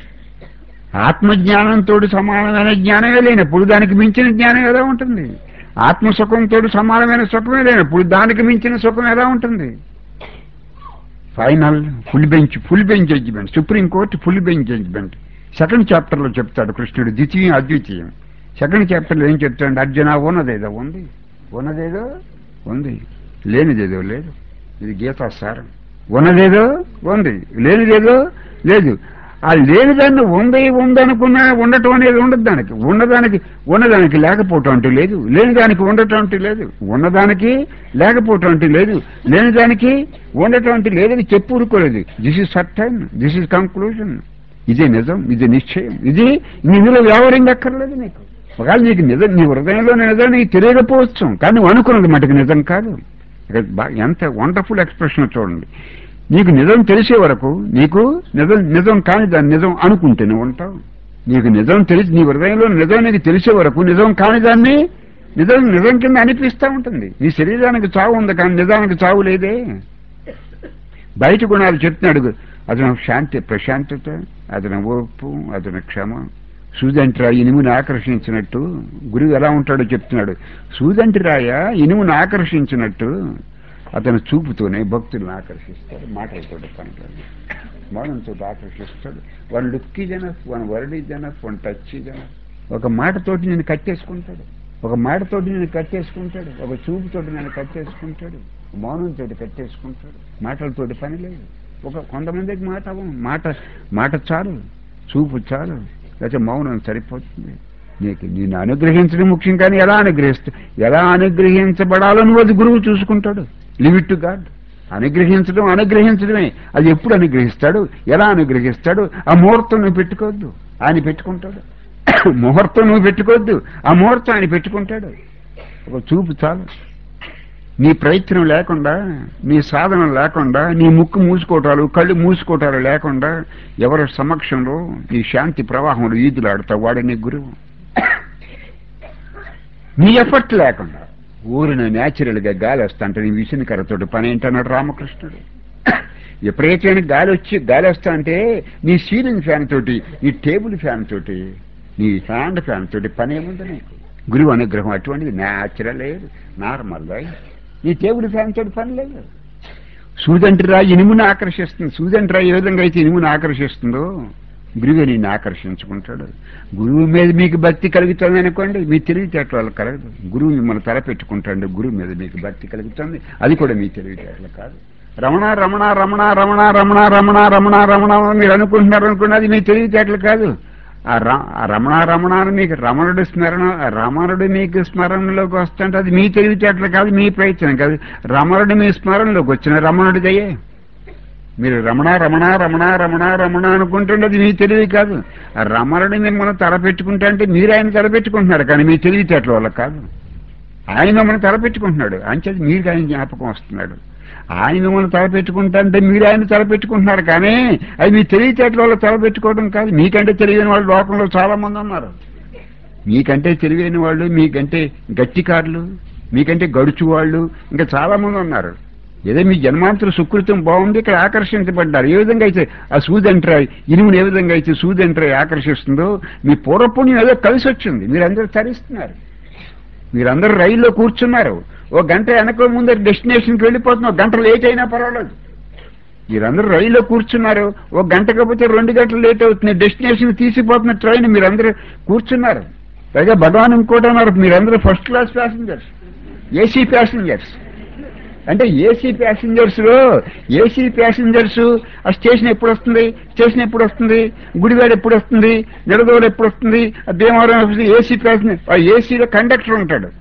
ఆత్మజ్ఞానంతో సమానమైన జ్ఞానమే లేనప్పుడు దానికి మించిన జ్ఞానం ఎలా ఉంటుంది? ఆత్మసుఖంతో సమానమైన సుఖమే లేనప్పుడు దానికి మించిన సుఖం ఎలా ఉంటుంది? Final full bench judgement, supreme court full bench judgement. Second చాప్టర్లో చెప్తాడు కృష్ణుడు, ద్వితీయం అద్వితీయం. సెకండ్ చాప్టర్లో ఏం చెప్తాడు? అర్జున, ఉన్నదేదో ఉంది, ఉన్నదేదో ఉంది, లేనిదేదో లేదు. ఇది గీతా సారం. ఉన్నదేదో ఉంది, లేనిదేదో లేదు. ఆ లేనిదాన్ని ఉందనుకున్నా ఉండటం అనేది ఉండదు. దానికి ఉన్నదానికి లేకపోవటం అంటూ లేదు, లేనిదానికి ఉండటం అంటూ లేదు. ఉన్నదానికి లేకపోవటం అంటూ లేదు, లేనిదానికి ఉండటం అంటూ లేదని చెప్పు ఊరుకోలేదు. This is certain, this is conclusion. ఇదే నిజం, ఇది నిశ్చయం, ఇది ఇందులో వ్యవహారంగా అక్కర్లేదు నీకు. ఒకవేళ నీకు నిజం, నీ హృదయంలో నిజం నీకు తెలియకపోవచ్చు, కానీ నువ్వు అనుకున్నది మటుకు నిజం కాదు. ఎంత వండర్ఫుల్ ఎక్స్ప్రెషన్ చూడండి. నీకు నిజం తెలిసే వరకు నీకు నిజం కాని దాన్ని నిజం అనుకుంటూనే ఉంటావు. నీకు నిజం తెలిసి, నీ హృదయంలో నిజం నీకు తెలిసే వరకు నిజం కాని దాన్ని నిజం కింద అనిపిస్తూ ఉంటుంది. నీ శరీరానికి చావు ఉంది, కానీ నిజానికి చావు లేదే. బయట గుణాలు చెప్తున్నాడు. అతను శాంతి, ప్రశాంతత, అతని ఓర్పు, అతని క్షమ. సూదంటి రాయి ఇనుముని ఆకర్షించినట్టు గురువు ఎలా ఉంటాడో చెప్తున్నాడు. సూదంటి రాయ ఇనుముని ఆకర్షించినట్టు అతను చూపుతోనే భక్తులను ఆకర్షిస్తాడు, మాటలతో పనికిరాదు, మౌనంతో ఆకర్షిస్తాడు. One look is enough, one word is enough, one touch is enough. ఒక మాటతోటి నేను కట్టేసుకుంటాడు, ఒక మాటతోటి నేను కట్టేసుకుంటాడు, ఒక చూపుతోటి నేను కట్టేసుకుంటాడు, మౌనంతో కట్టేసుకుంటాడు. మాటలతోటి పని లేదు. కొంతమందికి మాట చాలు, చూపు చాలు, లేకపోతే మౌనం సరిపోతుంది. నేను అనుగ్రహించడం ముఖ్యం, కానీ ఎలా అనుగ్రహించబడాలో నువ్వు అది గురువు చూసుకుంటాడు. Limit to God. అనుగ్రహించడమే. అది ఎప్పుడు అనుగ్రహిస్తాడు, ఎలా అనుగ్రహిస్తాడు, ఆ ముహూర్తం నువ్వు పెట్టుకోవద్దు, ఆయన పెట్టుకుంటాడు. ముహూర్తం నువ్వు పెట్టుకోవద్దు, ఆ ముహూర్తం ఆయన పెట్టుకుంటాడు. ఒక చూపు చాలు. నీ ప్రయత్నం లేకుండా, నీ సాధన లేకుండా, నీ ముక్కు మూసుకోవటాలు, కళ్ళు మూసుకోవటాలు లేకుండా ఎవరి సమక్షంలో నీ శాంతి ప్రవాహంలో ఈదులాడతావు, వాడే నీ గురువు. నీ ఎఫర్ట్ లేకుండా ఊరిన న్యాచురల్ గా గాలి వస్తాంటే నీ విసిన కర్రతోటి పని ఏంటన్నాడు రామకృష్ణుడు. ఎప్పుడైతే గాలి వస్తా అంటే నీ సీలింగ్ ఫ్యాన్ తోటి, నీ టేబుల్ ఫ్యాన్ తోటి, నీ హ్యాండ్ ఫ్యాన్ తోటి పని ఏముంది నీకు? గురువు అనుగ్రహం అటువంటిది న్యాచురల్ లేదు, నార్మల్. నీ టేబుల్ ఫ్యాన్ తోటి పని లేదు. సూదంటి రాయి ఇనుమును ఆకర్షిస్తుంది. సూదంటి రాయి ఏ విధంగా అయితే ఇనుమును ఆకర్షిస్తుందో గురువే నిన్ను ఆకర్షించుకుంటాడు. గురువు మీద మీకు భక్తి కలుగుతుంది అనుకోండి, మీ తెలివితేటల వల్ల కలగదు. గురువు మిమ్మల్ని తలపెట్టుకుంటాడు, గురువు మీద మీకు భక్తి కలుగుతుంది, అది కూడా మీ తెలివితేటలు కాదు. రమణ రమణ రమణ రమణ రమణ రమణ రమణ రమణ మీరు అనుకుంటున్నారు అనుకోండి, అది మీ తెలివితేటలు కాదు. ఆ రమణ రమణ మీకు రమణుడు మీకు స్మరణలోకి వస్తుంటే అది మీ తెలివితేటలు కాదు, మీ ప్రయత్నం కాదు. రమణుడు మీ స్మరణలోకి వచ్చిన రమణుడిదయ్యే. మీరు రమణ రమణ రమణ రమణ రమణ అనుకుంటుండే అది మీ తెలివి కాదు. ఆ రమణుడు మిమ్మల్ని తలపెట్టుకుంటా అంటే మీరు ఆయన తలపెట్టుకుంటున్నారు, కానీ మీ తెలివితేటల వల్ల కాదు. ఆయన మిమ్మల్ని తలపెట్టుకుంటున్నాడు, అంచేది మీరు ఆయన జ్ఞాపకం వస్తున్నాడు. ఆయన మిమ్మల్ని తలపెట్టుకుంటా అంటే మీరు ఆయన తలపెట్టుకుంటున్నారు, కానీ అది మీ తెలివితేటల వల్ల తలపెట్టుకోవడం కాదు. మీకంటే తెలివైన వాళ్ళు లోకంలో చాలా మంది ఉన్నారు. మీకంటే తెలివైన వాళ్ళు, మీకంటే గట్టికారులు, మీకంటే గడుచు వాళ్ళు ఇంకా చాలా మంది ఉన్నారు. ఏదో మీ జన్మాంతర సుకృతం బాగుంది, ఇక్కడ ఆకర్షించబడ్డారు. ఏ విధంగా అయితే ఆ సూదంట్రాయి ఇనుమును ఏ విధంగా అయితే సూదంట్రాయి ఆకర్షిస్తుందో మీ పూర్వపుణ్యం ఏదో కలిసి వచ్చింది. మీరందరూ తరిస్తున్నారు, మీరందరూ రైల్లో కూర్చున్నారు, ఓ గంట వెనక ముందర డెస్టినేషన్కి వెళ్ళిపోతున్నారు, గంట లేట్ అయినా పర్వాలేదు. మీరందరూ రైల్లో కూర్చున్నారు, ఓ గంట కాకపోతే 2 గంటలు లేట్ అవుతుంది, డెస్టినేషన్ తీసిపోతున్న ట్రైన్ మీరందరూ కూర్చున్నారు. పైగా భగవాన్ ఇంకోటి అన్నారు, మీరందరూ first class passengers, AC passengers. అంటే ఏసీ ప్యాసింజర్స్ ఆ స్టేషన్ ఎప్పుడు వస్తుంది, గుడివాడ ఎప్పుడు వస్తుంది, నిడదోడు ఎప్పుడు వస్తుంది, భీమవరం ఏసీ ప్యాసింజర్. ఆ ఏసీలో కండక్టర్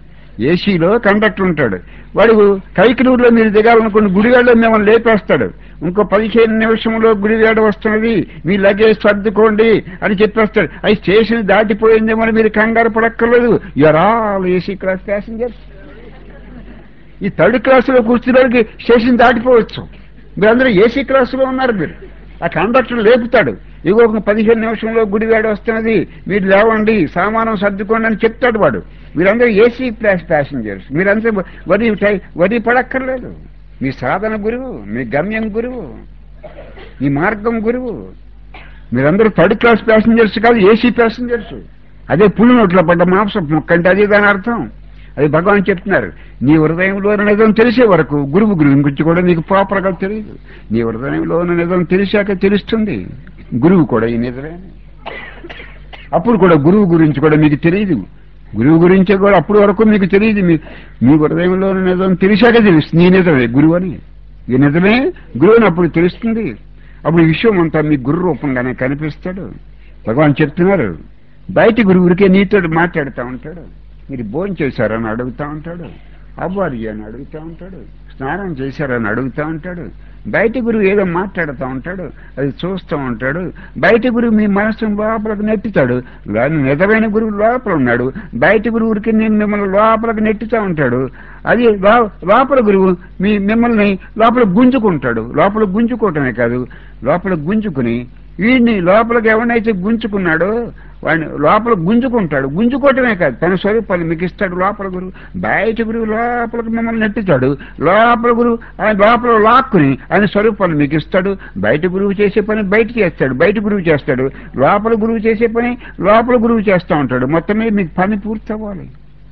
ఉంటాడు. వాడు కైకలూరులో మీరు దిగాలనుకుని గుడివాడలో మిమ్మల్ని లేపేస్తాడు. ఇంకో 15 నిమిషంలో గుడివాడ వస్తున్నది, మీ లగేజ్ సర్దుకోండి అని చెప్పేస్తాడు. అది స్టేషన్ దాటిపోయిందేమో మీరు కంగారు పడక్కర్లేదు. You are all AC class passengers. ఈ థర్డ్ క్లాసులో కూర్చున్నవాడికి స్టేషన్ దాటిపోవచ్చు. మీరందరూ ఏసీ క్లాసులో ఉన్నారు. మీరు ఆ కండక్టర్ లేపుతాడు, ఇగో ఒక 15 నిమిషంలో గుడివాడ వస్తున్నది, మీరు లేవండి, సామానం సర్దుకోండి అని చెప్తాడు వాడు. మీరందరూ ఏసీ క్లాస్ ప్యాసింజర్స్. మీరందరూ వరి పడక్కర్లేదు. మీ సాధన గురువు, మీ గమ్యం గురువు, మీ మార్గం గురువు. మీరందరూ థర్డ్ క్లాస్ ప్యాసింజర్స్ కాదు, ఏసీ ప్యాసింజర్స్. అదే పులి నోట్లో పడ్డ మాంసం మొక్కంటే అదే దాని అర్థం. అది భగవాన్ చెప్తున్నారు. నీ హృదయంలో నిజం తెలిసే వరకు గురువు గురించి కూడా నీకు ప్రాపర్గా తెలియదు. నీ హృదయంలో నిజం తెలిసాక తెలుస్తుంది గురువు కూడా ఈ నిజమే. అప్పుడు కూడా గురువు గురించి కూడా మీకు తెలియదు. గురువు గురించి కూడా అప్పుడు వరకు మీకు తెలియదు. మీ హృదయంలో నిజం తెలిసాక తెలుస్తుంది ఈ నిజమే గురువు అని. ఈ నిజమే గురువు అని అప్పుడు తెలుస్తుంది. అప్పుడు ఈ విషయం అంతా మీ గురు రూపంగానే కనిపిస్తాడు. భగవాన్ చెప్తున్నారు, బయటి గురువురికే నీతో మాట్లాడుతూ ఉంటాడు. మీరు భోజనం చేశారని అడుగుతూ ఉంటాడు, అవ్వాలి అని అడుగుతూ ఉంటాడు, స్నానం చేశారని అడుగుతూ ఉంటాడు. బయట గురువు ఏదో మాట్లాడుతూ ఉంటాడు, అది చూస్తూ ఉంటాడు. బయట గురువు మీ మనసును లోపలికి నెట్టుతాడు. నిజమైన గురువు లోపల ఉన్నాడు. బయట గురువురికి నేను మిమ్మల్ని లోపలికి నెట్టుతూ ఉంటాడు. అది లోపల గురువు మిమ్మల్ని లోపల గుంజుకుంటాడు. లోపల గుంజుకోవటమే కాదు, లోపల గుంజుకుని వీడిని లోపలికి ఎవరినైతే గుంజుకున్నాడో వాడిని లోపల గుంజుకుంటాడు. గుంజుకోవటమే కాదు, తన స్వరూపాన్ని మీకు ఇస్తాడు లోపల గురువు. బయట గురువు లోపలికి మిమ్మల్ని నెట్టుతాడు. లోపల గురువు ఆయన లోపల లాక్కుని ఆయన స్వరూపాన్ని మీకు ఇస్తాడు. బయట గురువు చేసే పని బయట చేస్తాడు, బయట గురువు చేస్తాడు. లోపల గురువు చేసే పని లోపల గురువు చేస్తూ ఉంటాడు. మొత్తమే మీకు పని పూర్తి అవ్వాలి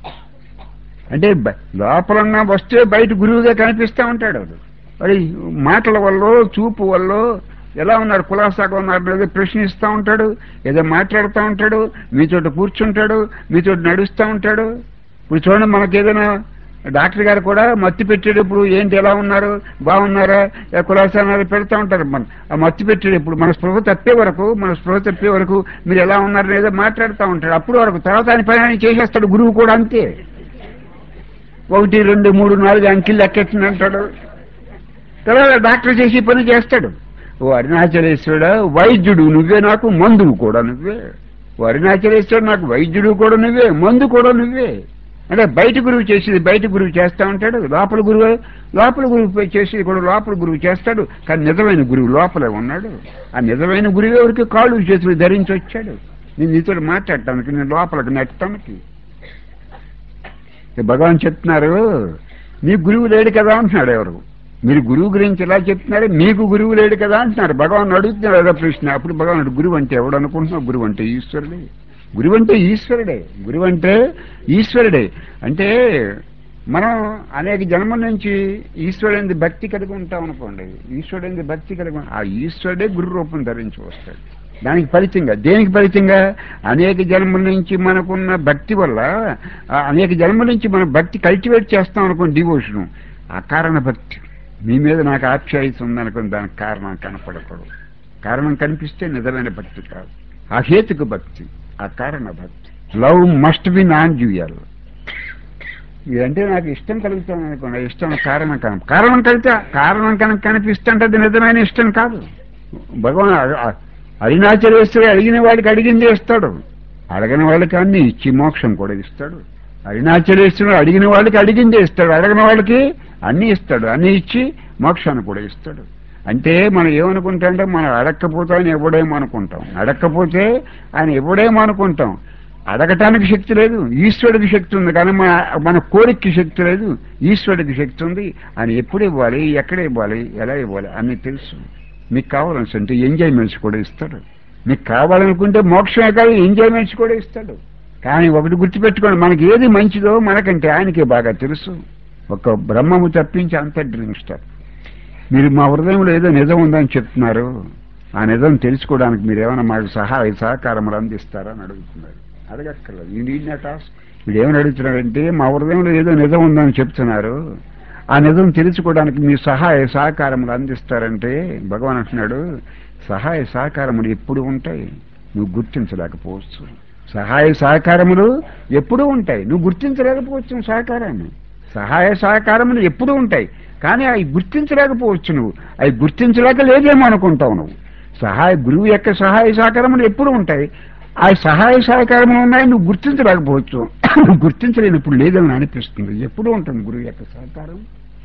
అంటే లోపలన్న వస్తే బయట గురువుగా కనిపిస్తూ ఉంటాడు. మరి మాటల వల్ల, చూపు వల్ల ఎలా ఉన్నారు, కులాసాగా ఉన్నారు లేదా ప్రశ్నిస్తూ ఉంటాడు, ఏదో మాట్లాడుతూ ఉంటాడు, మీతోటి కూర్చుంటాడు, మీతోటి నడుస్తూ ఉంటాడు. ఇప్పుడు చూడండి, మనకేదైనా డాక్టర్ గారు కూడా మత్తి పెట్టేటప్పుడు ఏంటి ఎలా ఉన్నారు, బాగున్నారా, కులాసానాలు పెడతా ఉంటారు. ఆ మత్తి పెట్టేటప్పుడు మన స్పృహ తప్పే వరకు మీరు ఎలా ఉన్నారు లేదా మాట్లాడుతూ ఉంటాడు. అప్పుడు వరకు తర్వాత ఆయన పని ఆయన చేసేస్తాడు. గురువు కూడా అంతే. 1, 2, 3, 4 అంకెలు లెక్కెట్టిన అంటాడు. తర్వాత డాక్టర్ చేసి పని చేస్తాడు. ఓ అరుణాచలేశ్వరుడా, వైద్యుడు నువ్వే, నాకు మందువు కూడా నువ్వే. ఓ అరుణాచలేశ్వరుడు, నాకు వైద్యుడు కూడా నువ్వే, మందు కూడా నువ్వే. అంటే బయట గురువు చేసేది బయట గురువు చేస్తా ఉంటాడు, లోపల గురువు చేసేది కూడా లోపల గురువు చేస్తాడు. కానీ నిజమైన గురువు లోపలే ఉన్నాడు. ఆ నిజమైన గురువు ఎవరికి కాళ్ళు చేతులు ధరించి వచ్చాడు నేను నీతో మాట్లాడటానికి, నేను లోపలికి నెట్టడానికి. భగవాన్ చెప్తున్నారు, నీ గురువు లేడు కదా అంటున్నాడు. ఎవరు మీరు గురువు గురించి ఎలా చెప్తున్నారు, మీకు గురువు లేడు కదా అంటున్నారు. భగవాన్ అడుగుతున్నారు ఏదో ప్రశ్న. అప్పుడు భగవాన్ గురువు అంటే ఎవడు అనుకుంటున్నావు? గురువు అంటే ఈశ్వరుడే. గురువు అంటే ఈశ్వరుడే. గురువు అంటే ఈశ్వరుడే. అంటే మనం అనేక జన్మల నుంచి ఈశ్వరుడి భక్తి కలిగి ఉంటాం అనుకోండి. ఈశ్వరుడి భక్తి కలిగి ఆ ఈశ్వరుడే గురు రూపం ధరించి వస్తాడు. దానికి ఫలితంగా, దేనికి ఫలితంగా, అనేక జన్మల నుంచి మనకున్న భక్తి వల్ల, అనేక జన్మల నుంచి మనం భక్తి కల్టివేట్ చేస్తాం అనుకోండి, డివోషను. ఆ కారణ భక్తి మీ మీద నాకు ఆప్యాయత ఉందనుకుని దానికి కారణం కనపడకూడదు. కారణం కనిపిస్తే నిజమైన భక్తి కాదు. ఆ హేతుకు భక్తి, ఆ కారణ భక్తి. Love must be non dual. ఇదంటే నాకు ఇష్టం కలుగుతాను అనుకోండి, ఇష్టం కారణం కలిగితే కారణం కనుక కనిపిస్తుంటే అది నిజమైన ఇష్టం కాదు. భగవాన్ అరుణాచలేశ్వరుడు అడిగిన వాడికి అడిగిందే ఇస్తాడు, అడగని వాళ్ళకి అన్ని ఇచ్చి మోక్షం కూడా ఇస్తాడు. అరుణాచలేశ్వరుడు అడిగిన వాళ్ళకి అడిగిందే ఇస్తాడు, అడగని వాళ్ళకి అన్ని ఇస్తాడు, అన్ని ఇచ్చి మోక్షాన్ని కూడా ఇస్తాడు. అంటే మనం ఏమనుకుంటామంటే మనం అడగకపోతే ఆయన ఇవ్వడేమో అనుకుంటాం, అడగకపోతే ఆయన ఇవ్వడేమో అనుకుంటాం. అడగటానికి శక్తి లేదు, ఈశ్వరుడికి శక్తి ఉంది. కానీ మన కోరికకి శక్తి లేదు, ఈశ్వరుడికి శక్తి ఉంది. ఆయన ఎప్పుడు ఇవ్వాలి, ఎక్కడ ఇవ్వాలి, ఎలా ఇవ్వాలి అన్నీ తెలుసు. మీకు కావాలనుకుంటే ఎంజాయ్మెంట్స్ కూడా ఇస్తాడు. మీకు కావాలనుకుంటే మోక్షమే కాదు, ఎంజాయ్మెంట్స్ కూడా ఇస్తాడు. కానీ ఒకటి గుర్తుపెట్టుకోండి, మనకి ఏది మంచిదో మనకంటే ఆయనకే బాగా తెలుసు. ఒక బ్రహ్మము తప్పించి అంత డ్రింక్స్టార్. మీరు మా హృదయంలో ఏదో నిజం ఉందని చెప్తున్నారు, ఆ నిజం తెలుసుకోవడానికి మీరు ఏమైనా మాకు సహాయ సహకారములు అందిస్తారని అడుగుతున్నారు. అడగక్కర్లేదు, ఈ నీడ్ నా టాస్క్. వీడు ఏమని అడుగుతున్నాడంటే, మా హృదయంలో ఏదో నిజం ఉందని చెప్తున్నారు, ఆ నిజం తెలుసుకోవడానికి మీ సహాయ సహకారములు అందిస్తారంటే భగవాన్ అంటున్నాడు, సహాయ సహకారములు ఎప్పుడు ఉంటాయి, నువ్వు గుర్తించలేకపోవచ్చు. సహాయ సహకారములు ఎప్పుడూ ఉంటాయి, నువ్వు గుర్తించలేకపోవచ్చు. సహకారాన్ని, సహాయ సహకారములు ఎప్పుడూ ఉంటాయి, కానీ అవి గుర్తించలేకపోవచ్చు. నువ్వు అవి గుర్తించలేక లేదేమో అనుకుంటావు. నువ్వు గురువు యొక్క సహాయ సహకారములు ఎప్పుడు ఉంటాయి, ఆ సహాయ సహకారములు ఉన్నాయి, నువ్వు గుర్తించలేకపోవచ్చు. గుర్తించలేని ఇప్పుడు లేదని అనిపిస్తుంది. ఎప్పుడు ఉంటుంది గురువు యొక్క సహకారం?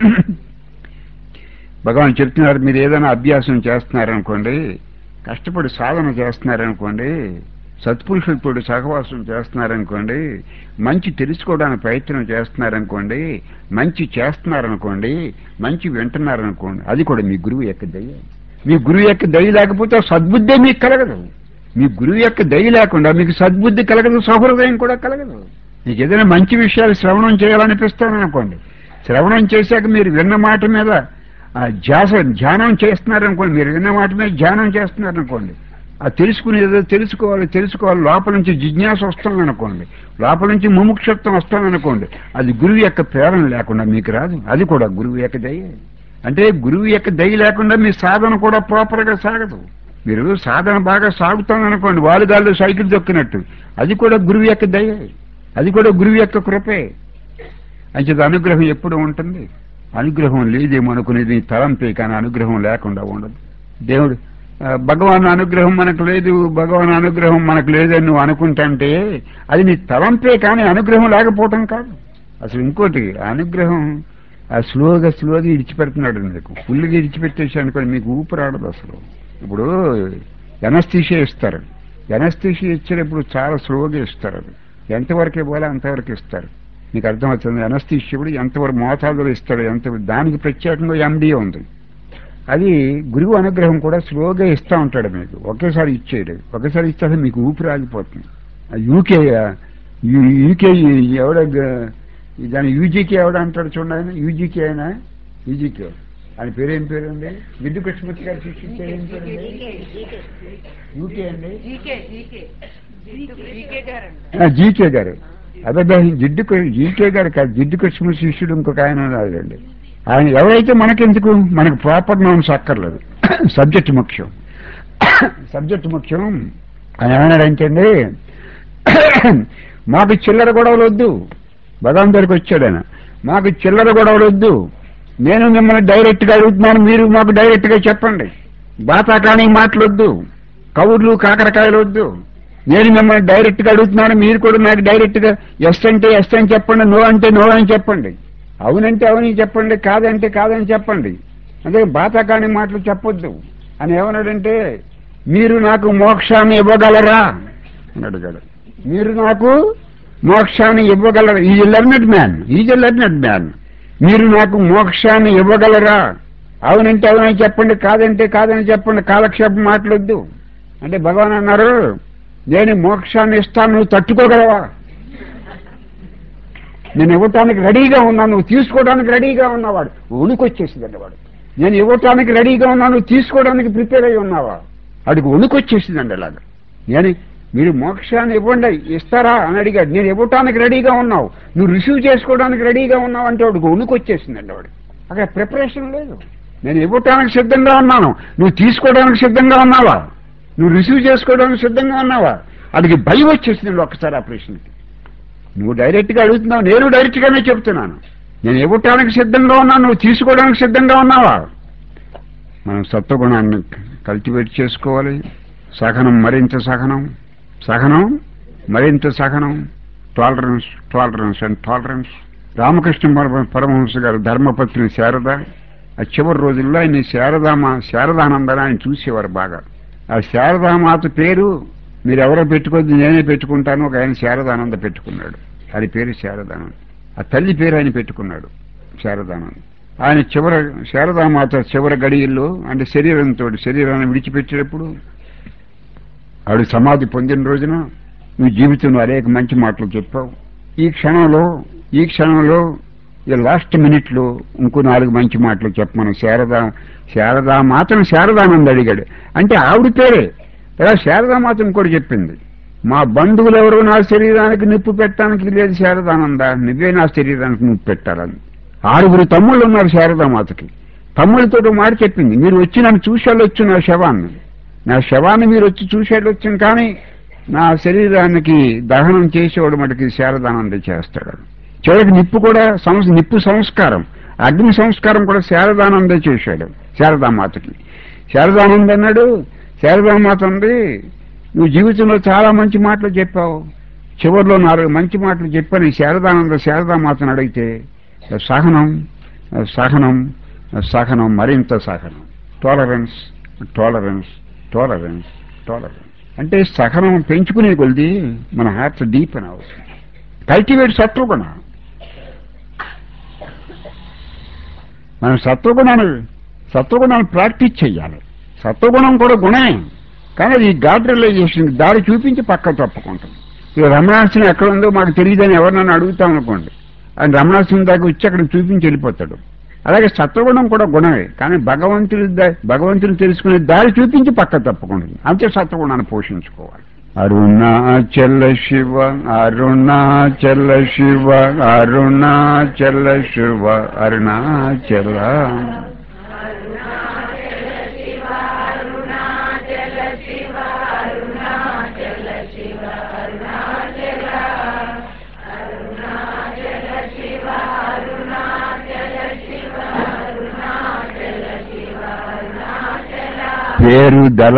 భగవాన్ చెప్తున్నారు, మీరు ఏదైనా అభ్యాసం చేస్తున్నారనుకోండి, కష్టపడి సాధన చేస్తున్నారనుకోండి, సత్పురుషులతో సహవాసం చేస్తున్నారనుకోండి, మంచి తెలుసుకోవడానికి ప్రయత్నం చేస్తున్నారనుకోండి, మంచి చేస్తున్నారనుకోండి, మంచి వింటున్నారనుకోండి, అది కూడా మీ గురువు యొక్క దయ. మీ గురువు యొక్క దయ లేకపోతే సద్బుద్ధే మీకు కలగదు. మీ గురువు యొక్క దయ లేకుండా మీకు సద్బుద్ధి కలగదు, సహృదయం కూడా కలగదు. మీకు ఏదైనా మంచి విషయాలు శ్రవణం చేయాలనిపిస్తాననుకోండి, శ్రవణం చేశాక మీరు విన్న మాట మీద ధ్యానం చేస్తున్నారనుకోండి, మీరు విన్న మాట మీద ధ్యానం చేస్తున్నారనుకోండి, అది తెలుసుకునేదో తెలుసుకోవాలి లోపల నుంచి జిజ్ఞాస వస్తుందనుకోండి, లోపల నుంచి ముముక్షత్వం వస్తుందనుకోండి, అది గురువు యొక్క ప్రేరణ లేకుండా మీకు రాదు. అది కూడా గురువు యొక్క దయ. అంటే గురువు యొక్క దయ లేకుండా మీ సాధన కూడా ప్రాపర్గా సాగదు. మీరు సాధన బాగా సాగుతామనుకోండి, వాలుగాళ్ళు సైకిల్ దొక్కినట్టు, అది కూడా గురువు యొక్క దయ, అది కూడా గురువు యొక్క కృపే. అంచేత అనుగ్రహం ఎప్పుడు ఉంటుంది? అనుగ్రహం లేదేమనుకునేది తలంపే, కానీ అనుగ్రహం లేకుండా ఉండదు. దేవుడు భగవాన్ అనుగ్రహం మనకు లేదు, భగవాన్ అనుగ్రహం మనకు లేదని నువ్వు అనుకుంటే అది నీ తలంపే, కానీ అనుగ్రహం లేకపోవటం కాదు. అసలు ఇంకోటి, అనుగ్రహం స్లోగా ఇడిచిపెడుతున్నాడు. మీకు ఫుల్గా ఇడిచిపెట్టేసి అనుకోండి, మీకు ఊపిరాడదు అసలు. ఇప్పుడు ఎనస్థీషియా ఇస్తారు, ఎనస్థీషియా ఇచ్చేటప్పుడు చాలా స్లోగా ఇస్తారు. అది ఎంతవరకు ఇవ్వాలో అంతవరకు ఇస్తారు. మీకు అర్థమవుతుంది. ఎనస్థీషియా కూడా ఎంతవరకు మోతాదులో ఇస్తాడు, దానికి ప్రత్యేకంగా ఎండిఏ ఉంది. అది గురువు అనుగ్రహం కూడా స్లోగా ఇస్తూ ఉంటాడు మీకు. ఒకేసారి ఇచ్చేయడు, ఒకేసారి ఇస్తే మీకు ఊపిరి ఆగిపోతుంది. యూకే ఎవడ దాని యూజీకే ఎవడ అంటాడు చూడండి, ఆయన యూజీకే, ఆయన యూజీకే ఆయన పేరేం పేరండి? జిడ్డు కృష్ణమూర్తి గారి శిష్యుడి పేరు ఏం పేరండి? యూకే అండి, జీకే గారు. అదే జీకే గారు కాదు, జిడ్డు కృష్ణమూర్తి శిష్యుడు ఇంకొక ఆయన ఉన్నాడండి. ఆయన ఎవరైతే మనకెందుకు, మనకు ప్రాపర్ నౌన్స్ అక్కర్లేదు, సబ్జెక్ట్ ముఖ్యం. సబ్జెక్ట్ ముఖ్యం. ఆయన ఏమన్నాడంటే అండి, మాకు చిల్లర గొడవలు వద్దు. భగవాన్ దగ్గరికి వచ్చాడు ఆయన, మాకు చిల్లర గొడవలు వద్దు, నేను మిమ్మల్ని డైరెక్ట్ గా అడుగుతున్నాను, మీరు మాకు డైరెక్ట్ గా చెప్పండి. బాతాకాని మాటలొద్దు, కవుర్లు కాకరకాయలు వద్దు. నేను మిమ్మల్ని డైరెక్ట్ గా అడుగుతున్నాను, మీరు కూడా నాకు డైరెక్ట్ గా ఎస్ అంటే ఎస్ అని చెప్పండి, నో అంటే నో అని చెప్పండి, అవునంటే అవునని చెప్పండి, కాదంటే కాదని చెప్పండి. అదే బాతాకాని మాటలు చెప్పొద్దు అని ఏమన్నాడంటే, మీరు నాకు మోక్షాన్ని ఇవ్వగలరా అని అడిగాడు. మీరు నాకు మోక్షాన్ని ఇవ్వగలరా? Is learned man. మీరు నాకు మోక్షాన్ని ఇవ్వగలరా? అవునంటే అవునని చెప్పండి, కాదంటే కాదని చెప్పండి, కాలక్షేపం మాట్లాడొద్దు అంటే భగవాన్ అన్నారు, నేను మోక్షాన్ని ఇస్తాను, నువ్వు తట్టుకోగలవా? నేను ఇవ్వటానికి రెడీగా ఉన్నాను, నువ్వు తీసుకోవడానికి రెడీగా ఉన్నవాడు వణుకొచ్చేసిందండి. వాడు నేను ఇవ్వటానికి రెడీగా ఉన్నాను, నువ్వు తీసుకోవడానికి ప్రిపేర్ అయి ఉన్నావా? వాడికి వణుకొచ్చేసిందండి. అలాగా మీరు మోక్షాన్ని ఇవ్వండి, ఇస్తారా అని అడిగాడు. నేను ఇవ్వటానికి రెడీగా ఉన్నావు, నువ్వు రిసీవ్ చేసుకోవడానికి రెడీగా ఉన్నావు అంటే వాడికి వణుకొచ్చేసిందండి. వాడు అక్కడ ప్రిపరేషన్ లేదు. నేను ఇవ్వటానికి సిద్ధంగా ఉన్నాను, నువ్వు తీసుకోవడానికి సిద్ధంగా ఉన్నావా? నువ్వు రిసీవ్ చేసుకోవడానికి సిద్ధంగా ఉన్నావా? వాడికి భయం వచ్చేసిందండి ఒక్కసారి ఆ ప్రశ్నకి. నువ్వు డైరెక్ట్ గా అడుగుతున్నావు, నేను డైరెక్ట్ గానే చెప్తున్నాను. నేను ఇవ్వటానికి సిద్ధంగా ఉన్నాను, నువ్వు తీసుకోవడానికి సిద్ధంగా ఉన్నావా? మనం సత్వగుణాన్ని కల్టివేట్ చేసుకోవాలి. సహనం మరింత సహనం, సహనం మరింత సహనం, tolerance and tolerance. Ramakrishna Paramahamsa గారు ధర్మపత్ని శారద, ఆ చివరి రోజుల్లో ఆయన శారదానందని ఆయన చూసేవారు బాగా. ఆ శారదామాత పేరు మీరెవరో పెట్టుకోవద్దు, నేనే పెట్టుకుంటాను. ఒక ఆయన శారదానంద పెట్టుకున్నాడు, అది పేరు శారదానంద. ఆ తల్లి పేరు ఆయన పెట్టుకున్నాడు శారదానంద. ఆయన శారదామాత చివరి గడియల్లో, అంటే శరీరాన్ని విడిచిపెట్టేటప్పుడు, ఆవిడ సమాధి పొందిన రోజున నువ్వు జీవితంలో అనేక మంచి మాటలు చెప్పావు. ఈ క్షణంలో ఈ లాస్ట్ మినిట్ లో ఇంకో 4 మంచి మాటలు చెప్పమను. శారదామాతను శారదానంద అడిగాడు. అంటే ఆవిడ పేరే. ఇలా శారదామాతను కూడా చెప్పింది, మా బంధువులు ఎవరు నా శరీరానికి నిప్పు పెట్టడానికి లేదు శారదానంద, నువ్వే నా శరీరానికి నిప్పు పెట్టాలని. 6 తమ్ముళ్ళు ఉన్నారు శారదామాతకి. తమ్ముళ్ళతో మాట చెప్పింది, మీరు వచ్చి నన్ను చూసేళ్ళొచ్చు, నా శవాన్ని మీరు వచ్చి చూసేళ్ళొచ్చాను, కానీ నా శరీరానికి దహనం చేసేవాడు మటుకి శారదానంద చేస్తాడు. చివరికి నిప్పు కూడా నిప్పు సంస్కారం, అగ్ని సంస్కారం కూడా శారదానందే చేశాడు శారదామాతకి. శారదానంద అన్నాడు, శారదామాత ఉంది, నువ్వు జీవితంలో చాలా మంచి మాటలు చెప్పావు, చివరిలో 4 మంచి మాటలు చెప్పని శారదామాతను అడిగితే సహనం సహనం సహనం మరింత సహనం, టాలరెన్స్ టాలరెన్స్ టాలరెన్స్ టాలరెన్స్ అంటే సహనం పెంచుకునే కొలిది మన హార్ట్ డీప్ అని అవుతుంది. కల్టివేట్ సత్వగుణ. మనం సత్వగుణాన్ని ప్రాక్టీస్ చెయ్యాలి. సత్వగుణం కూడా గుణమే, కానీ అది గాడ్ రియలైజేషన్ దారి చూపించి పక్క తప్పుకుంటుంది. ఇక రమణాశ్రమం ఎక్కడ ఉందో మాకు తెలియదని ఎవరినైనా అడుగుతాం అనుకోండి, ఆయన రమణాశ్రమం దాకా వచ్చి అక్కడ చూపించి వెళ్ళిపోతాడు. అలాగే సత్వగుణం కూడా గుణమే, కానీ భగవంతుని తెలుసుకునే దారి చూపించి పక్క తప్పుకుంటుంది. అంతే సత్వగుణాన్ని పోషించుకోవాలి. అరుణాచల శివ అరుణాచల శివ అరుణాచల శివ అరుణాచల. పేరుదల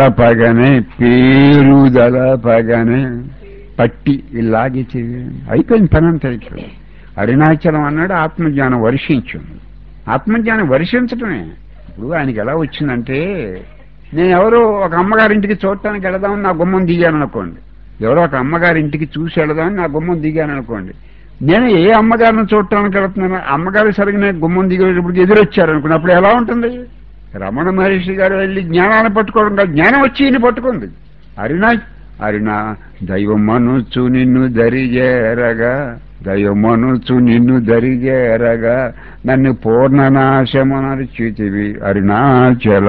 పగనే పట్టి ఇలాగే అయిపోయింది పని అంతా. అయిపోయింది. అరుణాచలం అన్నాడు ఆత్మజ్ఞానం వర్షించింది. ఆత్మజ్ఞానం వర్షించటమే. ఇప్పుడు ఆయనకి ఎలా వచ్చిందంటే, నేను ఎవరో ఒక అమ్మగారింటికి చూడటానికి వెళదామని నా గుమ్మం దిగాను అనుకోండి, ఎవరో ఒక అమ్మగారింటికి చూసి వెళదామని నా గుమ్మం దిగాను అనుకోండి, నేను ఏ అమ్మగారిని చూడటానికి వెళుతున్నాను, అమ్మగారి సరిగ్గా గుమ్మం దిగేటప్పుడు ఎదురొచ్చారనుకోండి, అప్పుడు ఎలా ఉంటుంది? రమణ మహర్షి గారు వెళ్ళి జ్ఞానాన్ని పట్టుకోవడం కాదు, జ్ఞానం వచ్చి ఈయన పట్టుకుంది. అరుణా దైవమనుచు నిన్ను దరిజేరగా, దైవమనుచు నిన్ను దరిజేరగా నన్ను పూర్ణనాశమనర్చితివి అరుణాచల.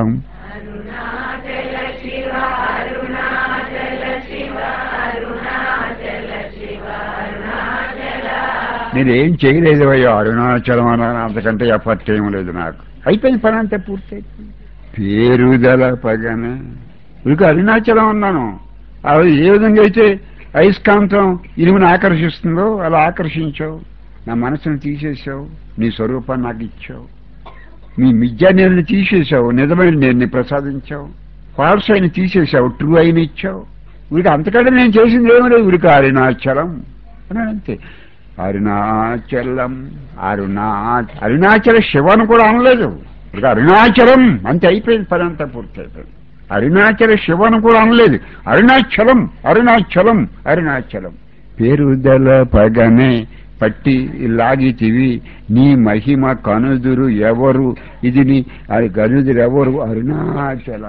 నేనేం చేయలేదు అయ్యో అరుణాచలం అన్నాను, అంతకంటే ఎఫర్ట్ ఏం లేదు నాకు. అయిపోయింది పని అంతా పూర్తయిపోయింది. పేరుదల పగనే ఇక అరుణాచలం అన్నాను. అది ఏ విధంగా అయితే అయస్కాంతం ఇనుమును ఆకర్షిస్తుందో అలా ఆకర్షించావు, నా మనసును తీసేసావు, నీ స్వరూపాన్ని నాకు ఇచ్చావు, నీ మిథ్యా నేను తీసేసావు, నిజమైన నేను ప్రసాదించావు, ఫాల్స్ అయిన తీసేసావు, ట్రూ అయిన ఇచ్చావు. వీడికి అంతకంటే నేను చేసింది ఏమీ లేదు. వీడికి అరుణాచలం అని అంతే. అరుణాచలం అరుణాచల శివను కూడా అనలేదు, ఇక అరుణాచలం అంతే. అయిపోయింది పని అంతా పూర్తి అయిపోయింది. అరుణాచల శివను కూడా అనలేదు, అరుణాచలం అరుణాచలం అరుణాచలం. పేరుదల పగనే పట్టి లాగితివి నీ మహిమ కనుదురు ఎవరు, ఇది నీ అది కనుదురు ఎవరు అరుణాచల.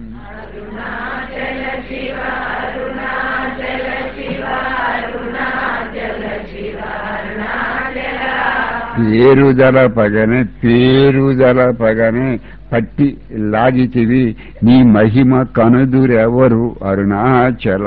పేరుదల పగనే పట్టి లాగితివి నీ మహిమ కనుదురెవరు అరుణాచల.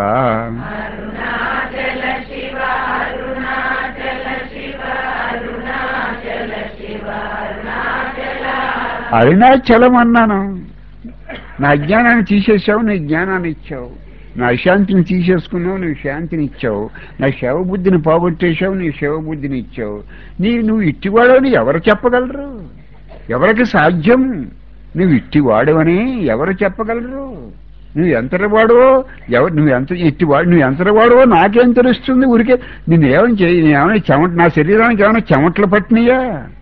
అరుణాచలం అన్నాను. నా అజ్ఞానాన్ని తీసేసావు, నీ జ్ఞానాన్ని ఇచ్చావు. నా అశాంతిని తీసేసుకున్నావు, నువ్వు శాంతిని ఇచ్చావు. నా శవబుద్ధిని పోగొట్టేశావు, నీ శవబుద్ధిని ఇచ్చావు. నువ్వు ఇట్టివాడవని ఎవరు చెప్పగలరు? ఎవరికి సాధ్యం? నువ్వు ఇట్టివాడవని ఎవరు చెప్పగలరు? నువ్వు ఎంతటివాడవో నువ్వు ఎంతటివాడవో నాకేం తెలుస్తుంది? ఊరికే నేనేమని చేయి, నేనేమైనా నా శరీరానికి ఏమైనా చెమట్లు పట్టినయా?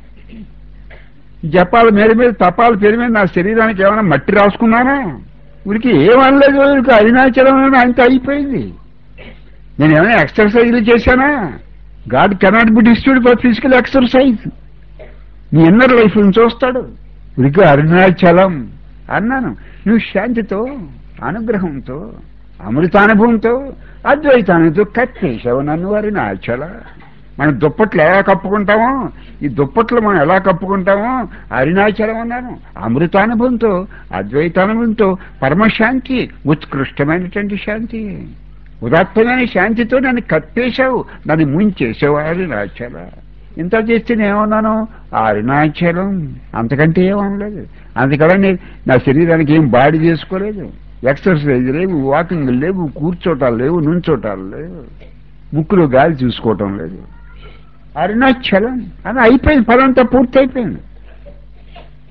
జపాల మేర మీద తపాల పేరు మీద నా శరీరానికి ఏమైనా మట్టి రాసుకున్నానా? ఊరికి ఏమనలేదు. ఊరికి అరుణాచలం అంత అయిపోయింది. నేను ఏమైనా ఎక్సర్సైజ్లు చేశానా? God cannot be disturbed for physical exercise. నీ ఇన్నర్ లైఫ్ చూస్తాడు. ఊరికి అరుణాచలం అన్నాను. నువ్వు శాంతితో, అనుగ్రహంతో, అమృతానుభవంతో, అద్వైతానుభవంతో కట్టేశావు నన్ను అరుణాచల. మనం దుప్పట్లు ఎలా కప్పుకుంటామో, ఈ దుప్పట్లు మనం ఎలా కప్పుకుంటామో అరుణాచలం అన్నాను. అమృతానుభవంతో, అద్వైతానుభవంతో, పరమశాంతి, ఉత్కృష్టమైనటువంటి శాంతి, ఉదాత్తమైన శాంతితో నన్ను కప్పేశావు, నన్ను ముంచేసావు అరుణాచల. ఇంత చేస్తే నేనేమన్నాను? అరుణాచలం, అంతకంటే ఏమనలేదు. అందుకని నా శరీరానికి ఏం బాడీ చేసుకోలేదు, ఎక్సర్సైజ్ లేవు, వాకింగ్ లేవు, కూర్చోటాలు లేవు, నుంచోటాలు లేవు, ముక్కులో గాలి చూసుకోవటం లేదు. అరుణాచలం అని అయిపోయింది. ఫలంతా పూర్తి అయిపోయింది.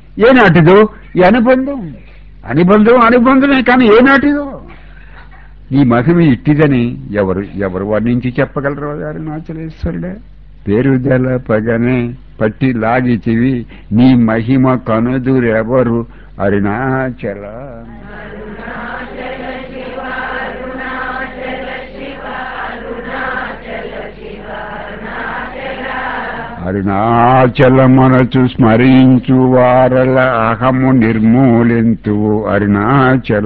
ఏనాటిదో ఈ అనుబంధం? అనుబంధమే కానీ ఏనాటిదో? నీ మహిమ ఇట్టిదని ఎవరు వర్ణించి చెప్పగలరు అరుణాచలేశ్వరుడే. పేరు జలపగనే పట్టి లాగితివి నీ మహిమ కనుదురెవరు అరుణాచల. అరుణాచల మనసు స్మరించు వారల అహము నిర్మూలింతు అరుణాచల.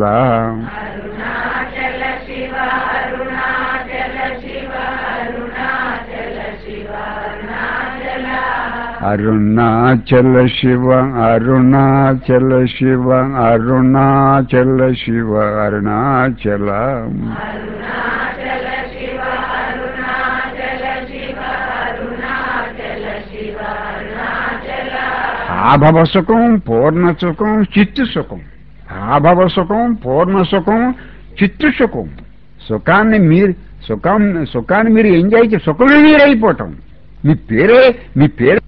అరుణాచల శివ అరుణాచల శివ అరుణాచల శివ అరుణాచల. ఆభవ సుఖం పూర్ణ సుఖం చిత్తు సుఖం. ఆభవ సుఖం పూర్ణ సుఖం చిత్తు సుఖం. సుఖాన్ని మీరు ఎంజాయ్ చేసి సుఖమే మీరైపోవటం. మీ పేరే